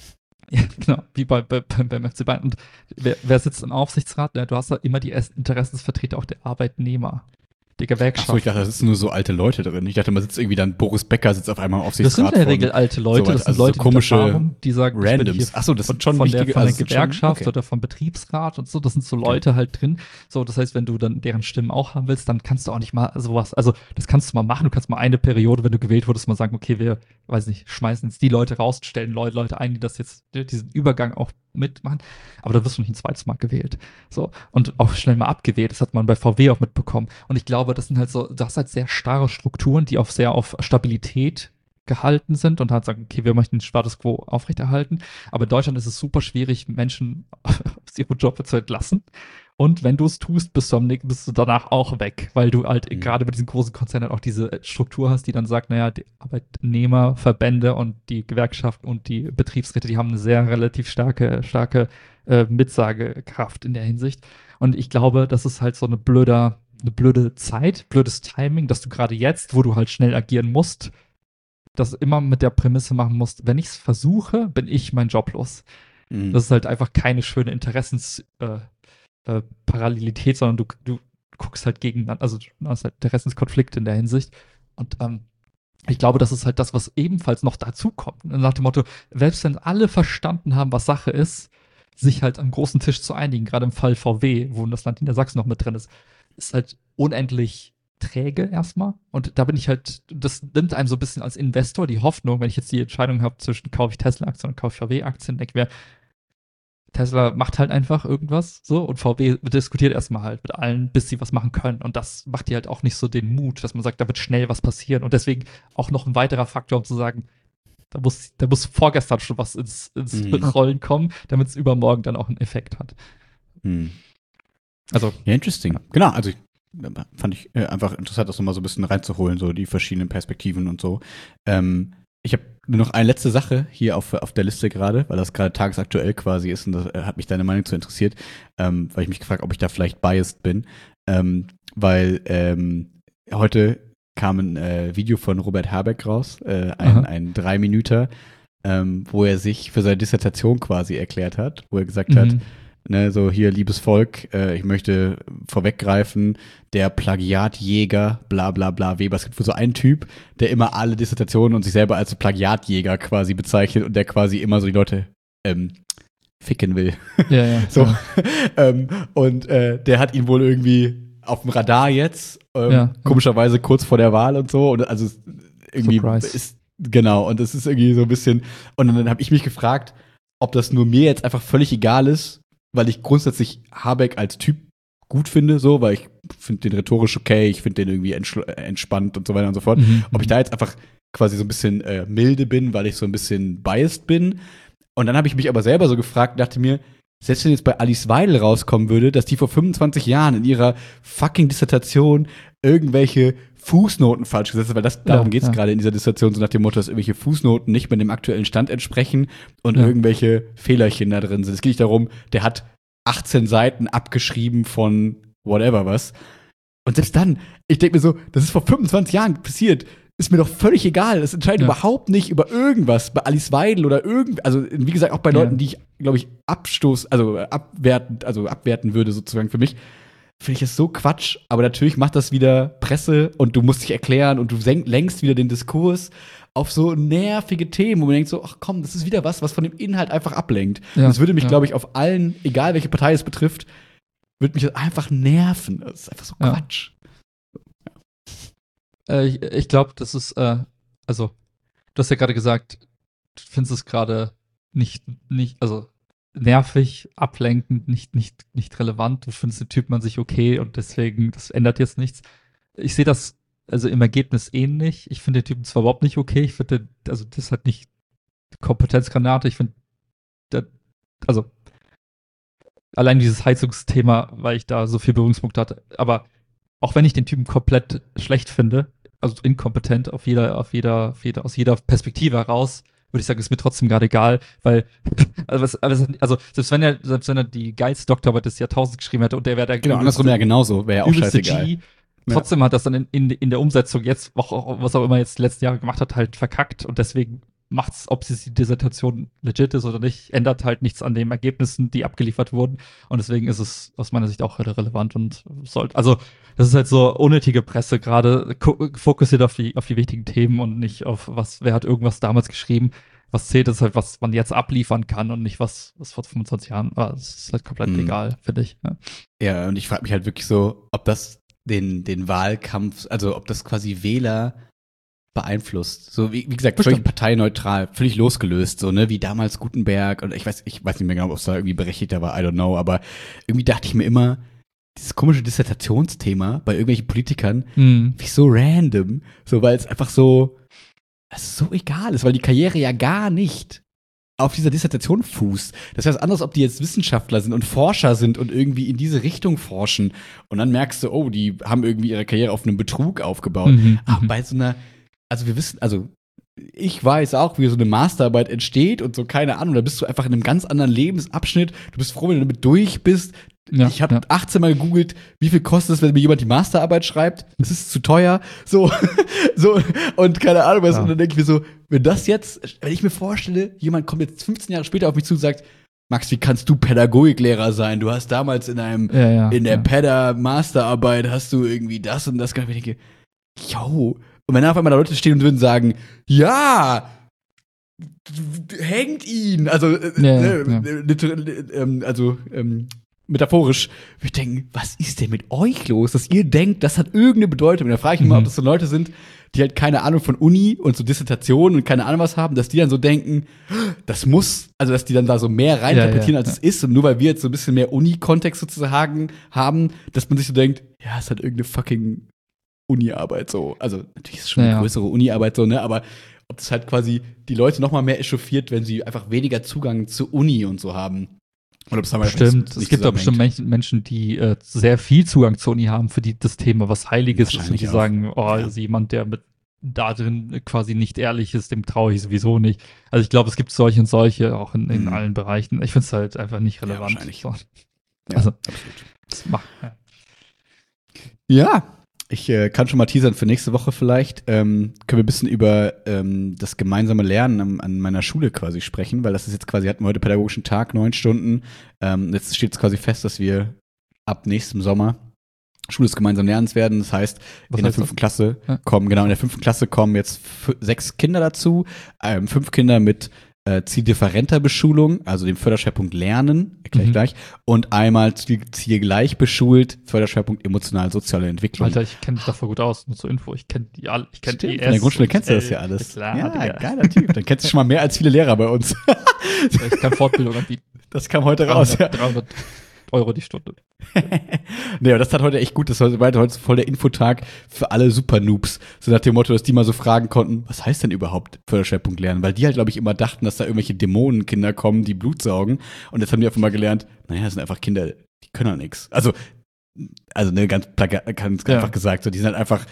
Speaker 2: ja, genau, wie bei, bei, beim F C Bayern. Und wer, wer sitzt im Aufsichtsrat? Ja, du hast da immer die Interessensvertreter auch der Arbeitnehmer, der Gewerkschaft.
Speaker 1: Achso, ich dachte, da sitzen nur so alte Leute drin. Ich dachte, man sitzt irgendwie dann, Boris Becker sitzt auf einmal im
Speaker 2: Das
Speaker 1: Aufsichtsrat.
Speaker 2: sind in der
Speaker 1: von
Speaker 2: Regel alte Leute,
Speaker 1: sowas.
Speaker 2: das sind
Speaker 1: Also so
Speaker 2: Leute
Speaker 1: komische
Speaker 2: mit Erfahrung, die sagen, ich bin
Speaker 1: Randoms.
Speaker 2: hier
Speaker 1: Achso, das
Speaker 2: von,
Speaker 1: sind schon
Speaker 2: von der,
Speaker 1: wichtige,
Speaker 2: von der
Speaker 1: also sind schon-
Speaker 2: Gewerkschaft
Speaker 1: okay.
Speaker 2: oder vom Betriebsrat und so, das sind so
Speaker 1: Okay.
Speaker 2: Leute halt drin. So, das heißt, wenn du dann deren Stimmen auch haben willst, dann kannst du auch nicht mal sowas, also das kannst du mal machen, du kannst mal eine Periode, wenn du gewählt wurdest, mal sagen, okay, wir, weiß nicht, schmeißen jetzt die Leute raus, stellen Leute, Leute ein, die das jetzt, diesen Übergang auch mitmachen, aber da wirst du nicht ein zweites Mal gewählt. So, und auch schnell mal abgewählt, das hat man bei V W auch mitbekommen. Und ich glaube, das sind halt so, das halt sehr starre Strukturen, die auf sehr auf Stabilität gehalten sind und halt sagen, okay, wir möchten den Status quo aufrechterhalten. Aber in Deutschland ist es super schwierig, Menschen aus ihrem Job zu entlassen. Und wenn du es tust, bist du, am, nächsten- bist du danach auch weg, weil du halt
Speaker 1: Mhm.
Speaker 2: gerade bei diesen großen Konzernen halt auch diese Struktur hast, die dann sagt, naja, die Arbeitnehmerverbände und die Gewerkschaften und die Betriebsräte, die haben eine sehr relativ starke, starke äh, Mitsagekraft in der Hinsicht. Und ich glaube, das ist halt so eine blöde, eine blöde Zeit, blödes Timing, dass du gerade jetzt, wo du halt schnell agieren musst, das immer mit der Prämisse machen musst, wenn ich es versuche, bin ich mein Job los.
Speaker 1: Mhm.
Speaker 2: Das ist halt einfach keine schöne Interessens- äh, äh, Parallelität, sondern du, du guckst halt gegeneinander, also du hast halt Interessenskonflikt in der Hinsicht. Und ähm, ich glaube, das ist halt das, was ebenfalls noch dazu kommt. Nach dem Motto, selbst wenn alle verstanden haben, was Sache ist, sich halt am großen Tisch zu einigen, gerade im Fall V W, wo das Land Niedersachsen noch mit drin ist, ist halt unendlich träge erstmal. Und da bin ich halt, das nimmt einem so ein bisschen als Investor die Hoffnung, wenn ich jetzt die Entscheidung habe zwischen kaufe ich Tesla-Aktien und kaufe ich V W-Aktien, denke ich mir, Tesla macht halt einfach irgendwas so und V W diskutiert erstmal halt mit allen, bis sie was machen können. Und das macht dir halt auch nicht so den Mut, dass man sagt, da wird schnell was passieren. Und deswegen auch noch ein weiterer Faktor, um zu sagen, da muss, da muss vorgestern schon was ins, ins
Speaker 1: Mhm.
Speaker 2: Rollen kommen, damit es übermorgen dann auch einen Effekt hat.
Speaker 1: Mhm.
Speaker 2: Also,
Speaker 1: Ja, interesting. Genau, also ich, fand ich äh, einfach interessant, das nochmal so ein bisschen reinzuholen, so die verschiedenen Perspektiven und so. Ähm, ich habe nur noch eine letzte Sache hier auf, auf der Liste gerade, weil das gerade tagesaktuell quasi ist und das äh, hat mich deine Meinung zu interessiert, ähm, weil ich mich gefragt, ob ich da vielleicht biased bin, ähm, weil ähm, heute kam ein äh, Video von Robert Habeck raus, äh, ein,
Speaker 2: Aha.
Speaker 1: ein Drei-Minüter, ähm, wo er sich für seine Dissertation quasi erklärt hat, wo er gesagt hat,
Speaker 2: mhm.
Speaker 1: ne, so hier, liebes Volk, äh, ich möchte vorweggreifen, der Plagiatjäger, bla bla bla, Weber. Es gibt wohl so einen Typ, der immer alle Dissertationen und sich selber als Plagiatjäger quasi bezeichnet und der quasi immer so die Leute ähm, ficken will.
Speaker 2: Ja, ja.
Speaker 1: So.
Speaker 2: Ja.
Speaker 1: ähm, und äh, der hat ihn wohl irgendwie auf dem Radar jetzt, ähm,
Speaker 2: Ja,
Speaker 1: komischerweise kurz vor der Wahl und so. Und also irgendwie
Speaker 2: Surprise.
Speaker 1: ist, genau, und es ist irgendwie so ein bisschen, und dann habe ich mich gefragt, ob das nur mir jetzt einfach völlig egal ist, weil ich grundsätzlich Habeck als Typ gut finde, so, weil ich finde den rhetorisch okay, ich finde den irgendwie entschl- äh, entspannt und so weiter und so fort.
Speaker 2: Mhm.
Speaker 1: Ob ich da jetzt einfach quasi so ein bisschen äh, milde bin, weil ich so ein bisschen biased bin. Und dann habe ich mich aber selber so gefragt, dachte mir, selbst wenn jetzt bei Alice Weidel rauskommen würde, dass die vor fünfundzwanzig Jahren in ihrer fucking Dissertation irgendwelche Fußnoten falsch gesetzt hat, weil das, darum
Speaker 2: Ja,
Speaker 1: geht es
Speaker 2: ja.
Speaker 1: gerade in dieser Dissertation, so nach dem Motto, dass irgendwelche Fußnoten nicht mit dem aktuellen Stand entsprechen und
Speaker 2: Ja.
Speaker 1: irgendwelche Fehlerchen da drin sind. Es geht nicht darum, der hat achtzehn Seiten abgeschrieben von whatever was. Und selbst dann, ich denke mir so, das ist vor fünfundzwanzig Jahren passiert, ist mir doch völlig egal. Das entscheidet
Speaker 2: Ja.
Speaker 1: überhaupt nicht über irgendwas, bei Alice Weidel oder irgend, also wie gesagt, auch bei
Speaker 2: Ja.
Speaker 1: Leuten, die ich, glaube ich, abstoß, also abwerten, also abwerten würde sozusagen für mich, finde ich es so Quatsch. Aber natürlich macht das wieder Presse und du musst dich erklären und du senk, lenkst wieder den Diskurs auf so nervige Themen, wo man denkt so, ach komm, das ist wieder was, was von dem Inhalt einfach ablenkt.
Speaker 2: Ja.
Speaker 1: Und das würde mich,
Speaker 2: Ja.
Speaker 1: glaube ich, auf allen, egal welche Partei es betrifft, würde mich das einfach nerven. Das ist einfach so
Speaker 2: Ja.
Speaker 1: Quatsch.
Speaker 2: Äh, ich ich glaube, das ist, äh, also, du hast ja gerade gesagt, du findest es gerade nicht, nicht, also nervig, ablenkend, nicht, nicht, nicht relevant. Du findest den Typ an sich okay und deswegen, das ändert jetzt nichts. Ich sehe das also im Ergebnis ähnlich. Ich finde den Typen zwar überhaupt nicht okay, ich finde, also das ist halt nicht Kompetenzgranate. Ich finde, der- also allein dieses Heizungsthema, weil ich da so viel Berührungspunkte hatte. Aber auch wenn ich den Typen komplett schlecht finde, also inkompetent auf jeder, auf jeder, auf jeder, aus jeder Perspektive heraus, würde ich sagen, ist mir trotzdem gerade egal, weil, also, was, also, also selbst wenn er, selbst wenn er die geilste Doktorarbeit des Jahrtausends geschrieben hätte und der wäre der
Speaker 1: Genau, andersrum ja genauso, wäre ja auch
Speaker 2: übelste
Speaker 1: scheißegal.
Speaker 2: G, trotzdem hat das dann in, in, in der Umsetzung jetzt, auch, auch, was auch immer jetzt die letzten Jahre gemacht hat, halt verkackt und deswegen macht's, ob sie die Dissertation legit ist oder nicht, ändert halt nichts an den Ergebnissen, die abgeliefert wurden. Und deswegen ist es aus meiner Sicht auch relevant und sollte, also, das ist halt so unnötige Presse gerade, fokussiert auf die, auf die wichtigen Themen und nicht auf was, wer hat irgendwas damals geschrieben. Was zählt, ist halt, was man jetzt abliefern kann und nicht was, was vor fünfundzwanzig Jahren war. Das ist halt komplett
Speaker 1: Mhm.
Speaker 2: egal, finde ich. Ja.
Speaker 1: Ja, und ich frage mich halt wirklich so, ob das den, den Wahlkampf, also ob das quasi Wähler beeinflusst. So, wie, wie gesagt, völlig
Speaker 2: Bestimmt.
Speaker 1: parteineutral, völlig losgelöst, so, ne, wie damals Gutenberg und ich weiß, ich weiß nicht mehr genau, ob es da irgendwie berechtigter war, I don't know, aber irgendwie dachte ich mir immer, dieses komische Dissertationsthema bei irgendwelchen Politikern,
Speaker 2: Mhm.
Speaker 1: wie so random, so, weil es einfach so, es so egal ist, weil die Karriere ja gar nicht auf dieser Dissertation fußt. Das heißt, anders, ob die jetzt Wissenschaftler sind und Forscher sind und irgendwie in diese Richtung forschen. Und dann merkst du, oh, die haben irgendwie ihre Karriere auf einem Betrug aufgebaut.
Speaker 2: Mhm,
Speaker 1: Aber
Speaker 2: mhm.
Speaker 1: bei so einer, also wir wissen, also ich weiß auch, wie so eine Masterarbeit entsteht und so, keine Ahnung, da bist du einfach in einem ganz anderen Lebensabschnitt. Du bist froh, wenn du damit durch bist.
Speaker 2: Ja,
Speaker 1: ich habe
Speaker 2: ja.
Speaker 1: achtzehn Mal gegoogelt, wie viel kostet es, wenn mir jemand die Masterarbeit schreibt? Es ist zu teuer. So, so, und keine Ahnung was.
Speaker 2: Ja.
Speaker 1: Und dann denke ich mir so, wenn das jetzt, wenn ich mir vorstelle, jemand kommt jetzt fünfzehn Jahre später auf mich zu und sagt, Max, wie kannst du Pädagogiklehrer sein? Du hast damals in einem,
Speaker 2: Ja, ja,
Speaker 1: in der
Speaker 2: ja.
Speaker 1: Päda-Masterarbeit hast du irgendwie das und das gemacht. Und ich denke, yo. Und wenn auf einmal da Leute stehen und würden sagen, ja, hängt ihn. Also, äh,
Speaker 2: Ja,
Speaker 1: ne,
Speaker 2: ja.
Speaker 1: liter- ähm, also ähm, metaphorisch. Wir denken, was ist denn mit euch los, dass ihr denkt, das hat irgendeine Bedeutung. Und da frage ich mich mal,
Speaker 2: Mhm.
Speaker 1: ob das so Leute sind, die halt keine Ahnung von Uni und so Dissertationen und keine Ahnung was haben, dass die dann so denken, das muss, also dass die dann da so mehr reininterpretieren,
Speaker 2: Ja, ja,
Speaker 1: als
Speaker 2: ja.
Speaker 1: es ist. Und nur weil wir jetzt so ein bisschen mehr Uni-Kontext sozusagen haben, dass man sich so denkt, ja, es hat irgendeine fucking Uni-Arbeit so. Also natürlich ist es schon
Speaker 2: Ja,
Speaker 1: eine
Speaker 2: ja.
Speaker 1: größere Uni-Arbeit so, ne? Aber ob das halt quasi die Leute noch mal mehr echauffiert, wenn sie einfach weniger Zugang zur Uni und so haben. Oder ob es dann
Speaker 2: Bestimmt.
Speaker 1: nicht
Speaker 2: Es gibt auch bestimmt
Speaker 1: zusammenhängt.
Speaker 2: Menschen, Menschen, die äh, sehr viel Zugang zur Uni haben, für die das Thema was Heiliges ist und
Speaker 1: Wahrscheinlich
Speaker 2: die
Speaker 1: auch.
Speaker 2: sagen, oh,
Speaker 1: Ja.
Speaker 2: also jemand, der mit da drin quasi nicht ehrlich ist, dem traue ich sowieso nicht. Also ich glaube, es gibt solche und solche auch in, in
Speaker 1: Mhm.
Speaker 2: allen Bereichen. Ich finde es halt einfach nicht
Speaker 1: Ja,
Speaker 2: relevant.
Speaker 1: wahrscheinlich.
Speaker 2: So.
Speaker 1: Ja,
Speaker 2: Also-
Speaker 1: absolut.
Speaker 2: Das macht, ja.
Speaker 1: Ja, ich äh, kann schon mal teasern für nächste Woche vielleicht. Ähm, können wir ein bisschen über ähm, das gemeinsame Lernen an, an meiner Schule quasi sprechen, weil das ist jetzt quasi, hatten wir heute pädagogischen Tag, neun Stunden. Ähm, jetzt steht es quasi fest, dass wir ab nächstem Sommer Schule des gemeinsamen Lernens werden. Das heißt,
Speaker 2: Was
Speaker 1: in der
Speaker 2: heißt
Speaker 1: fünften
Speaker 2: das?
Speaker 1: Klasse
Speaker 2: Ja.
Speaker 1: kommen, genau, in der fünften Klasse kommen jetzt f- sechs Kinder dazu. Ähm, fünf Kinder mit äh, zieldifferenter Beschulung, also dem Förderschwerpunkt Lernen, erkläre ich
Speaker 2: Mhm.
Speaker 1: gleich, und einmal ziel- zielgleich beschult, Förderschwerpunkt emotional-soziale Entwicklung.
Speaker 2: Alter, ich kenne mich da voll gut aus, nur zur Info. Ich kenne die alle. Ich kenne
Speaker 1: Stimmt,
Speaker 2: die
Speaker 1: in der Grundschule kennst du das ja alles.
Speaker 2: Klar,
Speaker 1: ja,
Speaker 2: Digga.
Speaker 1: geiler Typ. Dann kennst du schon mal mehr als viele Lehrer bei uns.
Speaker 2: Ich kann Fortbildung anbieten.
Speaker 1: Das kam heute raus. Ja.
Speaker 2: dreihundert Euro die Stunde.
Speaker 1: Nee, aber das tat heute echt gut. Das war heute, heute voll der Infotag für alle Super-Noobs. So nach dem Motto, dass die mal so fragen konnten, was heißt denn überhaupt Förderschwerpunkt Lernen? Weil die halt, glaube ich, immer dachten, dass da irgendwelche Dämonenkinder kommen, die Blut saugen. Und jetzt haben die einfach mal gelernt, naja, das sind einfach Kinder, die können ja nichts. Also, also ne, ganz, plaga- ganz
Speaker 2: Ja.
Speaker 1: einfach gesagt, so, die sind halt einfach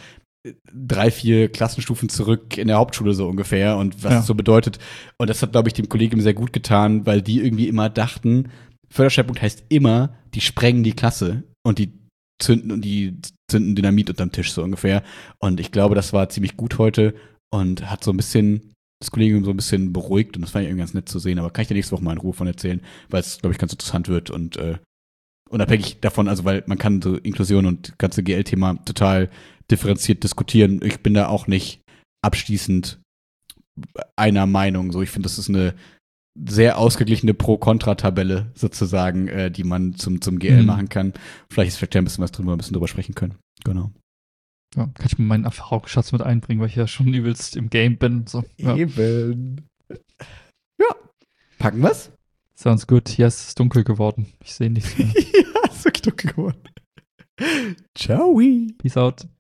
Speaker 1: drei, vier Klassenstufen zurück in der Hauptschule so ungefähr und was
Speaker 2: Ja.
Speaker 1: das so bedeutet. Und das hat, glaube ich, dem Kollegium sehr gut getan, weil die irgendwie immer dachten, Förderschwerpunkt heißt immer, die sprengen die Klasse und die zünden und die zünden Dynamit unterm Tisch so ungefähr. Und ich glaube, das war ziemlich gut heute und hat so ein bisschen das Kollegium so ein bisschen beruhigt und das fand ich irgendwie ganz nett zu sehen. Aber kann ich dir nächste Woche mal in Ruhe von erzählen, weil es, glaube ich, ganz interessant wird und äh, unabhängig davon, also weil man kann so Inklusion und ganze G L-Thema total differenziert diskutieren. Ich bin da auch nicht abschließend einer Meinung. So, ich finde, das ist eine sehr ausgeglichene Pro-Kontra-Tabelle sozusagen, äh, die man zum, zum G L
Speaker 2: Mhm.
Speaker 1: machen kann. Vielleicht ist vielleicht ein bisschen was drin, wo wir ein bisschen drüber sprechen können. Genau.
Speaker 2: Ja, kann ich mir meinen Erfahrungsschatz mit einbringen, weil ich ja schon übelst im Game bin. So. Ja.
Speaker 1: Eben. Ja. Packen wir's?
Speaker 2: Sounds good. Yes, es ist dunkel geworden. Ich sehe nichts mehr.
Speaker 1: Ja, ist wirklich dunkel geworden. Ciao.
Speaker 2: Peace out.